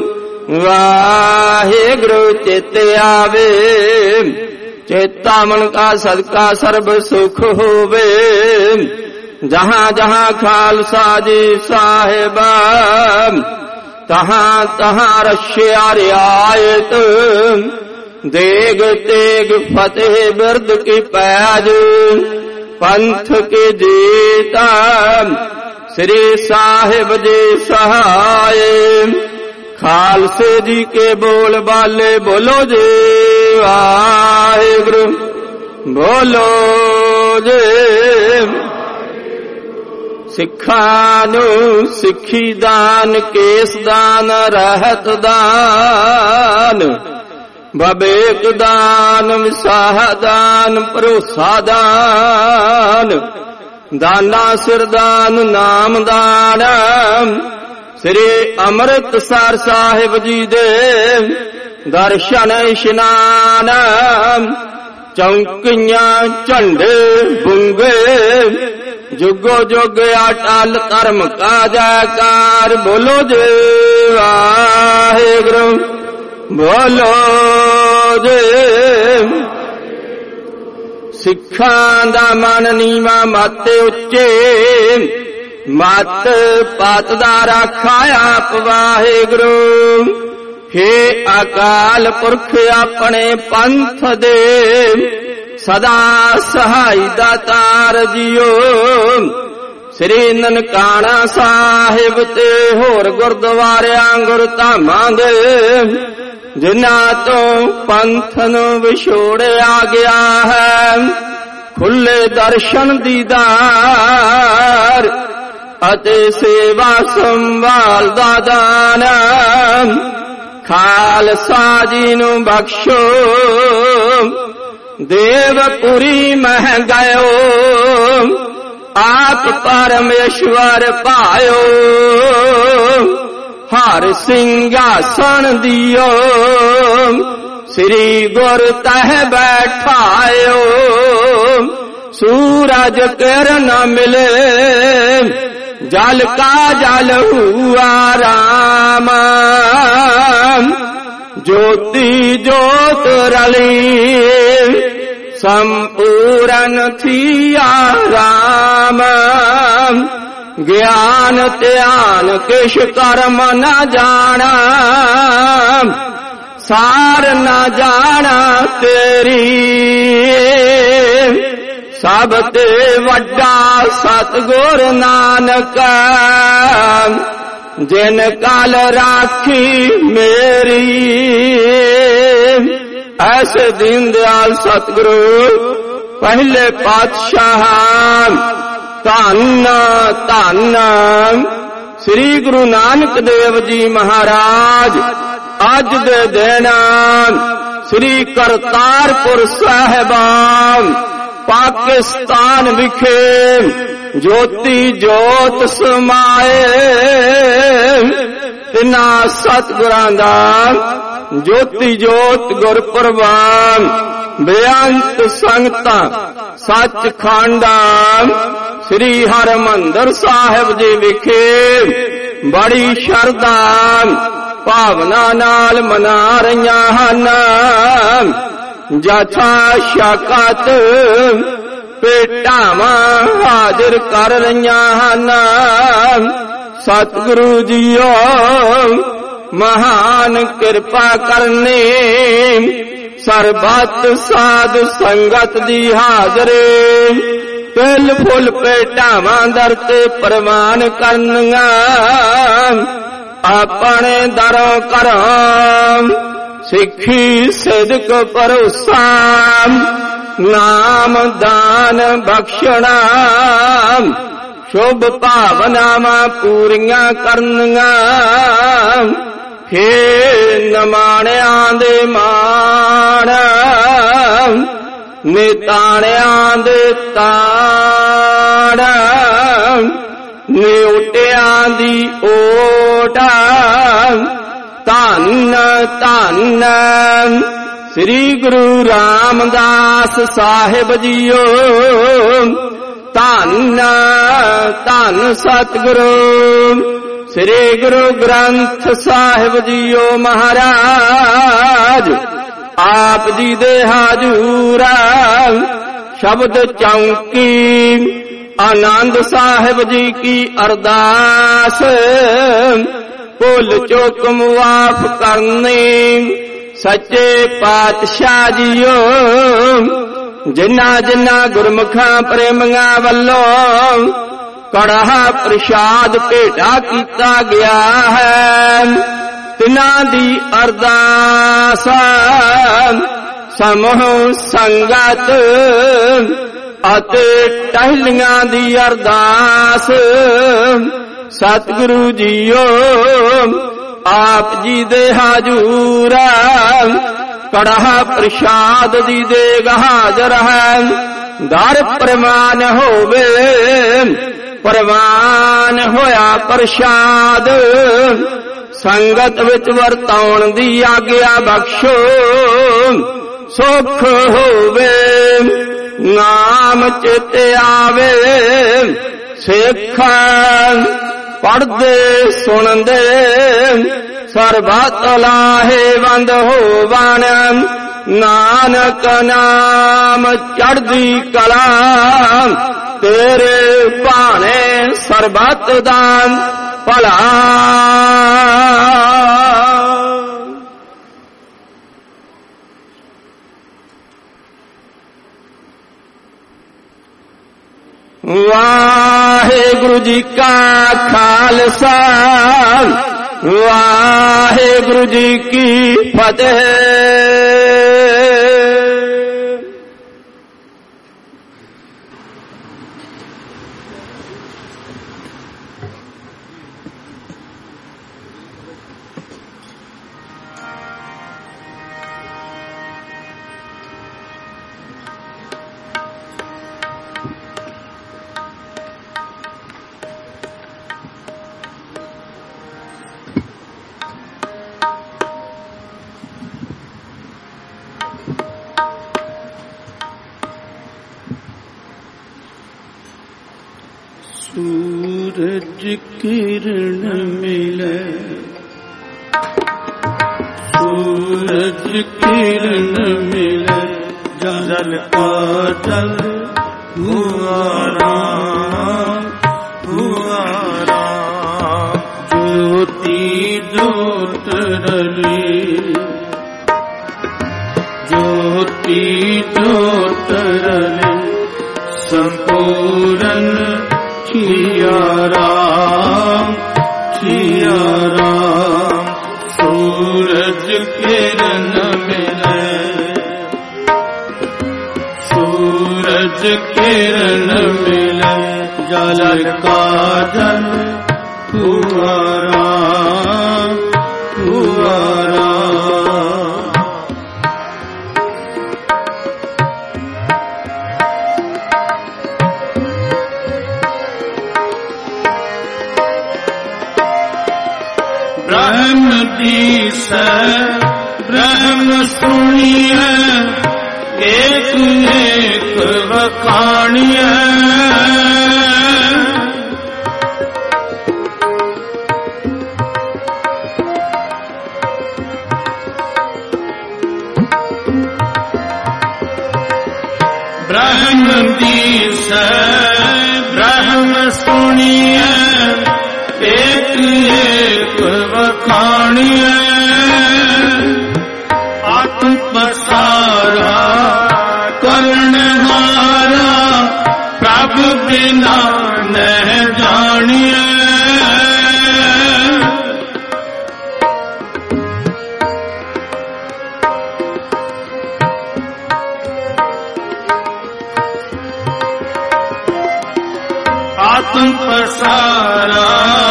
ਵਾਹਿਗੁਰੂ ਚਿਤ ਆਵੇ ਚੇਤਾ ਮਨ ਕਾ ਸਦਕਾ ਸਰਬ ਸੁਖ ਹੋਵੇ ਜਹਾਂ ਜਹਾਂ ਖਾਲਸਾ ਜੀ ਸਾਹਿਬਾ ਤਹਾਂ ਤਹਾਂ ਰਸ਼ਿਆ ਰਿਆਇਤ ਦੇਗ ਤੇਗ ਫਤਿਹ ਬਿਰਦ ਕੀ ਪੈਜ ਪੰਥ ਕੀ ਜੀਤਾ ਸ੍ਰੀ ਸਾਹਿਬ ਜੀ ਸਹਾਏ ਖਾਲਸੇ ਜੀ ਕੇ ਬੋਲ ਬਾਲੇ ਬੋਲੋ ਜੀ ਵਾਹਿਗੁਰੂ ਬੋਲੋ ਜੀ। ਸਿੱਖਾਂ ਨੂੰ ਸਿੱਖੀ ਦਾਨ ਕੇਸ ਦਾਨ ਰਹਿਤ ਦਾਨ ਬਵੇਕ ਦਾਨ ਵਿਸਾਹ ਦਾਨ ਭਰੋਸਾ ਦਾਨ ਦਾਨਾ ਸਿਰ ਦਾਨ ਨਾਮ ਦਾਨ ਸ੍ਰੀ ਅੰਮ੍ਰਿਤਸਰ ਸਾਹਿਬ ਜੀ ਦੇ ਦਰਸ਼ਨ ਇਸ਼ਨਾਨ ਚੌਂਕੀਆਂ ਝੰਡੇ ਬੁੰਗੇ ਜੁਗੋ ਜੁਗ ਅਟਲ ਧਰਮ ਕਾ ਜੈਕਾਰ ਬੋਲੋ ਜੀ ਵਾਹਿਗੁਰੂ ਬੋਲੋ ਜੀ। ਸਿੱਖਾਂ ਦਾ ਮਨ ਨੀਵਾਂ ਮਤ ਉੱਚੇ ਮਤ ਪਤ ਦਾ ਰਾਖਾ ਆਪ ਵਾਹਿਗੁਰੂ ਹੇ ਅਕਾਲ ਪੁਰਖ ਆਪਣੇ ਪੰਥ ਦੇ ਸਦਾ ਸਹਾਈ ਦਾਤਾਰ ਜੀਓ ਸ੍ਰੀ ਨਨਕਾਣਾ ਸਾਹਿਬ ਤੇ ਹੋਰ ਗੁਰਦੁਆਰਿਆਂ ਗੁਰਧਾਮਾਂ ਦੇ ਜਿਨ੍ਹਾਂ ਤੋਂ ਪੰਥ ਨੂੰ ਵਿਛੋੜਿਆ ਗਿਆ ਹੈ ਖੁੱਲੇ ਦਰਸ਼ਨ ਦੀਦਾਰ ਅਤੇ ਸੇਵਾ ਸੰਭਾਲ ਦਾ ਦਾਨ ਖਾਲਸਾ ਜੀ ਨੂੰ ਬਖਸ਼ੋ ਦੇਵਪੁਰੀ ਮਹਿ ਗਇਓ ਆਪ ਪਰਮੇਸ਼ਵਰ ਪਾਇਓ ਹਰ ਸਿੰਘਾਸਣ ਦਿਓ ਸ੍ਰੀ ਗੁਰ ਤਹਿ ਬੈਠਾਇਓ ਸੂਰਜ ਕਿਰਨ ਮਿਲੇ ਜਲ ਕਾ ਜਲ ਹੁਆ ਰਾਮ ज्योति ज्योत रली संपूर्ण थिया राम ज्ञान ध्यान किश कर्म न जाना सार न जाना तेरी सब ते वड्डा सतगुर नानक जिन काल राखी मेरी ऐसे दीन दयाल सतगुरु पहले पातशाह धन धन ਸ੍ਰੀ ਗੁਰੂ ਨਾਨਕ ਦੇਵ ਜੀ ਮਹਾਰਾਜ ਅੱਜ ਦੇ ਦਿਨ ਸ੍ਰੀ ਕਰਤਾਰਪੁਰ ਸਾਹਿਬਾਨ ਪਾਕਿਸਤਾਨ ਵਿਖੇ ਜੋਤੀ ਜੋਤ ਸਮਾਏ। ਤਿੰਨਾਂ ਸਤਿਗੁਰਾਂ ਦਾ ਜੋਤੀ ਜੋਤ ਗੁਰਪੁਰਬਾਨ ਬੇਅੰਤ ਸੰਗਤਾਂ ਸੱਚਖੰਡਾ ਸ੍ਰੀ ਹਰਿਮੰਦਰ ਸਾਹਿਬ ਜੀ ਵਿਖੇ ਬੜੀ ਸ਼ਰਧਾ ਭਾਵਨਾ ਨਾਲ ਮਨਾ ਰਹੀਆਂ ਹਨ। ਜਥਾ ਸ਼ਾਕਤ ਭੇਟਾਵਾਂ ਹਾਜ਼ਰ ਕਰ ਰਹੀਆਂ ਹਨ। ਸਤਿਗੁਰੂ ਜੀਓ ਮਹਾਨ ਕਿਰਪਾ ਕਰਨੀ, ਸਰਬੱਤ ਸਾਧ ਸੰਗਤ ਦੀ ਹਾਜ਼ਰੀ ਤਿਲ ਫੁੱਲ ਭੇਟਾਵਾਂ ਦਰ ਤੇ ਪ੍ਰਵਾਨ ਕਰਨੀਆਂ। ਆਪਣੇ ਦਰੋਂ ਘਰੋਂ ਸਿੱਖੀ ਸਿਦਕ ਭਰੋਸਾ, ਨਾਮ ਦਾਨ ਬਖਸ਼ਣਾ, ਸ਼ੁਭ ਭਾਵਨਾਵਾਂ ਪੂਰੀਆਂ ਕਰਨੀਆਂ। ਫੇ ਨਮਾਣਿਆਂ ਦੇ ਮਾਣ, ਨਿਤਾਣਿਆਂ ਦੇ ਤਾੜ, ਨਿਉਟਿਆਂ ਦੀ ਓਟ। ਧੰਨ ਧੰਨ ਸ੍ਰੀ ਗੁਰੂ ਰਾਮਦਾਸ ਸਾਹਿਬ ਜੀਓ, ਧੰਨ ਧੰਨ ਸਤਿਗੁਰੂ ਸ੍ਰੀ ਗੁਰੂ ਗ੍ਰੰਥ ਸਾਹਿਬ ਜੀਓ ਮਹਾਰਾਜ। ਆਪ ਜੀ ਦੇ ਹਾਜ਼ੂਰ ਸ਼ਬਦ ਚੌਂਕੀ ਆਨੰਦ ਸਾਹਿਬ ਜੀ ਕੀ ਅਰਦਾਸ, ਭੁੱਲ ਚੁੱਕ ਮੁਆਫ ਕਰਨੀ ਸੱਚੇ ਪਾਤਸ਼ਾਹ ਜੀਓ। ਜਿਨ੍ਹਾਂ ਜਿਨ੍ਹਾਂ ਗੁਰਮੁਖਾਂ ਪ੍ਰੇਮੀਆਂ ਵੱਲੋਂ ਕੜਾਹ ਪ੍ਰਸ਼ਾਦ ਭੇਟਾ ਕੀਤਾ ਗਿਆ ਹੈ, ਤਿਨਾਂ ਦੀ ਅਰਦਾਸ ਸਮੂਹ ਸੰਗਤ ਅਤੇ ਟਹਿਲੀਆਂ ਦੀ ਅਰਦਾਸ। ਸਤਿਗੁਰੂ ਜੀਓ ਆਪ ਜੀ ਦੇ ਹਾਜ਼ੂਰ ਕੜਾਹ ਪ੍ਰਸ਼ਾਦ ਦੀ ਦੇਗ ਹਾਜ਼ਰ ਹੈ। ਦਰ ਪ੍ਰਮਾਨ ਹੋਵੇ, ਪ੍ਰਵਾਨ ਹੋਇਆ ਪ੍ਰਸ਼ਾਦ, ਸੰਗਤ ਵਿੱਚ ਵਰਤਾਉਣ ਦੀ ਆਗਿਆ ਬਖਸ਼ੋ। ਸੁਖ ਹੋਵੇ ਨਾਮ ਚਿਤ ਆਵੇ, ਸਿੱਖ ਪੜ੍ਹਦੇ ਸੁਣਦੇ ਸਰਬੱਤ ਲਾਹੇਵੰਦ ਹੋਵਣ। ਨਾਨਕ ਨਾਮ ਚੜ੍ਹਦੀ ਕਲਾ, ਤੇਰੇ ਭਾਣੇ ਸਰਬੱਤ ਦਾ ਭਲਾ। ਵਾਹਿਗੁਰੂ ਜੀ ਕਾ ਖਾਲਸਾ, ਵਾਹਿਗੁਰੂ ਜੀ ਕੀ ਫਤਿਹ। सूरज किरण मिले, सूरज किरण मिले, जल का जल हुआ राम, हुआ राम। ज्योति ज्योत रली, ज्योति ज्योत रली, संपूर्ण किया राम, किया राम। सूरज किरण मिले, सूरज किरण मिले, जल का जल हुआ राम हुआ राम। ब्रह्म दीस ब्रह्म सुनिय एक एक वखाणिय। ब्रह्म दीस ब्रह्म सुनिय एक एक वखाणिय। आत्म पसारा करणहारा प्रभु बिना न जानिय। आत्म पसारा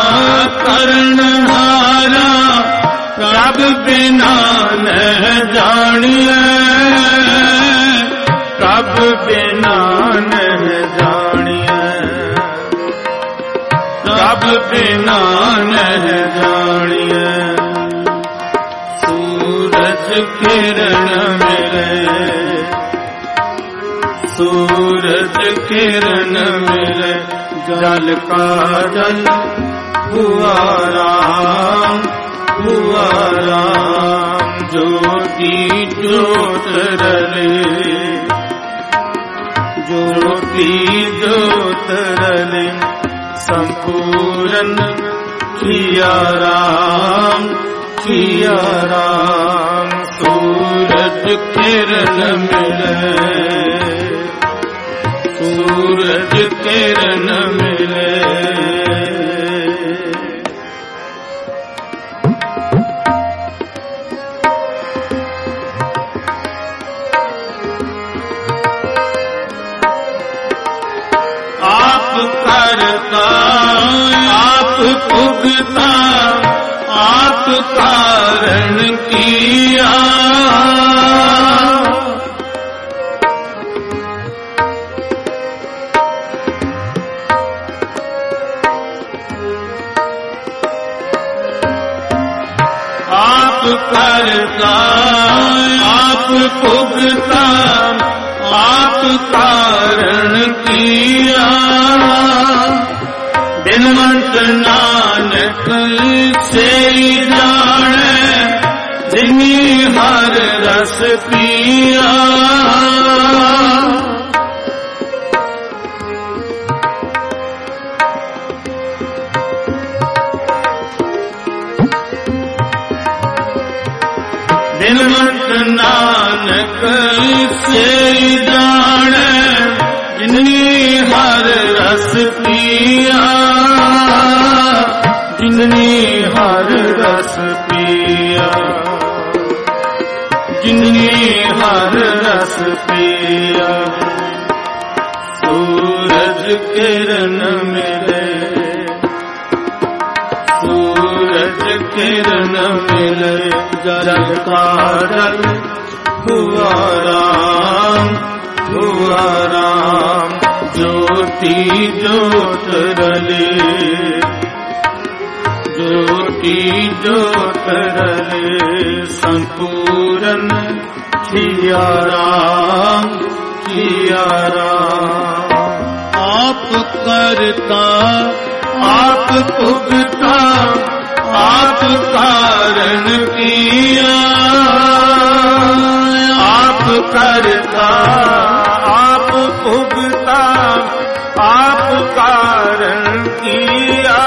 करणहारा प्रभु बिना न जानिय। प्रभु बिना न जानिय। प्रभु बिना न जानिय। सूरज किरण मिले सूरज किरण मिले जल का जल हुआ राम हुआ राम। ज्योति ज्योत रले ज्योति ज्योत रले संपूर्ण किया राम किया राम। सूरज किरण मिले सूरज किरण मिले। आप करता आप भुगता आप कारण किया। आप करता आप भुगता आप कारण किया। बिनवंत नानक से जाने जिनी हर रस पिया। बिनवंत नानक से जाने जिनी हर रस पिया। जिनने हर रस पिया जिनने हर रस पिया। सूरज किरण मिले सूरज किरण मिले जल का जल हुआ राम हुआ राम। ज्योति ज्योत रले ज्योति ज्योत रले संपूर्ण किया राम किया राम। आप करता आप भुगता आप कारण किया। आप करता आप भुगता आप कारण किया।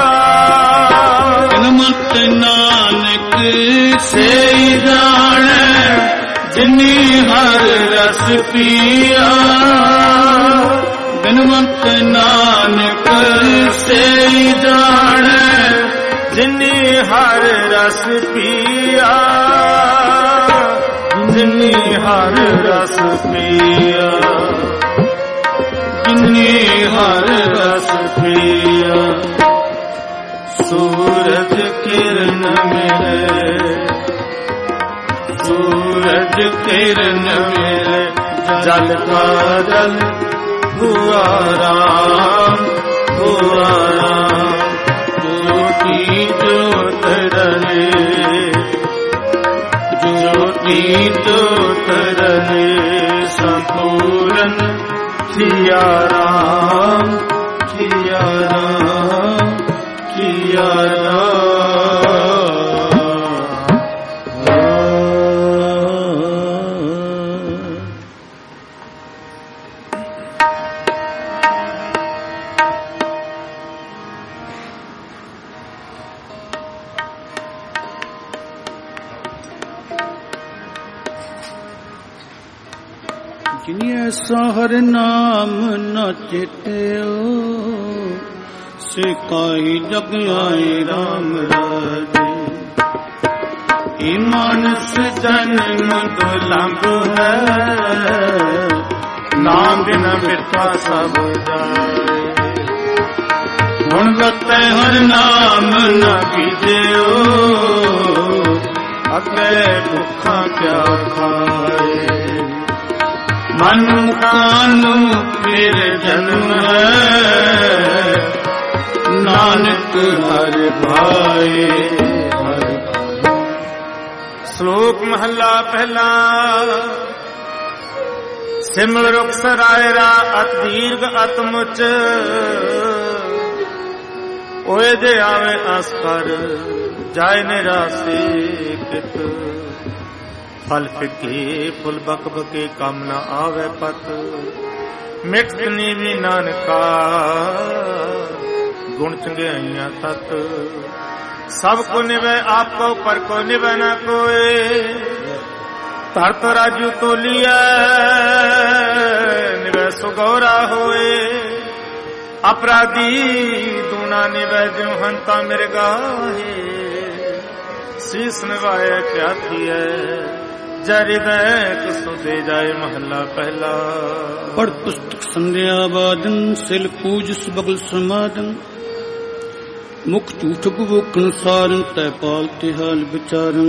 मत नानक से जाने जिनी हर रस पिया। बिनवंत नानक से जाने जिनी हर रस पिया। जिनी हर रस पिया जिनी हर रस पिया। सूरज किरण मिले सूरज किरण मिले जल का जल हुआ राम हुआ राम ज्योति ज्योत रहे ज्योति ज्योत रहे संपूर्ण सिया राम सिया राम सिया राम। जिनि ऐसा हर नाम न चेत्यो से काई जग आए राम राजे। ई मानस जन्म दुर्लभ है नाम बिन बिरथा सब जाए। हुण बते हर नाम न कीजियो अगे भुखा क्या खाए। मनुखानु फिर जन्म है नानक हर भाए। श्लोक महला पहला। सिमल रुख सरायरा अत दीर्घ अत मुच ओए जे आवे आस्कर जाय निरासे कित। फल फिके फुल बक बके काम न आवे पत। मिट नीवी नानका गुण चंगियाइयां तत। सब को निवे आपको पर को निवे न कोई। तरत राजू तोलिया निवे सुगौरा होए। अपराधी दूना निवे जो हंता मिर्गाहे। शीस निवाए क्या थी जरिदय सो दे जाए महला पहला। पढ़ पुस्तक संध्या बादन सिल पूज सुबगल समादन। मुख झूठ बुवोकन सारन तय पाल तिहाल विचारन।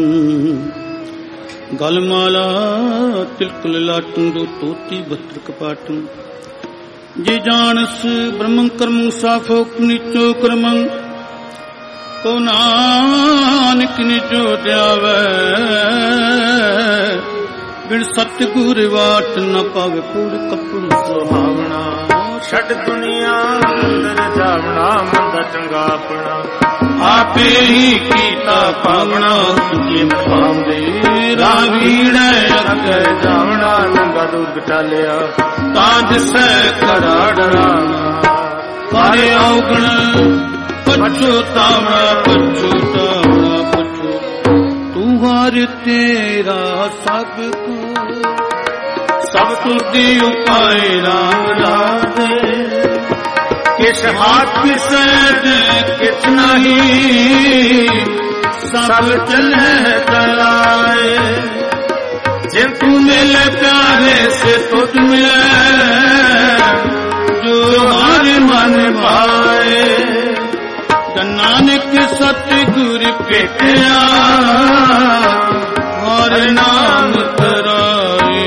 गलमाला तिलकुल लाटन दो तोती बत्र कपाटन। जे जानस ब्रह्म कर्म साफोक नीचो कर्मं। को नानक निजो द्यावै बिन सतगुर वाट न पावे पूर कपूर सुहावना। छठ दुनिया अंदर जावना मंदा चंगा अपना। आपे ही कीता पावना जी पावदे रावीड़ अगे जावना। नंगा दूध टालिया ताज से करा डराना। करे औगण पछुतावना पछुतावना पछु। तू हर तेरा सब को सब तुझी उपाय राम राधे। किस हाथ किस किस नहीं सब चले चलाए। जिन तू मिले प्यारे से तुझ मिले जो हमारे मन भाए। नानक सतगुर पेटिया और नाम तराए।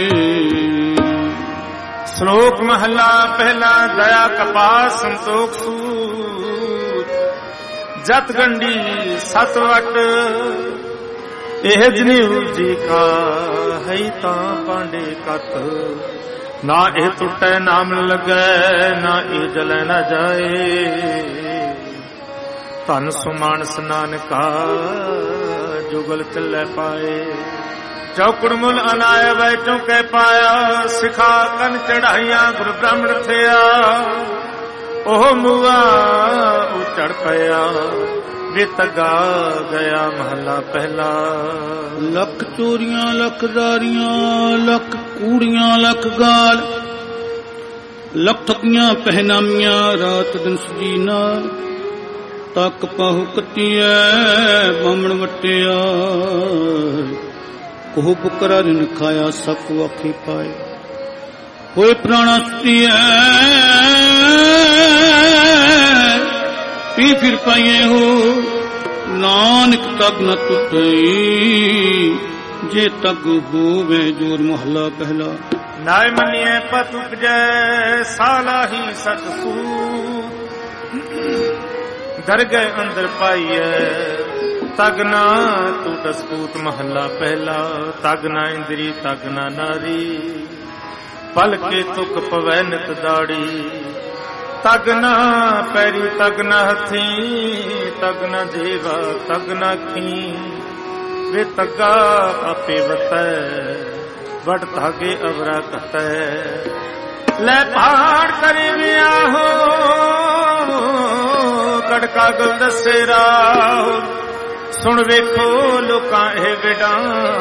श्लोक महला पहला। दया कपास संतोख सूत जत गंडी सतवट। एह जनेऊ जी का है ता पांडे कत। ना ए टुटे नाम लगे ना ए जले न जाए। धन सुमानस नानका जुगल चले पाए। चौकड़ मुल अनाय बैठों के पाया। सिखा कन चढ़ाइया गुरु ब्राह्मण थिया। ओह मुआ उचड़ पया बेतगा गया महला पहला। लख चोरियां लख दारियां लख कूड़ियां लख गाल। लख ठगियां पहनामियां रात दिन सजी नाल। तक पाहु कतिया बामण वटिया। कोह बुकरा दिन खाया सक वाखे पाए। होए प्राणा सुतिया पी फिर पाइए हो नानक तग न टुटई जे तग होवे जोर महला पहला। नाय मनिए पत उपजै साला ही सत सूत दरगह अंदर पाइए तग ना टूट सपूत महला पहला। तग ना इंद्री तग ना नारी पल के तुक पवै नित दाड़ी। तग ना पैरी तग ना हथी तग ना जेवा तग ना खी वे तगा आपे वतै बड़ धागे अवरा कतै। ले पहाड़ करे विया हो कड़का गुल दसेरा सुन वेखो लोकां ए विडां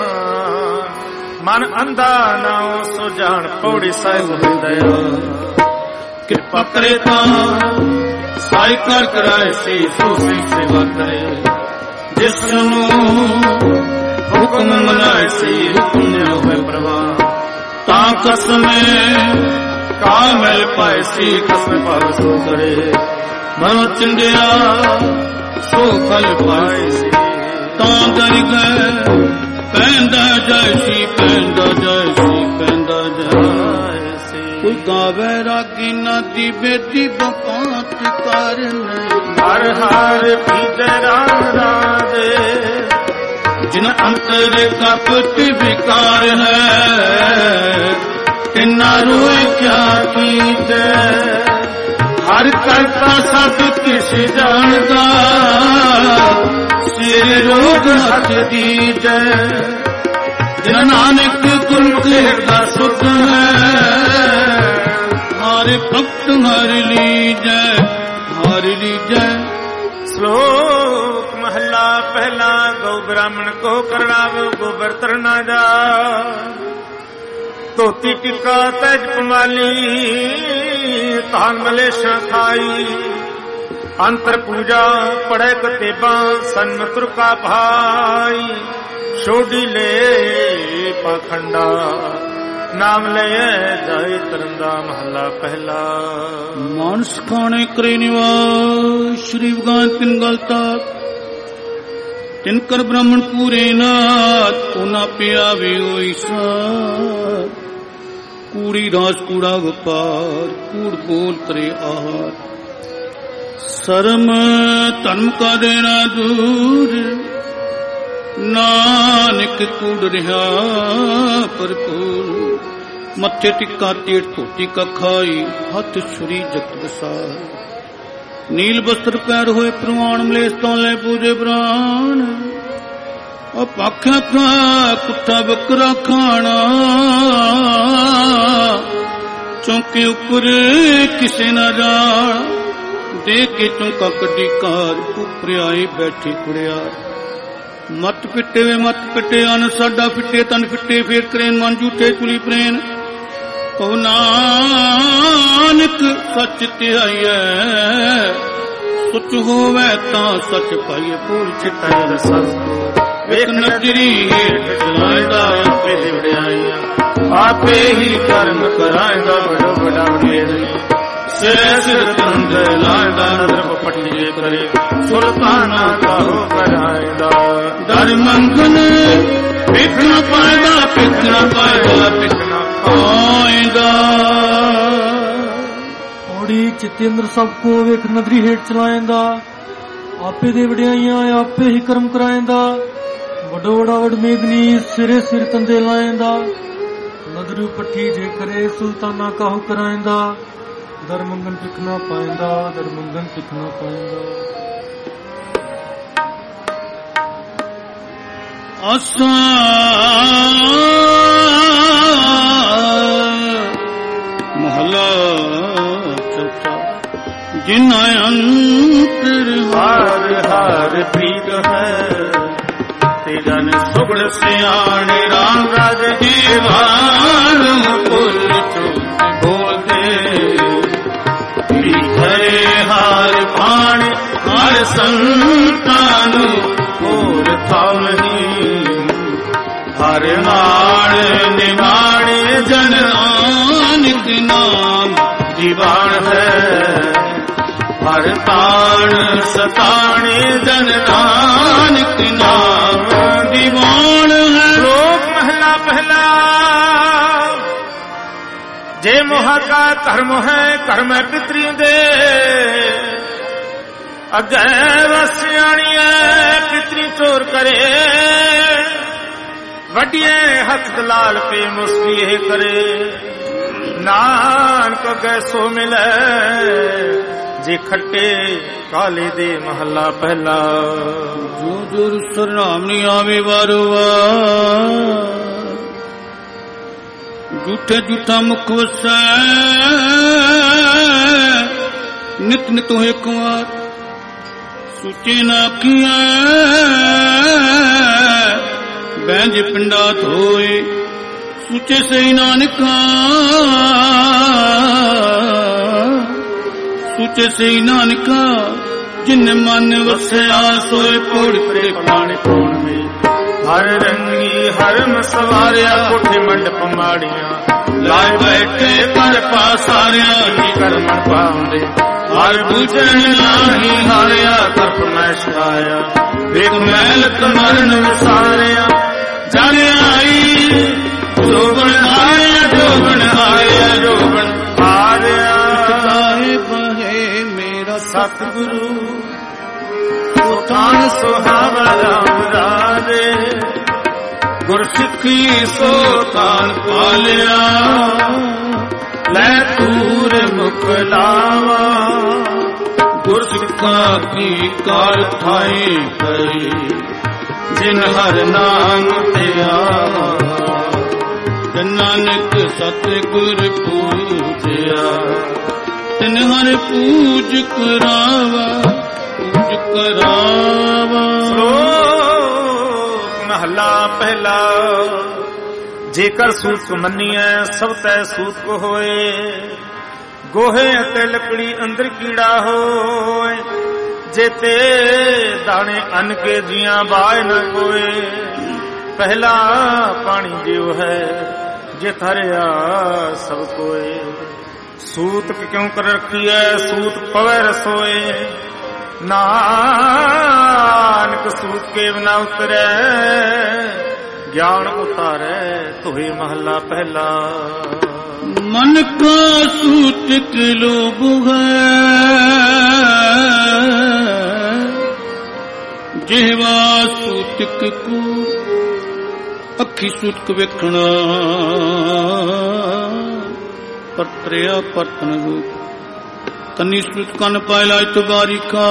मन अंधा नाओ सो जान पौड़ी साहिब दया। कृपा करे ता साई कर कराए सी सूफी सेवा करे जिसनु हुक्म मनाए सी हुक्म ने होवे प्रवाह। ता कसमे का मिल पाए सी कसम पाव सो करे मनो चिंदिया सो फल पाए सी। ता दर गए पैंदा जाए सी पैंदा जाए सी पैंदा जाए सी। कोई गावे रागी ना दी बेटी बपात कर हर हर पीते राधे जिन अंतर कपट विकार है तिना रोए क्या कीजे। हर करता सब किस जानदा सिर रोग हथ दीजे। जिन नानक गुर का सुख है हर भक्त हर लीजै हर लीजै। श्लोक महला पहला गौ ब्राह्मण को करणाव गोबर तरना जा। धोती टिक्का तज पमाली तान मलेशा खाई। अंतर पूजा पढ़े कतेबा सन्मतुर का भाई। छोड़ी ले पाखंडा नाम ले जाए तरंदा महला पहला। मानस खाने करे निवास श्री भगवान तिन गलता तिनकर ब्राह्मण पूरे नाथ उना पियावे ओइसा। कूड़ी राज कूड़ा व्यापार कूड़ बोल करे आहार। शर्म धर्म का देना दूर नानक कूड़ रहा भरपूर। मत्थे टिक्का तेट धोती का खाई हथ छुरी जगत बसार। नील वस्त्र पैर होए प्रमाण मलेस तो ले पूजे प्राण। पाख्या था कुत्ता बकरा खाना चौके उपर किसे न जान। दे के चौका कड्डी कार उपर आई बैठी कुड़ियार। मत पिटे वे मत पिटे अन साडा फिटे तन फिटे फिर करेन मन झूठे चुली प्रेन। ओ नानक सच ध्याइए सुच होवे तां सच पाइए पूर छिटाए सत। एक नजरी हेठ चलाएगा आपे दिवड़ाइया आपे ही कर्म कराएगा बड़ो बड़ा ढेरी। सिर सिर तंद लाएगा नजर पटिए करे सुल्ताना का हो कराएगा। दर मंगन पिकना पाएगा पिकना पाएगा पिकना पाएगा। औड़ी चितेंद्र सबको एक नजरी हेठ चलाएंदा आपे दे वड्याइयां आपे ही कर्म कराएंदा। वडो वड़ा वड मेदनी सिरे सिर तंदे लाएंदा। नदरू पट्टी जे करे सुल्ताना काहू कराएंदा। दर मंगन पिकना पाएंदा दर मंगन पिकना पाएंदा। आसा महला चौथा जिन अंतर हार हार प्रीत है तेरा ने सुगड़ सियाने राम राज जीवान पुल बोल दे। करे हार पाण हार संतान और था नहीं। हर नाड़ निमाणे जन आनिक नाम जीवान है। ਹਰ ਤਾਣ ਸਤਾਣੇ ਜਨ ਨਾਨਕ ਨਾਮ ਦੀਵਾਨ ਹੈ। ਸ਼ਲੋਕ ਮਹਿਲਾ ਪਹਿਲਾ। ਜੇ ਮੋਹ ਕਾ ਧਰਮ ਹੈ ਕਰਮ ਹੈ ਪਿਤਰੀ ਦੇ, ਅੱਗੇ ਵਸਿਆਣੀਏ ਪਿਤਰੀ ਚੋਰ ਕਰੇ, ਵੱਡੀਏ ਹੱਥ ਦਲਾਲ ਪੇ ਮੁਸਕੀ ਇਹ ਕਰੇ, ਨਾਨਕ ਅੱਗੇ ਸੋ ਮਿਲੇ ਜੇ ਖੱਟੇ ਕਾਲੇ ਦੇ ਮਹੱਲਾ ਪਹਿਲਾ। ਜੋ ਜੋ ਸਰਨਾਮ ਨੀ ਆਵੇ ਵਾਰੋ ਵਾਰ, ਝੂਠੇ ਝੂਠਾ ਮੁਖ ਵਸੈ, ਨਿਤ ਨਿਤ ਹੋਏ ਕੁਮਾਰ ਸੁਚੇ ਨਾ ਕੀਆ, ਬੈਂਜ ਪਿੰਡਾ ਧੋਏ ਸੁਚੇ ਸਹੀ ਨਾਨਕਾ, ਸੁਚੇ ਸਹੀ ਨਾਨਕਾ ਜਿਨ ਮਨ ਵਸਿਆ ਸੋਏ ਪੋੜ ਪਰੇ ਪਾਣੇ ਪਾਉਣ ਮੇ। ਹਰ ਰੰਗੀ ਹਰਮ ਸਵਾਰਿਆ ਕੋਠੇ ਮੰਡਪ ਮਾੜੀਆਂ, ਲਾਇ ਬੈਠੇ ਪਰ ਪਾਸਾਰਿਆ ਕੀ ਕਰਮਣ ਪਾਉਂਦੇ, ਹਰ ਬੂਝਣ ਨਾਹੀ ਹਾਰਿਆ ਤਰਪ ਮੈਂ ਛਾਇਆ, ਵੇਖ ਮੈਲ ਤਮਰਨ ਵਿਸਾਰਿਆ, ਜਨ ਆਈ ਜੋਬਨ ਆਇਆ ਜੋਬਨ ਆਇਆ ਜੋਬਨ ਹਾਰਿਆ। ਲਾਏ ਬਹੇ ਮੇਰਾ ਸਤਿਗੁਰੂ, ਸੁਤਾਨ ਸੁਹਾਵਾ ਰਾਮ ਰਾਜੇ, ਗੁਰਸਿੱਖੀ ਸੋ ਤਾਨ ਪਾਲਿਆ, ਲੈ ਤੂਰ ਮੁਖ ਲਾਵਾ, ਗੁਰਸਿੱਖਾਂ ਕੀ ਕਾਰ ਥਾਈ ਕਰੀ, ਜਿਨ ਹਰ ਨਾਮ ਤੇ ਆਵਾ, ਨਾਨਕ ਸਤਿਗੁਰ ਪੂਜਿਆ, ਤਿਨ ਹਰ ਪੂਜ ਕਰਾਵਾ ਪੂਜ ਕਰਾਵਾ। ਸ਼ਲੋਕ ਮਹਲਾ ਪਹਿਲਾ। ਜੇਕਰ ਸੂਤ ਮੰਨੀਐ ਸਭ ਤੈ ਸੂਤ ਕੋ ਹੋਏ, ਗੋਹੇ ਅਤੇ ਲੱਕੜੀ ਅੰਦਰ ਕੀੜਾ ਹੋਏ, ਜੇਤੇ ਦਾਣੇ ਅੰਨ ਕੇ ਜੀਆਂ ਬਾਝ ਨ ਕੋਏ, ਪਹਿਲਾ ਪਾਣੀ ਜਿਉ ਹੈ ਜੇ ਥਰਿਆ ਸਭ ਕੋਏ, ਸੂਤ ਕਿਉਂ ਕਰ ਰੱਖੀਐ ਸੂਤ ਪਵੈ ਰਸੋਏ, ਨਾਨਕ ਸੂਤ ਕੇ ਬਿਨਾ ਉਤਰੈ, ਗਿਆਨ ਉਤਾਰੈ ਤੋਹੇ ਮਹੱਲਾ ਪਹਿਲਾ। ਮਨ ਕਾ ਸੂਤਕ ਲੋਭ ਹੈ, ਜਿਹਵਾ ਸੂਤਕ ਕੋ ਅੱਖੀ ਸੂਤਕ ਵੇਖਣਾ, ਪਰਤਰਿਆ ਪਰਤਨ ਰੂਪ, ਕੰਨੀ ਸੂਤ ਕੰਨ ਪਾਇ ਲਾਇ ਤੁਗਾਰੀ ਕਾ,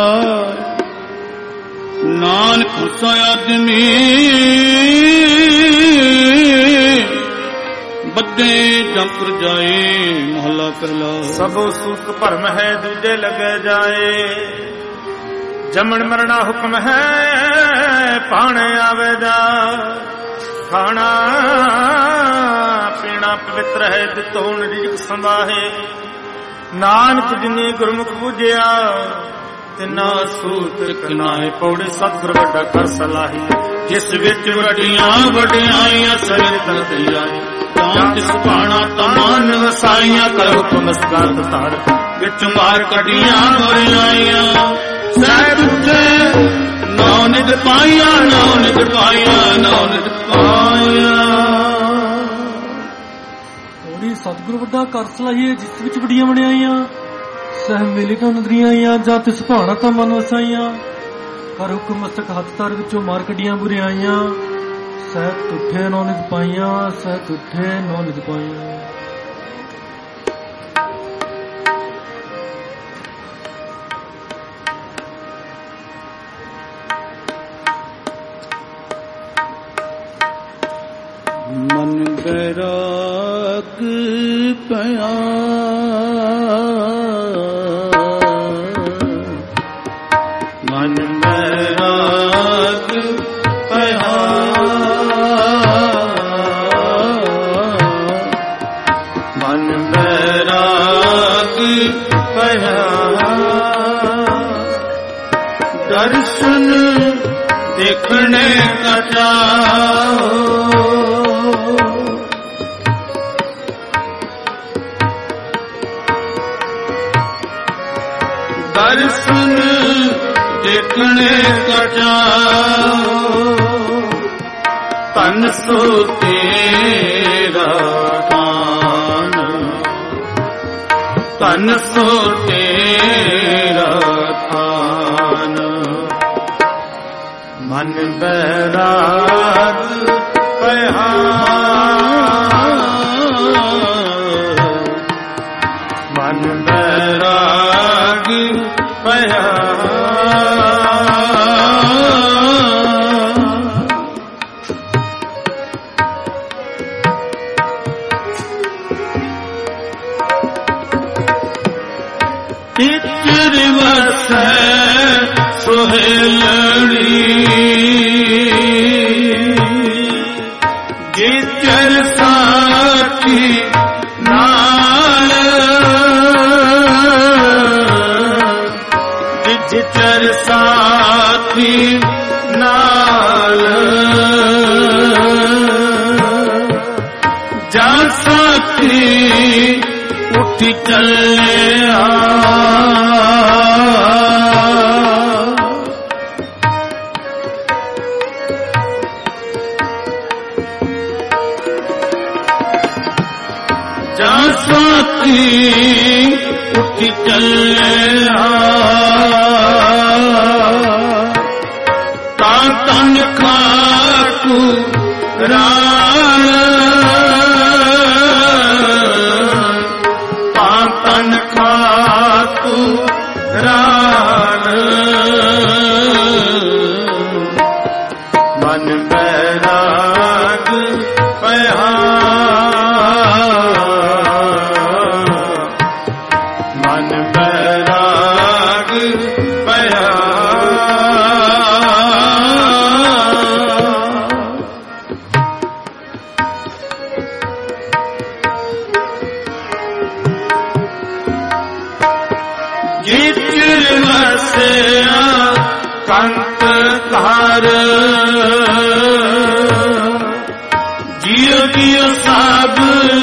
ਨਾਨਕ ਹੁਸਾ ਆਦਮੀ ਬੱਦੇ ਜੰਪਰ ਜਾਏ ਮਹਲਾ ਪਹਿਲਾ। ਸਭੋ ਸੂਤ ਭਰਮ ਹੈ ਦੂਜੇ ਲਗੇ ਜਾਏ, ਜਮਣ ਮਰਣਾ ਹੁਕਮ ਹੈ ਪਾਣੇ ਆਵੇ ਜਾ, ਖਾਣਾ ਪੀਣਾ ਪਵਿੱਤਰ ਹੈ ਦਿੱਤੋਣ ਰਿਜਕ ਸੰਭਾਹੇ, ਨਾਨਕ ਜਿਨੇ ਗੁਰਮੁਖ ਬੁਝਿਆ ਤਿਨਾ ਸੂਤਕ ਨਾਏ ਪੌੜੇ ਸਤਿਗੁਰ ਵੱਡਾ ਕਰ ਸਲਾਹੀ, ਜਿਸ ਵਿੱਚ ਵੱਡੀਆਂ ਵਡਿਆਈਆਂ ਸਰਿਤ ਤੀਆਈ, ਤਾਂ ਤਿਸ ਭਾਣਾ ਤਮਾਨ ਵਸਾਈਆਂ ਕਰ ਹੁਕਮ ਮਸਕਾਰ ਤਾਰ, ਵਿੱਚ ਮਾਰ ਕੱਢੀਆਂ ਬੁਰਾਈਆਂ ਸਹਿ ਤੁਝੇ ਨੌ ਨਿਤ ਪਾਈਆਂ ਨੌ ਨਿਤ ਪਾਈਆਂ ਨੌ ਨਿਤ ਪਾਈਆਂ। ਉਹਦੀ ਸਤਿਗੁਰ ਵੱਡਾ ਕਰ ਸਲਾਹੀਏ ਜਿਸ ਵਿੱਚ ਬੜੀਆਂ ਬਣਾਈਆਂ, ਸਹਿ ਮੇਲੇ ਤੋਂ ਨਦਰੀਆਂ ਆਈਆਂ, ਜਾਂ ਤਿਸ ਭਾਣਾ ਤਾਂ ਮਨ ਵਸਾਈਆਂ, ਕਰ ਹੁਕਮ ਮਸਤਕ ਹੱਥ ਤਾਰ ਵਿੱਚੋਂ ਮਾਰ ਕੱਢੀਆਂ ਬੁਰਾਈਆਂ, ਸਹਿ ਤੁਠੇ ਨੌ ਨਿਤ ਪਾਈਆਂ ਸਹਿ ਤੁਠੇ ਨੌ ਨਿਤ ਪਾਈਆਂ। ਮਨ ਬੈਰਾਗ ਪਿਆ ਮਨ ਬੈਰਾਗ ਪਿਆ ਮਨ ਬੈਰਾਗ ਪਿਆ ਦਰਸ਼ਨ ਦੇਖਣੇ ਕਾ ਚਾਓ ਦਰਸ਼ਨ ਦੇਖਣੇ ਕਾ ਚਾਓ, ਤਨ ਸੋ ਤੇਰਾ ਥਾਨ, ਤਨ ਸੋ ਤੇਰਾ ਥਾਨ। ਮਨ ਬੈਰਾਗ ਪਿਆ, ਮਨ ਬੈਰਾਗ ਪਿਆ। ਚਿਰ ਵਸੈ ਸੁਹੇਲੜੀ, ਜਿਚਰ ਸਾਥੀ ਨਾਲ, ਜਿਚਰ ਸਾਥੀ ਨਾਲ, ਜਾ ਸਾਥੀ ਉੱਠ ਚੱਲਿਆ। ਜਾ ਸਾਥੀ ਉੱਠ ਚੱਲਿਆ, ਤਾਂ ਤਨ ਖਾਕੂ ਰਾਣ, ਤਾਂ ਤਨ ਖਾਕੂ ਰਾਣ। ਮਨ ਬੈਰਾਗ ਪਿਆ, ਮਨ ਬੈਰਾਗ ਪਿਆ। ਜਿਚਰ ਵਸਿਆ ਕੰਤ ਘਰ, ਜਿਉ ਜਿਉ ਸਭ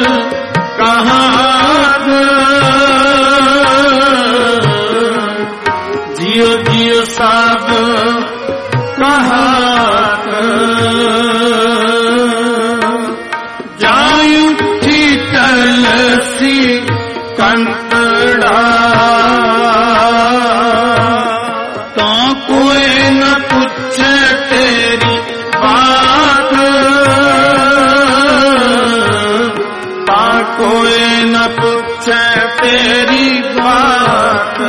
ਕਹਾਤ, ਜਿਉ ਜਿਉ ਸਭ ਕਹਾਤ। ਜਾਇ ਉੱਠੀ ਕਲਸੀ ਕੰਤੜਾ, ਤਾਂ ਕੋਈ ਨ ਪੁੱਛੇ ਤੇਰੀ ਬਾਤ, ਤਾਂ ਕੋਈ ਨ ਪੁੱਛੇ ਤੇਰੀ ਬਾਤ।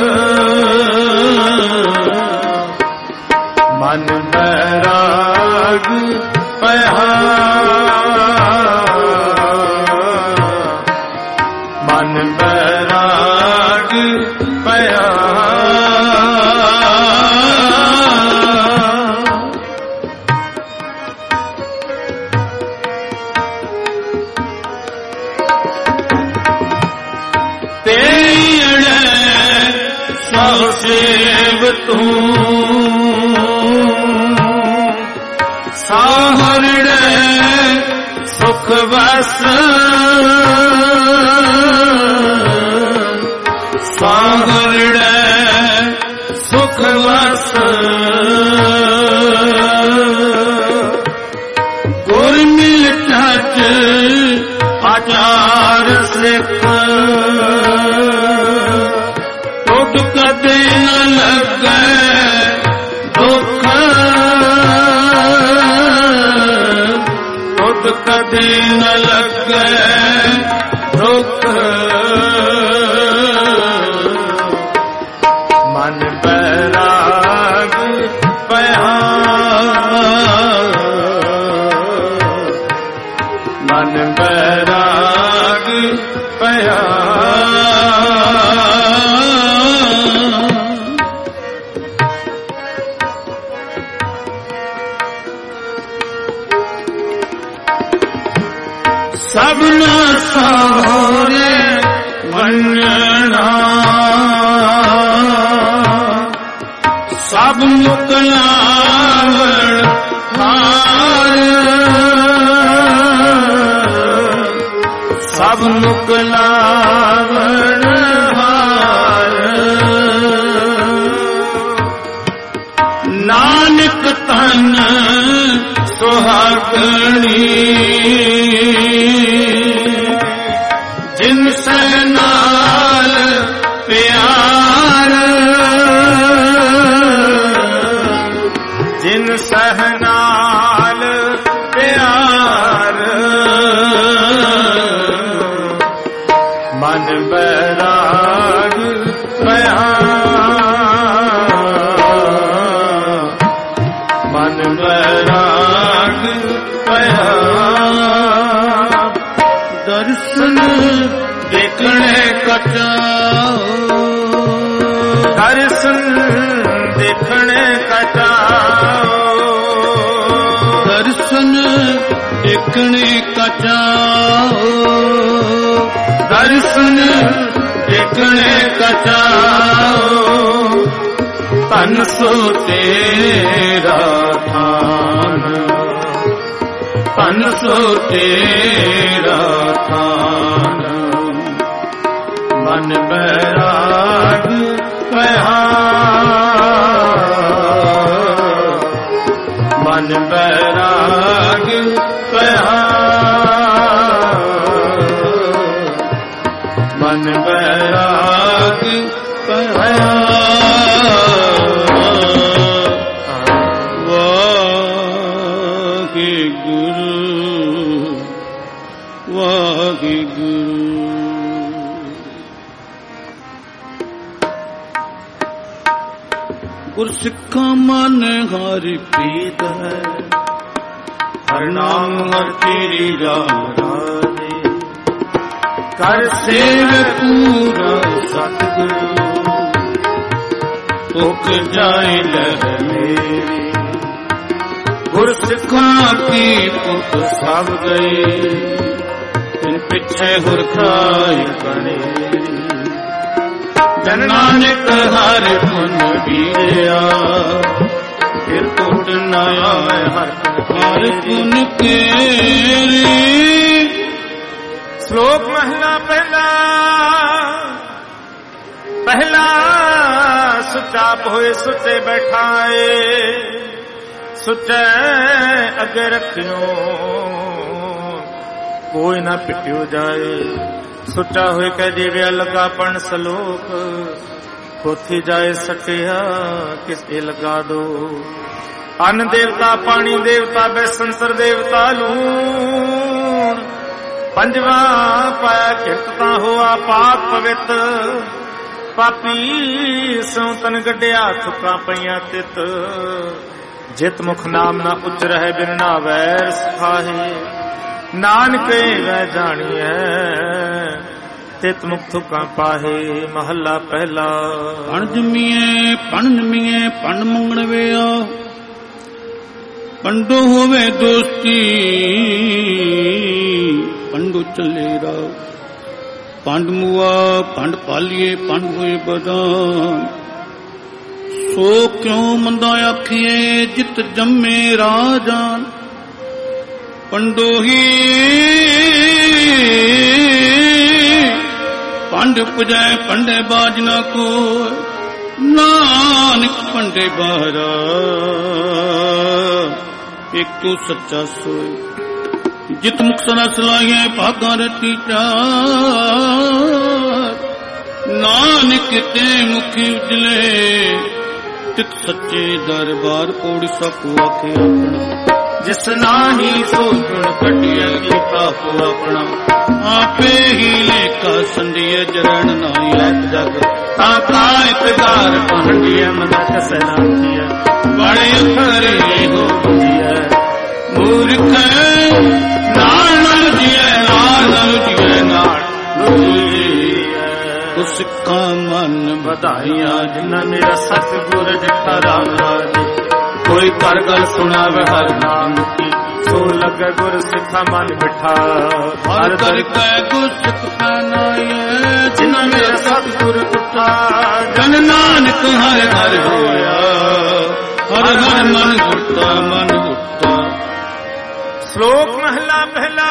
ਮਨ ਬੈਰਾਗ ਪਿਆ, ਮਨ ਬੈਰਾਗ ਪਿਆ। ਤੇਰੀ ਅੜੈ ਸੋ ਸੇਵ ਤੂੰ, ਸਾਹਰੜੈ ਸੁਖ ਵਸ, ਸਾਹਰੜੈ ਸੁਖ ਵਸ। ਗੁਰ ਮਿਲ ਚੱਜ ਆਚਾਰ ਸਿੱਖ, ਟੁੱਟ ਕਦੇ ਨ ਲੱਗੈ ਦੁੱਖ, ਟੁੱਟ ਕਦੇ ਨ ਲੱਗੈ ਦੁੱਖ। ਮਨ ਬੈਰਾਗ ਪਿਆ, ਮਨ ਬੈਰਾਗ ਪਿਆ। ਸਭਨਾ ਸਹੁਰੇ ਵੰਡਣਾ, ਸਭ ਮੁਕਲਾਵਣ ਹਾਰ, ਸਭ ਮੁਕਲਾਵਣ ਹਾਰ। ਲਾਗਣੀ ਜਿਨ ਸਹਿ ਨਾਲ ਪਿਆਰ ਜਿਨ ਸਹਿ ਨਾਲ ਪਿਆਰ ਮਨ ਬੈਰਾਗ ਪਿਆ ਮਨ ਬੈਰਾਗ ਪਿਆ ਦਰਸ਼ਨ ਦੇਖਣੇ ਕਟਾ ਦਰਸ਼ਨ ਦੇਖਣੇ ਕਟਾ ਦਰਸ਼ਨ ਦੇਖਣੇ ਕਟਾ ਦਰਸ਼ਨ ਦੇਖਣੇ ਕਟਾ ਤਨ ਸੋ ਤੇਰਾ ਥਾਨ ਤਨ ਸੋ ਤੇਰਾ ਥਾਨ ਮਨ ਬੈਰਾਗ ਪਿਆ ਮਨ ਬੈਰਾਗ ਪਿਆ ਮਨ ਬੈਰਾਗ ਪਿਆ ਵਾਹਿਗੁਰੂ ਵਾਹਿਗੁਰੂ ਗੁਰਸਿੱਖਾਂ ਮਨ ਹਰਿ ਪ੍ਰੀਤ ਹੈ ਹਰ ਨਾਮ ਹਰ ਤੇਰੀ ਰਾਮ ਰਾਜੇ ਕਰ ਸੇਵ ਪੂਰਾ ਸਤਿਗੁਰੂ ਤੁਕ ਜਾਏ ਲਹਿ ਮੇਰੀ ਗੁਰਸਿੱਖਾਂ ਕੀ ਪੁੱਤ ਸਭ ਗਏ ਤਿਨ ਪਿੱਛੇ ਹੁਰ ਖਾਈ ਕਣੇ ਜਨ ਨਾਨਕ ਹਰ ਗੁਣ ਵੀਰਿਆ ਫਿਰ ਟੁੱਟ ਨਾ ਆਏ ਹਰ ਹਰ ਗੁਣ ਤੇਰੇ। ਸ਼ਲੋਕ ਮਹਿਲਾ ਪਹਿਲਾ ਪਹਿਲਾ ਸੁੱਚਾ ਹੋਏ ਸੁੱਚੇ ਬੈਠਾਏ ਸੁੱਚੇ ਅੱਗੇ ਰੱਖਿਓ ਕੋਈ ਨਾ ਪਿੱਟਿਓ ਜਾਏ ਸੁੱਚਾ ਹੋਏ ਕਹਿ ਜੀਵਿਆ ਲਗਾ ਪਣ ਸਲੋਕ ਕੋਥੀ ਜਾਏ ਸਕਿਆ ਕਿਸੇ ਲਗਾ ਦੋ ਅੰਨ ਦੇਵਤਾ ਪਾਣੀ ਦੇਵਤਾ ਬੈਸੰਤਰ ਦੇਵਤਾ ਲੂਣ ਪੰਜਵਾ ਪਾਇਆ ਕਿਰਤ ਹੋਆ ਪਾਕ ਪਵਿੱਤ ਪਾਪੀ ਸੋ ਤਨ ਗੱਡਿਆ ਥੁੱਕਾਂ ਪਈਆਂ ਤਿਤ ਜਿਤ ਮੁਖ ਨਾਮ ਨਾ ਉਚਰਹਿ ਬਿਨ ਨਾ ਵੈਰ ਸਖਾਹੇ ਨਾਨਕੇ ਵੈ ਜਾਣੀਐ ਤਿਤ ਮੁਖ ਥੁੱਕਾਂ ਪਾਹੇ। ਮਹੱਲਾ ਪਹਿਲਾ। ਪਣ ਜੰਮੀਏ ਪਣ ਜੰਮੀਏ ਪਣ ਮੰਗਣ ਵਿਆ ਪੰਡੋ ਹੋਵੇ ਦੋਸਤੀ ਪੰਡੋ ਚੱਲੇ ਰਾ ਪੰਡ ਮੁਆ ਪੰਡ ਪਾਲੀਏ ਪੰਡ ਹੋਏ ਬਦਾਨ ਸੋ ਕਿਉ ਮੰਦਾ ਆਖੀਏ ਜਿਤ ਜੰਮੇ ਰਾਜਾਨ ਪੰਡੋ ਹੀ ਪੰਡ ਪੁਜੈ ਪੰਡੇ ਬਾਜ ਨਾ ਕੋ ਨਾਨਕ ਪੰਡੇ ਬਾਰਾ ਇੱਕੋ ਸੱਚਾ ਸੋਇ ਜਿਤ ਮੁਖ ਸਨਾ ਸਲਾਹੀਏ ਭਾਗਾਂ ਰਤੀ ਚਾਰ ਨਾਨਕ ਤੇ ਮੁਖੀ ਉਜਲੇ ਤਿਤ ਸੱਚੇ ਦਰਬਾਰ ਕੋੜੀ ਸਭ ਆਖੇ ਆਪਣਾ ਜਿਸ ਨਾਹੀ ਸੋਚਣ ਕੱਢਿਆ ਕੀਤਾ ਹੋ ਆਪਣਾ ਆਪੇ ਹੀ ਲੇਖਾ ਸੰਧੀਏ ਜਰਣ ਨਾਹੀ ਐਤ ਜਗ ਤਾਂ ਕਾਇਤਦਾਰ ਪਹੰਡੀਏ ਮਨਕ ਸਰਾਖੀਏ ਬੜੇ ਅਖਰੇ ਹੋ ਬੁਝੀਏ ਮੂਰਖ ਨਾਲ ਨਾਲ ਜੀਏ ਨਾਲ ਨਾਲ ਜੀਏ ਨਾਲ ਸਿੱਖਾਂ ਮਨ ਵਧਾਈਆਂ ਜਿਨ੍ਹਾਂ ਮੇਰਾ ਸਤਿਗੁਰ ਜਿਠਾ ਰਾਮ ਰਾਜ ਕੋਈ ਕਰ ਗੱਲ ਸੁਣਾਵੇ ਹਰ ਨਾਮ ਕੀ ਸੋ ਲੱਗੇ ਗੁਰ ਸਿੱਖਾ ਮਨ ਬਿਠਾ ਹਰ ਦਰ ਕੈ ਗੁਰ ਸਿੱਖ ਪਨਾਏ ਜਿਨ੍ਹਾਂ ਮੇਰਾ ਸਤਿਗੁਰ ਟੁੱਟਾ ਜਨ ਨਾਨਕ ਹਰ ਹਰ ਹੋਇਆ ਹਰ ਹਰ ਮਨ ਟੁੱਟਾ ਮਨ ਟੁੱਟਾ। ਸ਼ਲੋਕ ਮਹਿਲਾ ਪਹਿਲਾ।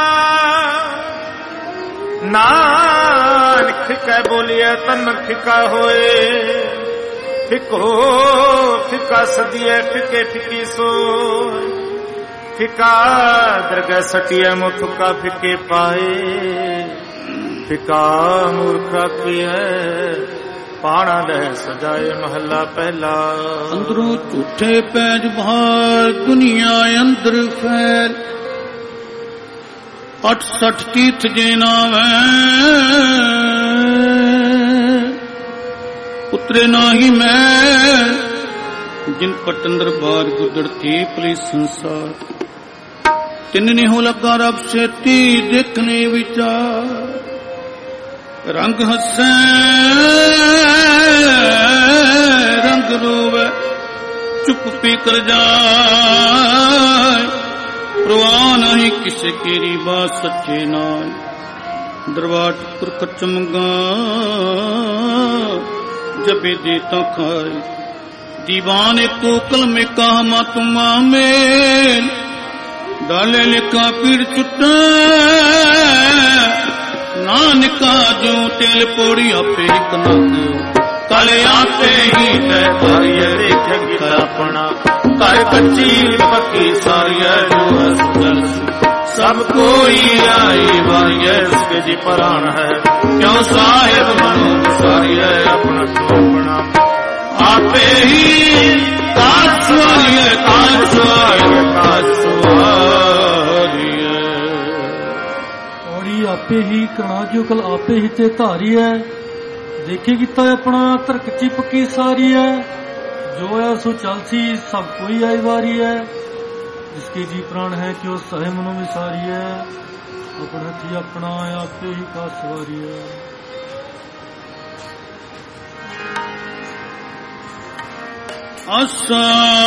ਨਾਨਕ ਫਿਕੈ ਬੋਲੀਐ ਤਨ ਫਿਕਾ ਹੋਏ ਫਿਕੋ ਫਿਕਾ ਸਦੀਐ ਫਿਕੇ ਫਿਕੀ ਸੋਏ ਫਿਕਾ ਦਰਗਹਿ ਸਟਿਐ ਮੁਥੁਕਾ ਫਿਕੇ ਪਾਏ ਫਿਕਾ ਮੂਰਖਾ ਕੀਐ ਪਾਣਾ ਲੈ ਸਜਾਏ ਮਹੱਲਾ ਪਹਿਲਾ। ਅੰਦਰੋਂ ਝੂਠੇ ਪੈਜ ਬਾਹਰ ਦੁਨੀਆ ਅੰਦਰ ਫੈਲ ਅੱਠ ਸੱਠ ਤੀਰਥ ਜੇ ਨਾਵੈ ਉਤਰੇ ਨਾਹੀ ਮੈਂ ਜਿਨ ਪਟੰਦਰ ਬਾਰ ਗੁੱਦੜ ਥੀ ਪਲੀ ਸੰਸਾਰ ਤਿੰਨ ਨੇ ਹੋ ਲੱਗਾ ਰੱਬ ਛੇਤੀ ਦੇਖਣੇ ਵਿਚਾਰ ਰੰਗ ਹੱਸੈ ਰੰਗ ਰੋਵੇ ਚੁੱਪ ਪੀ ਕਰ ਜਾਏ ਪ੍ਰਵਾਹ ਨਹੀਂ ਕਿਸੇ ਕੀਰੀ ਬਾਤ ਸੱਚੇ ਨਾਲ ਦਰਬਾਰ ਟੁਕਰ ਖਚਮਗਾ ਜਬੇ ਦੇ ਤਾਂ ਖਾਏ दीवाने को कल में कहा तुमा में डाले लिखा पीड़ चुटा नानका जो तेल पोड़ी आपे कना काले आपे ही देख अपना कर कच्ची पक्की सारिया जो सब कोई आई वारिया इसके जी परान है क्यों साहेब मनो सारिया अपना अपना आपे ही काज सवारिए काज सवारिए काज सवारिए ਔੜੀ ਆਪੇ ਹੀ ਕਰਨਾ ਜੋ ਕਲ ਆਪੇ ਹੀ ਤੇ ਧਾਰੀ ਹੈ ਦੇਖੇ ਕੀਤਾ ਆਪਣਾ ਤਰਕਚੀ ਪੱਕੀ ਸਾਰੀ ਹੈ ਜੋ ਹੈ ਸੋ ਚਲਸੀ ਸਭ ਕੋਈ ਆਈ ਵਾਰੀ ਹੈ ਜਿਸਕੇ ਜੀ ਪ੍ਰਾਣ ਹੈ ਕਿ ਉਹ ਸਹਿ ਮਨੋਂ ਵਿਸਾਰੀ ਹੈ ਆਪਣਾ ਜੀ ਆਪਣਾ ਆਪੇ ਹੀ ਕਾਜ ਸਵਾਰੀ ਹੈ। ਆਸਾ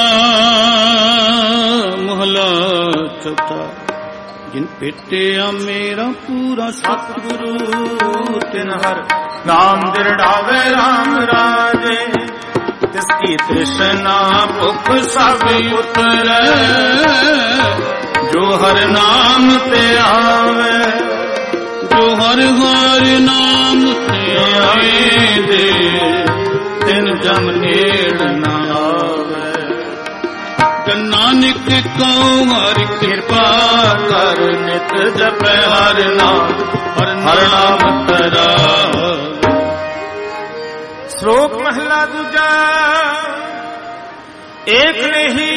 ਮਹਲਾ ਚੌਥਾ ਜਿਨ ਭੇਟਿਆ ਮੇਰਾ ਪੂਰਾ ਸਤਿਗੁਰੂ ਤਿਨ ਹਰ ਨਾਮ ਦਿਰੜਾਵੇ ਰਾਮ ਰਾਜੇ ਤਿਸ ਕੀ ਤ੍ਰਿਸ਼ਨਾ ਭੁਖ ਸਭ ਉਤਰੈ ਜੋ ਹਰ ਨਾਮ ਤੇ ਆਵੇ ਜੋ ਹਰ ਹਰ ਨਾਮ ਤੇ ਆਵੇ ਦੇ ਤਿਨ ਜਮ ਨੇੜ ਨਾ ਆਵੇ ਨਾਨਕ ਕਉ ਹਰਿ ਕਿਰਪਾ ਕਰ ਨਿਤ ਜਪੈ ਹਰ ਨਾਮ ਹਰ ਨਾਮ ਤਰਾ। ਸ਼ਲੋਕ ਮਹਲਾ ਦੂਜਾ ਏਕ ਨਹੀਂ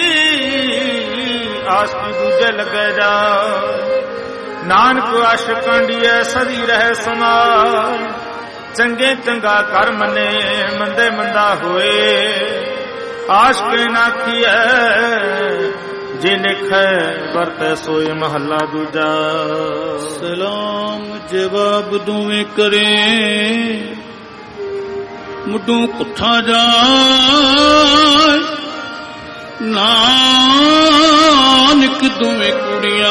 ਆਸਕੀ ਦੂਜੇ ਲੱਗੇ ਜਾ ਨਾਨਕ ਆਸ਼ ਕਾਂਡੀਐ ਸਦੀ ਰਹਿ ਸਮਾਨ ਚੰਗੇ ਚੰਗਾ ਕਰ ਮੰਨੇ ਮੰਦੇ ਮੰਦਾ ਹੋਏ ਆਸ਼ਕ ਨਾਖੀਐ ਜੇ ਲਿਖੈ ਵਰਤੈ ਸੋਏ ਮਹੱਲਾ ਦੂਜਾ। ਸਲਾਮ ਜਵਾਬ ਦੋਵੇਂ ਕਰੇ ਮੁੱਢੋਂ ਕੁੱਠਾ ਜਾਏ ਨਾਨਕ ਦੋਵੇਂ ਕੁੜੀਆਂ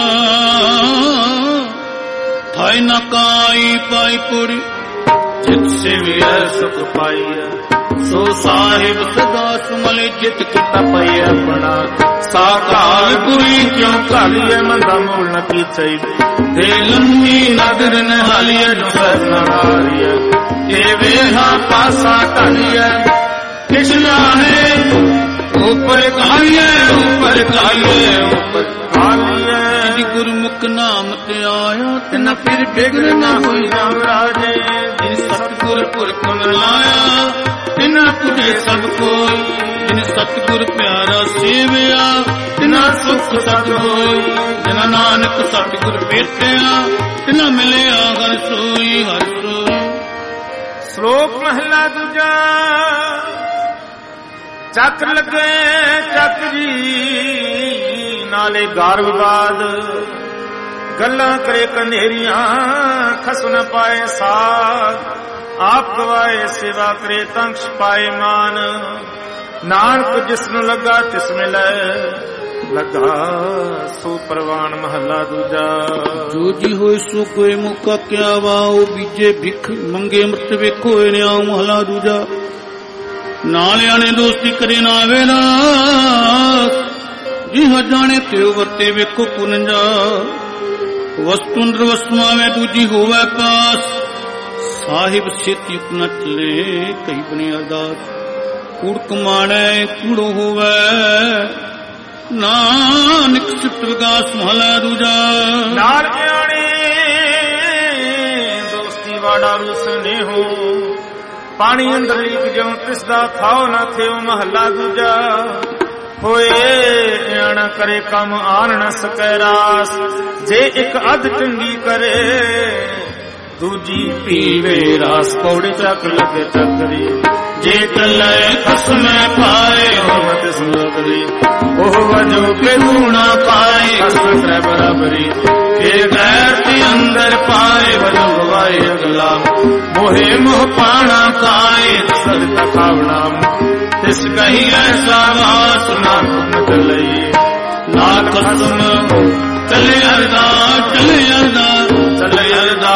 ਥਾਈ ਨਾ ਕਾਈ ਪਾਈ ਪੁੜੀ ਜਿਤ ਸੇਵਿਆ ਸੁਖ ਪਾਈਆ ਸੋ ਸਾਹਿਬ ਸਦਾ ਸੁਮਲੇ ਜਿਤ ਕੀਤਾ ਪਈ ਆਪਣਾ ਸਾਕਾਲ ਕੋਈ ਕਿਉਂ ਘਾਲੀਏ ਮੰਦਾ ਮੂਲ ਨ ਕੀਚਈ ਦੇ ਲੰਮੀ ਨਦਰ ਨਹਾਲੀਏ ਜੋ ਸਹਿਨਾ ਹਾਰੀਏ ਇਹ ਵੇਹਾ ਪਾਸਾ ਢਾਲੀਏ ਕਿਛਨਾ ਹੈ ਉੱਪਰ ਕਾਲੀਏ ਉੱਪਰ ਕਾਲੀਏ ਉੱਪਰ ਕਾਲੀਏ ਜੀ ਗੁਰਮੁਖ ਨਾਮ ਤੇ ਆਇਆ ਤਿਨ ਫਿਰ ਬਿਗੜ ਨਾ ਹੋਈ ਰਾਮ ਰਾਜੇ ਜਿਨ ਸਤਿਗੁਰ ਪੁਰਖ ਲਾਇਆ ਤਿਨਾ ਤੁਝੇ ਸਭ ਕੋਈ ਜਿਨ ਸਤਿਗੁਰ ਪਿਆਰਾ ਸੇਵਿਆ ਤਿਨਾ ਸੁਖ ਸਤ ਹੋਈ ਜਿਨਾ ਨਾਨਕ ਸਤਿਗੁਰ ਭੇਟਿਆ ਤਿਨਾ ਮਿਲਿਆ ਹਰ ਸੋਈ ਹਰ ਸੋਈ। ਸ਼ਲੋਕ ਮਹਲਾ ਦੂਜਾ ਚੱਕ ਲੱਗੇ ਚੱਕ ਜੀ ਨਾਲੇ ਗਾਰ ਵਿਵਾਦ ਗੱਲਾਂ ਕਰੇ ਕਨੇਰੀਆਂ ਖਸ ਨ ਪਾਏ ਸਾਥ ਆਪ ਗਵਾਏ ਸੇਵਾ ਕਰੇ ਤੰਕਸ਼ ਪਾਏ ਮਾਨ ਨਾਨਕ ਜਿਸ ਨੂੰ ਲੱਗਾ ਤਿਸ ਮਿਲੈ ਲੱਗਾ ਸੋ ਪ੍ਰਵਾਨ ਮਹੱਲਾ ਦੂਜਾ। ਜੋ ਜੀ ਹੋਏ ਸੋ ਕੋਈ ਮੁਕਾ ਕਿਆ ਵਾਓ ਬੀਜੇ ਭਿਖ ਮੰਗੇ ਅੰਮ੍ਰਿਤ ਵੇਖੋ ਨਿਆਉ ਮਹੱਲਾ ਦੂਜਾ। ਨਾਲਿਆਂ ਨੇ ਦੋਸਤੀ ਕਰੇ ਨਾ ਵੇਲਾ ਜੀ ਜਾਣੇ ਤੇ ਵਰਤੇ ਵੇਖੋ ਪੁਨੰਜਾ ਵਸਤੂ ਨਿਰਵਸਮਾਵੇਂ ਦੂਜੀ ਹੋਵੇ ਪਾਸ ਸਾਹਿਬ ਛੇਤੀ ਉਪਨਾ ਚਲੇ ਕਈ ਬਣੀ ਅਰਦਾਸ ਕੂੜ ਕਮਾਣੈ ਕੂੜੋ ਹੋਵੇ ਨਾਨਕ ਸਿਫਤ ਵਿਗਾਸ ਮਹਲਾ ਦੂਜਾ। ਨਾਲ ਗਿਆਣੀ ਦੋਸਤੀ ਵਾੜਾ ਵੀ ਸੁਨੇਹੋ, ਪਾਣੀ ਅੰਦਰ ਲੀਕ ਜਿਉ ਤਿਸ ਦਾ ਥਾਉ ਨਾ ਥਿਓ ਮਹਲਾ ਦੂਜਾ। ਹੋਏ ਆਣਾ ਕਰੇ ਕੰਮ ਆਣ ਨ ਸਕੈ ਰਾਸ, ਜੇ ਇੱਕ ਅੱਧ ਚੰਗੀ ਕਰੇ ਦੂਜੀ ਪੀਵੇ ਰਾਸ। ਪੌੜੀ ਚੱਕ ਲਗੇ ਚੱਕਰੀ ਜੇ ਕੱਲੇ ਖਸਮੇ ਪਾਏ ਹੋਵਤ ਸੁਨਕਰੀ, ਉਹ ਵਜੋ ਕੇ ਗੁਣਾ ਪਾਏ ਖਸਮ ਤੈ ਬਰਾਬਰੀ। ਇਹ ਗੈਰ ਤੇ ਅੰਦਰ ਪਾਏ ਵਜੋ ਗਵਾਏ ਅਗਲਾ, ਮੋਹੇ ਮੋਹ ਪਾਣਾ ਕਾਏ ਸਦਕਾ ਖਾਵਣਾ। ਤਿਸ ਕਹੀ ਐਸਾ ਵਾਸ ਨਾ ਹੁਕਮ ਚਲਈ, ਨਾ ਖਸਮ ਚਲੇ ਅਰਦਾ ਚਲੇ ਅਰਦਾ ਚਲੇ ਅਰਦਾ।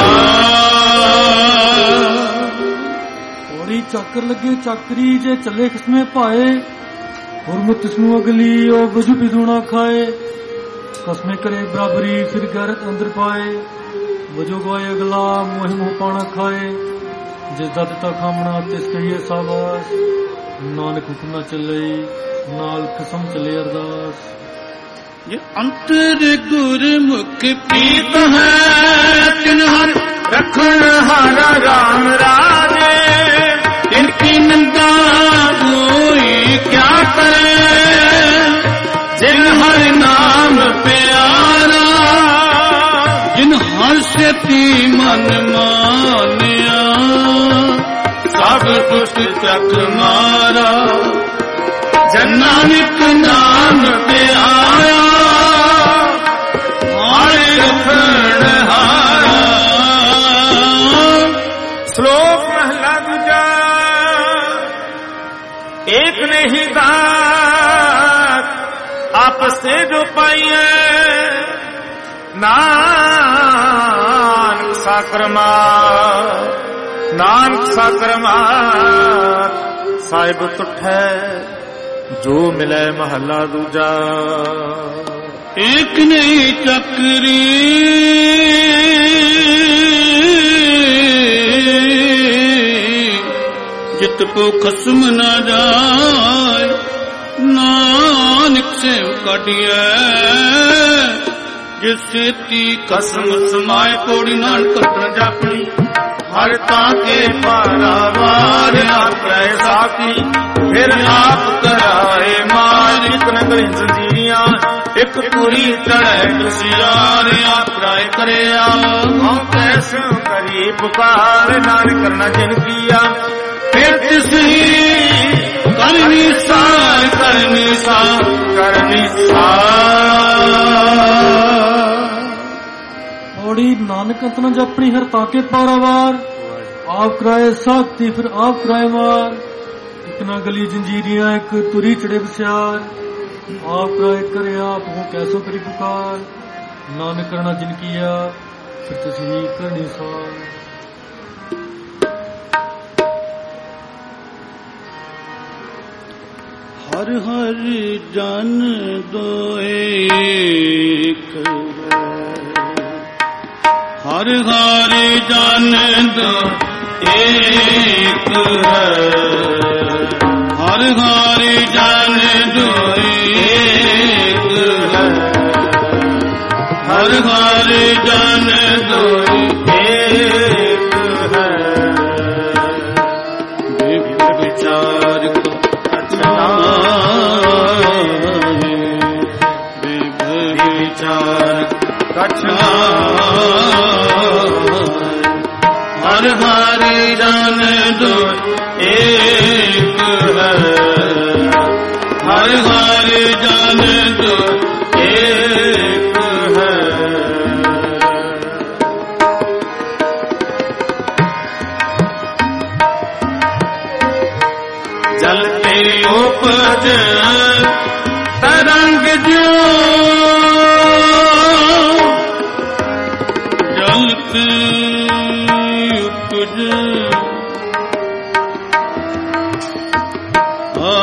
ਚੱਕਰ ਲੱਗੇ ਚਾਕਰੀ ਜੇ ਚੱਲੇ ਖਸਮੇ ਪਾਏ, ਹੁਰਮਤ ਇਸਨੂੰ ਅਗਲੀ ਉਹ ਵਜੂ ਵੀ ਦੂਣਾ ਖਾਏ। ਖਸਮੇ ਕਰੇ ਬਰਾਬਰੀ ਫਿਰ ਗੈਰਤ ਅੰਦਰ ਪਾਏ, ਵਜੂ ਗਵਾਏ ਅਗਲਾ ਮੋਹ ਮੋਹ ਪਾਣਾ ਖਾਏ। ਜਿਸ ਦਾ ਦਿੱਤਾ ਖਾਮਣਾ ਤਿਸ ਕਹੀਏ ਸਾਬਾਸ, ਨਾਨਕ ਹੁਕਮ ਨਾ ਚੱਲੇ ਨਾਲ ਕਸਮ ਚੱਲੇ ਅਰਦਾਸ। ਜੇ ਅੰਤਰ ਗੁਰਮੁਖ ਪ੍ਰੀਤ ਹੈ ਤਿਨ ਹਰ ਰਖਣ ਹਾਰਾ ਰਾਮ ਰਾਜੇ। ਇਨਕੀ ਨਿੰਦਾ ਕੋਈ ਕਿਆ ਕਰੇ, ਜਿਨ ਹਰ ਨਾਮ ਪਿਆਰਾ। ਜਿਨ ਹਰ ਸੇਤੀ ਮਨ ਮਾਨਿਆ, ਸਭ ਕੁਛ ਚੱਕ ਮਾਰਾ। ਜਨ ਨਾਨਕ ਨਾਮ ਤੇ ਆਇਆ, ਹਾਰੇ ਰਖਣ ਹਾਰਾ। ਸ਼ਲੋਕ ਮਹਲਾ ਦੂਜਾ। एक नहीं दात आपस से जो पाइए, नानक साकरमा नानक साकरमा साहिब तुठै जो मिले महला दूजा। एक नहीं चक्री जित को खसम न जाय, नानक से काटिए जिस सेती खसम समाए। पौड़ी नानक कटन जापनी हर ताके पारावार आप साथी, फिर आप कराए मार। एक नगरी जंजीरियां एक पूरी चढ़े दुसियार, आप राय करे हम कैसे करी पुकार। नानक करना जिन किया फिर तिसही करनी सार करनी सार करनी सार। पौड़ी नानक अंतना जपनी हर ताके पारावार, आप कराए साथी फिर आप कराए मार। एक ना गली जंजीरियां एक तुरी चढ़े बसियार, आप कराए करे आप हो कैसो करी पुकार। नानक करना जिन किया फिर तिसही करनी सार। हर हर जन दो एक, हर हर जन दो एक है। हर हर जन दो एक है, हर हर जन दो एक है। विचार हर हर जन दो एक है, हर हर जन दो एक है। जलते उपज तरंग जो, जलते उपज आ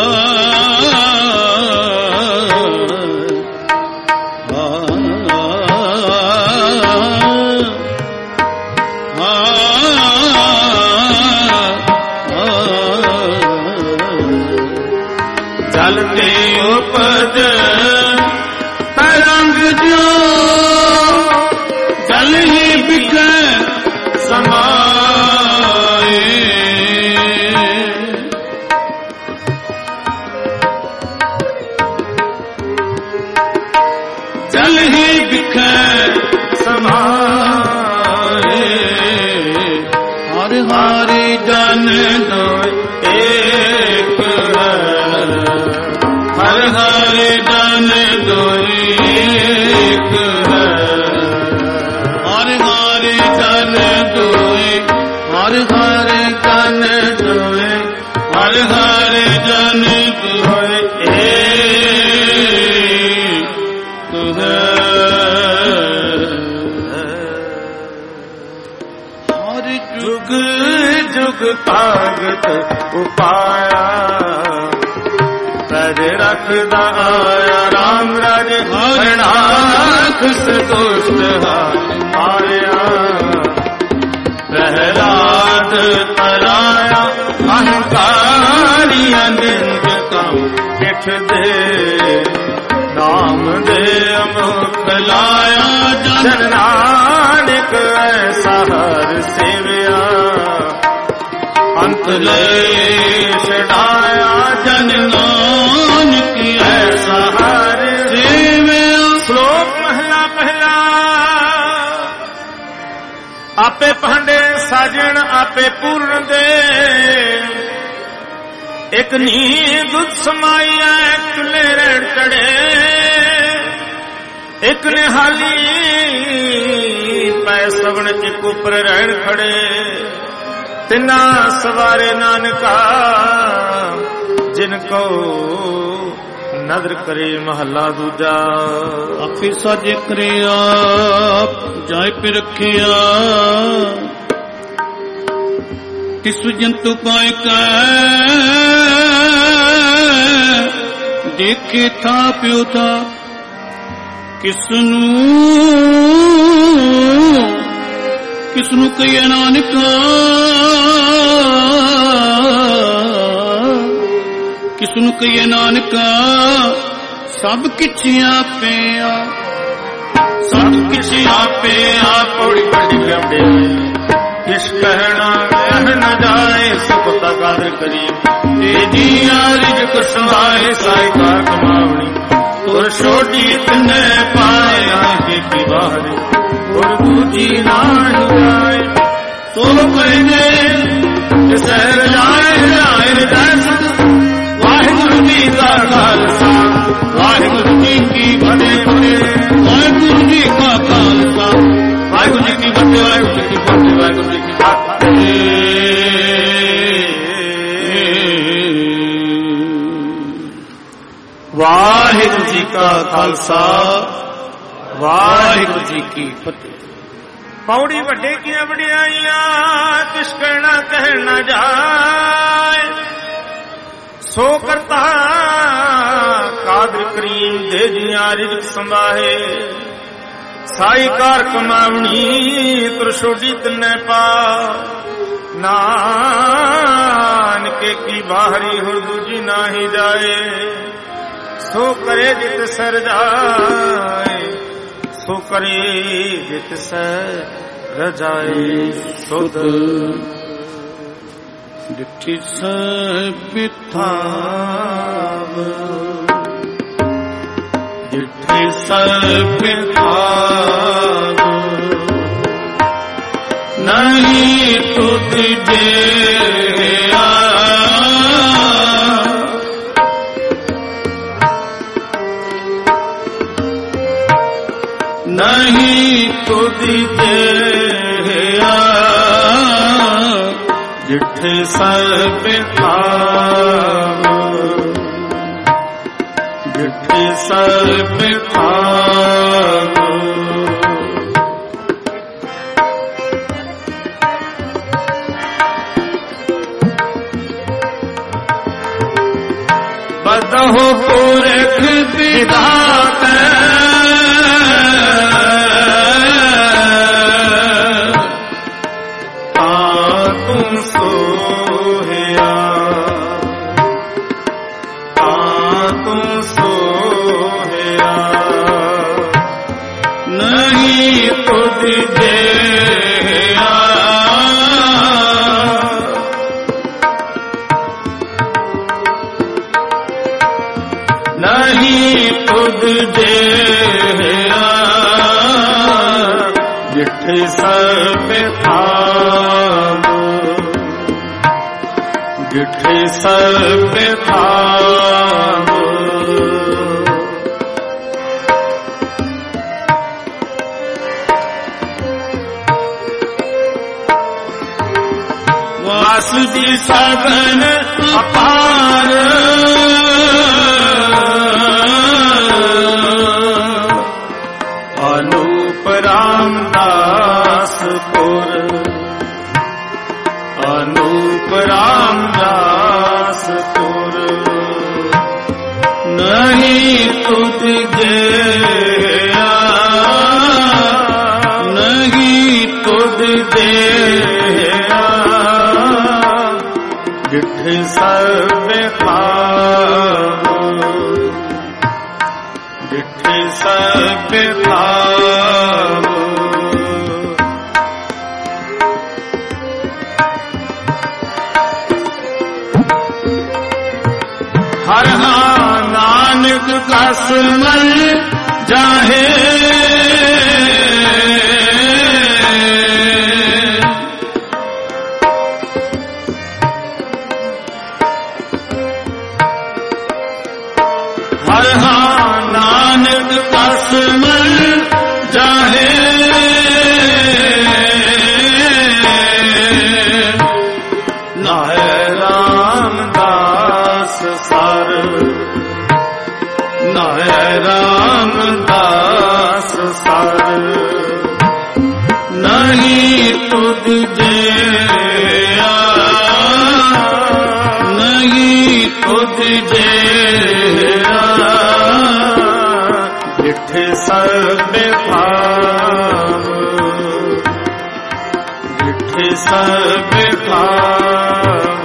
जलते उपज हरि जन दोए एक है, हर हरि जन दोए एक है, हर हरि जन दोए, हर हरि जन दोए, हर हरि जन दोए एक है। जुग जुग भगत उपाया पर रखदा आया राम राज हरनाथ संतुष्ट आया प्रहलाद तराया अहंकारिया निंद कम पिठ दे नाम दे अमुख लाया जन नानक ऐसा हर सेविया अंत ले छड़ाया जन नानक ऐसा हर सेविया। श्लोक महला पहला। आपे भांडे साजन आपे पूर्ण दे, एक नींद समाया चुले रेड़ चढ़े, एक ने हाली पै सवण एक ऊपर रहन खड़े, तिना सवारे नानका जिनको नदर करे महला दूजा। आपे साजे करे आप जाय पे रखे तिस जंतु पाए कै देखे था प्यो था किसनू किसनू कहिए नानका, किसनू कहिए नानका सब किछ आपे आ, सब किछ आपे आ। पौड़ी पढ़ी गए किस कहना कह न जाए सुख तकार करी, तेजी रिजक संभाए साहिका कमावनी, और छोटी तने पाया की बाहरी, और दूजी नान जाए तो कहने सह जाए जाए दर्शन। वाहिगुरु जी का खालसा वाहिगुरु जी की फतेह, वाहिगुरु जी का खालसा वाहिगुरु जी की फतेह, वाहिगुरु जी की फतेह, वाहिगुरु जी की फतेह। वाहिगुरु जी का खालसा वाहिगुरु जी की फतेह। पौड़ी वड्डे की वड्याइयां किस कहना कहना जाए, सो करता कादर करीम दे जिया रिज़्क़ संभाहे, साई कार कमावनी तुरशोडी तन्ने पा, नानके की बाहरी हुर्दू जी ना ही जाए, सो करे जित सर जाए, सो करे जित सर रजाए। सुध डिठी बिथाव, डिठी बिथाव, नहीं तुझे नहीं तुझे जिठे सब खाव, जिठे सब खाव। बदहो पुरख विधात जिठे सब खाव, ਡਿਠੇ ਸਭ ਥਾਮ ਵਾਸ ਦੀ ਸਾਧਨ ਅਪਾਰ ਅਨੂਪ ਰਾਮਦਾਸ ਪੁਰ ਅਨੂਪ ਰਾਮਦਾਸ ਪੁਰ ਨਹੀਂ ਤੁਧ ਜਿਆ ਨਹੀਂ ਤੁਧ ਜਿਆ ਡਿਠੇ ਸਭ ਥਾਮ ਡਿਠੇ ਸਭ ਥਾਮ ਹਰ ਨਾਨਕ ਕਸ ਮਲ ਜਾਹੇ ਨਹੀਂ ਤੁਧ ਜਿਆ ਨਹੀਂ ਤੁਧ ਜਿਆ ਡਿਠੇ ਸਭ ਥਾਮ ਡਿਠੇ ਸਭ ਥਾਮ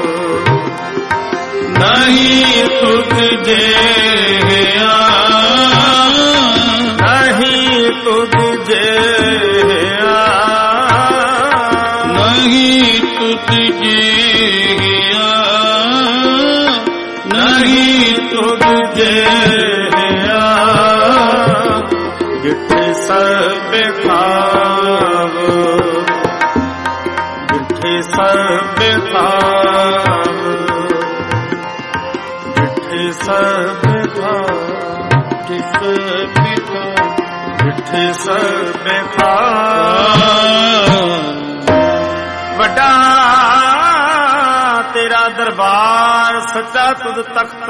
ਨਹੀਂ ਤੁਧ ਜਿਆ ਨਹੀਂ ਤੁਧ ਜਿਆ ਨਹੀਂ ਤੁਧ ਜਿਆ ਨਹੀਂ ਤੁਧ ਜਿਆ ਡਿਠੇ ਸਭ ਥਾਮ ਡਿਠੇ ਸਭ ਥਾਮ ਡਿਠੇ ਸਭ ਥਾਮ ਡਿਠੇ ਸਭ ਥਾਮ ਵੱਡਾ ਤੇਰਾ ਦਰਬਾਰ ਸੱਚਾ ਤੁਧ ਤਖਤ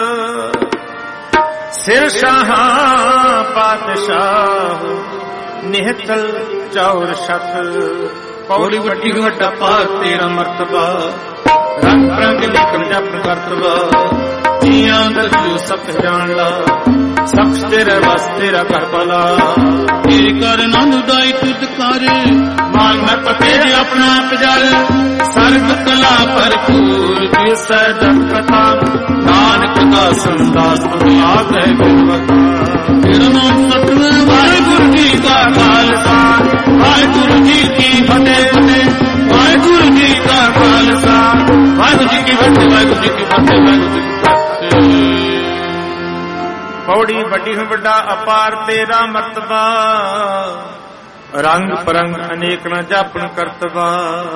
ਸਿਰ ਸ਼ਾਹਾਂ ਪਾਤਸ਼ਾਹ ਨਿਹਤਲ ਚੌਰ ਸ਼ਤ ਪੌੜੀ ਵੱਡੀ ਵੱਡਾ ਪਾਰ ਤੇਰਾ ਮਰਤਬਾ ਰੰਗ ਰੰਗ ਲਿਖਣ ਜਪ ਕਰਤਵਾ ਜੀਆਂ ਦਾ ਜੋ ਸਭ ਜਾਣ ਲਾ ਸਭ ਤੇਰੇ ਵਸ ਤੇਰਾ ਘਰ ਭਲਾ ਤੇਰੇ ਕਰ ਆਨੰਦ ਉਦਾਈ ਤੁਧ ਕਰ ਮਾਨ ਮੈਂ ਪਤੇ ਆਪਣਾ ਪਜਲ ਸਰਬ ਕਲਾ ਭਰਪੂਰ ਜਿਸੈ ਜਪ ਕਥਾ ਨਾਨਕ ਦਾ ਸੰਦਾਸ ਤੁਮ ਆਗੇ ਗੁਰਮਤਿ ਤੇਰਾ ਨਾਮ ਸਤਿਗੁਰ ਵਾਹਿਗੁਰੂ ਜੀ ਕਾ ਖਾਲਸਾ ਵਾਹਿਗੁਰੂ ਜੀ ਕੀ ਫਤਿਹ ਵਾਹਿਗੁਰੂ ਜੀ ਕਾ ਖਾਲਸਾ ਵਾਹਿਗੁਰੂ ਜੀ ਕੀ ਫਤਿਹ ਵਾਹਿਗੁਰੂ ਜੀ ਕੀ ਫਤਿਹ ਵਾਹਿਗੁਰੂ ਜੀ ਕੀ ਫਤਿਹ ਪੌੜੀ ਵੱਡੀ ਵੱਡਾ ਅਪਾਰ ਤੇਰਾ ਮਰਤਬਾ ਰੰਗ ਪਰੰਗ ਅਨੇਕ ਨਾ ਜਾਪਣ ਕਰਤਵਾ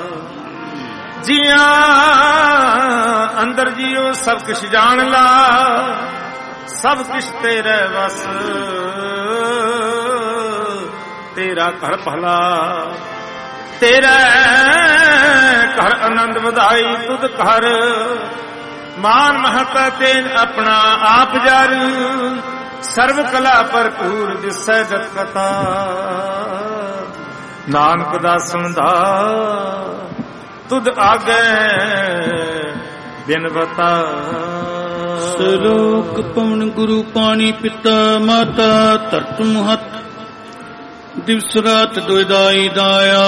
ਜੀਆਂ ਅੰਦਰ ਜੀਓ ਸਭ ਕੁਛ ਜਾਣ ਲਾ ਸਭ ਕੁਛ ਤੇਰੇ ਵਸ ਤੇਰਾ ਘਰ ਭਲਾ ਤੇਰਾ ਘਰ ਆਨੰਦ ਵਧਾਈ ਤੁਧ ਘਰ ਮਾਨ ਮਹਤਾ ਤੇਨ ਆਪਣਾ ਆਪ ਜਰ ਸਰਵ ਕਲਾ ਭਰਪੂਰ ਦਿਸੈ ਜਤ ਕਥਾ ਨਾਨਕ ਦਾ ਸੁਣਦਾ ਤੁਧ ਆਗੇ ਬਿਨ ਬਤਾ ਸਲੋਕ ਪਵਨ ਗੁਰੂ ਪਾਣੀ ਪਿਤਾ ਮਾਤਾ ਧਰਤ ਮਹਤ ਦਿਵਸ ਰਾਤ ਦੁਇਦਾਈ ਦਾਇਆ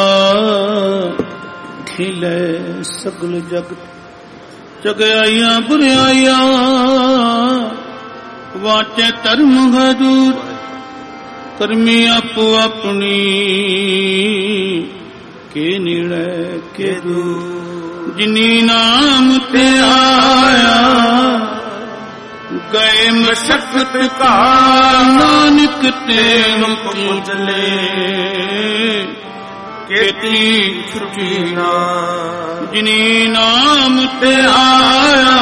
ਖਿਲੇ ਸਗਲ ਜਗਤ ਚਗਿਆਈਆਂ ਬੁਰਿਆਈਆਂ ਵਾਚੇ ਧਰਮ ਹਦੂਰ ਕਰਮੀ ਆਪੋ ਆਪਣੀ ਕੇ ਨਿੜੇ ਕੇ ਦੂਰ ਜਿਨੀ ਨਾਮ ਤੇ ਆਇਆ ਗਏ ਮਸ਼ਕਤ ਕਾ ਨਾਨਕ ਤੇ ਮੁਖ ਮੁਝਲੇ ਕੀਤੀ ਛੁਟੀ ਨਾ ਜਿਨੀ ਨਾਮ ਤੇ ਆਇਆ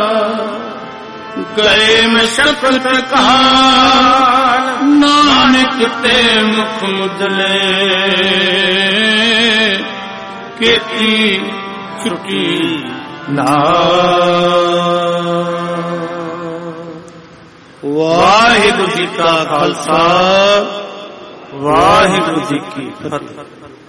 ਗਏ ਮਸ਼ਕਤ ਕਾਲ ਨਾਨਕ ਤੇ ਮੁਖ ਮੁਦਲੇ ਕੀਤੀ ਛੁਟੀ ਨਾ। ਵਾਹਿਗੁਰੂ ਜੀ ਕਾ ਖਾਲਸਾ ਵਾਹਿਗੁਰੂ ਜੀ ਕੀ ਫਤਿਹ।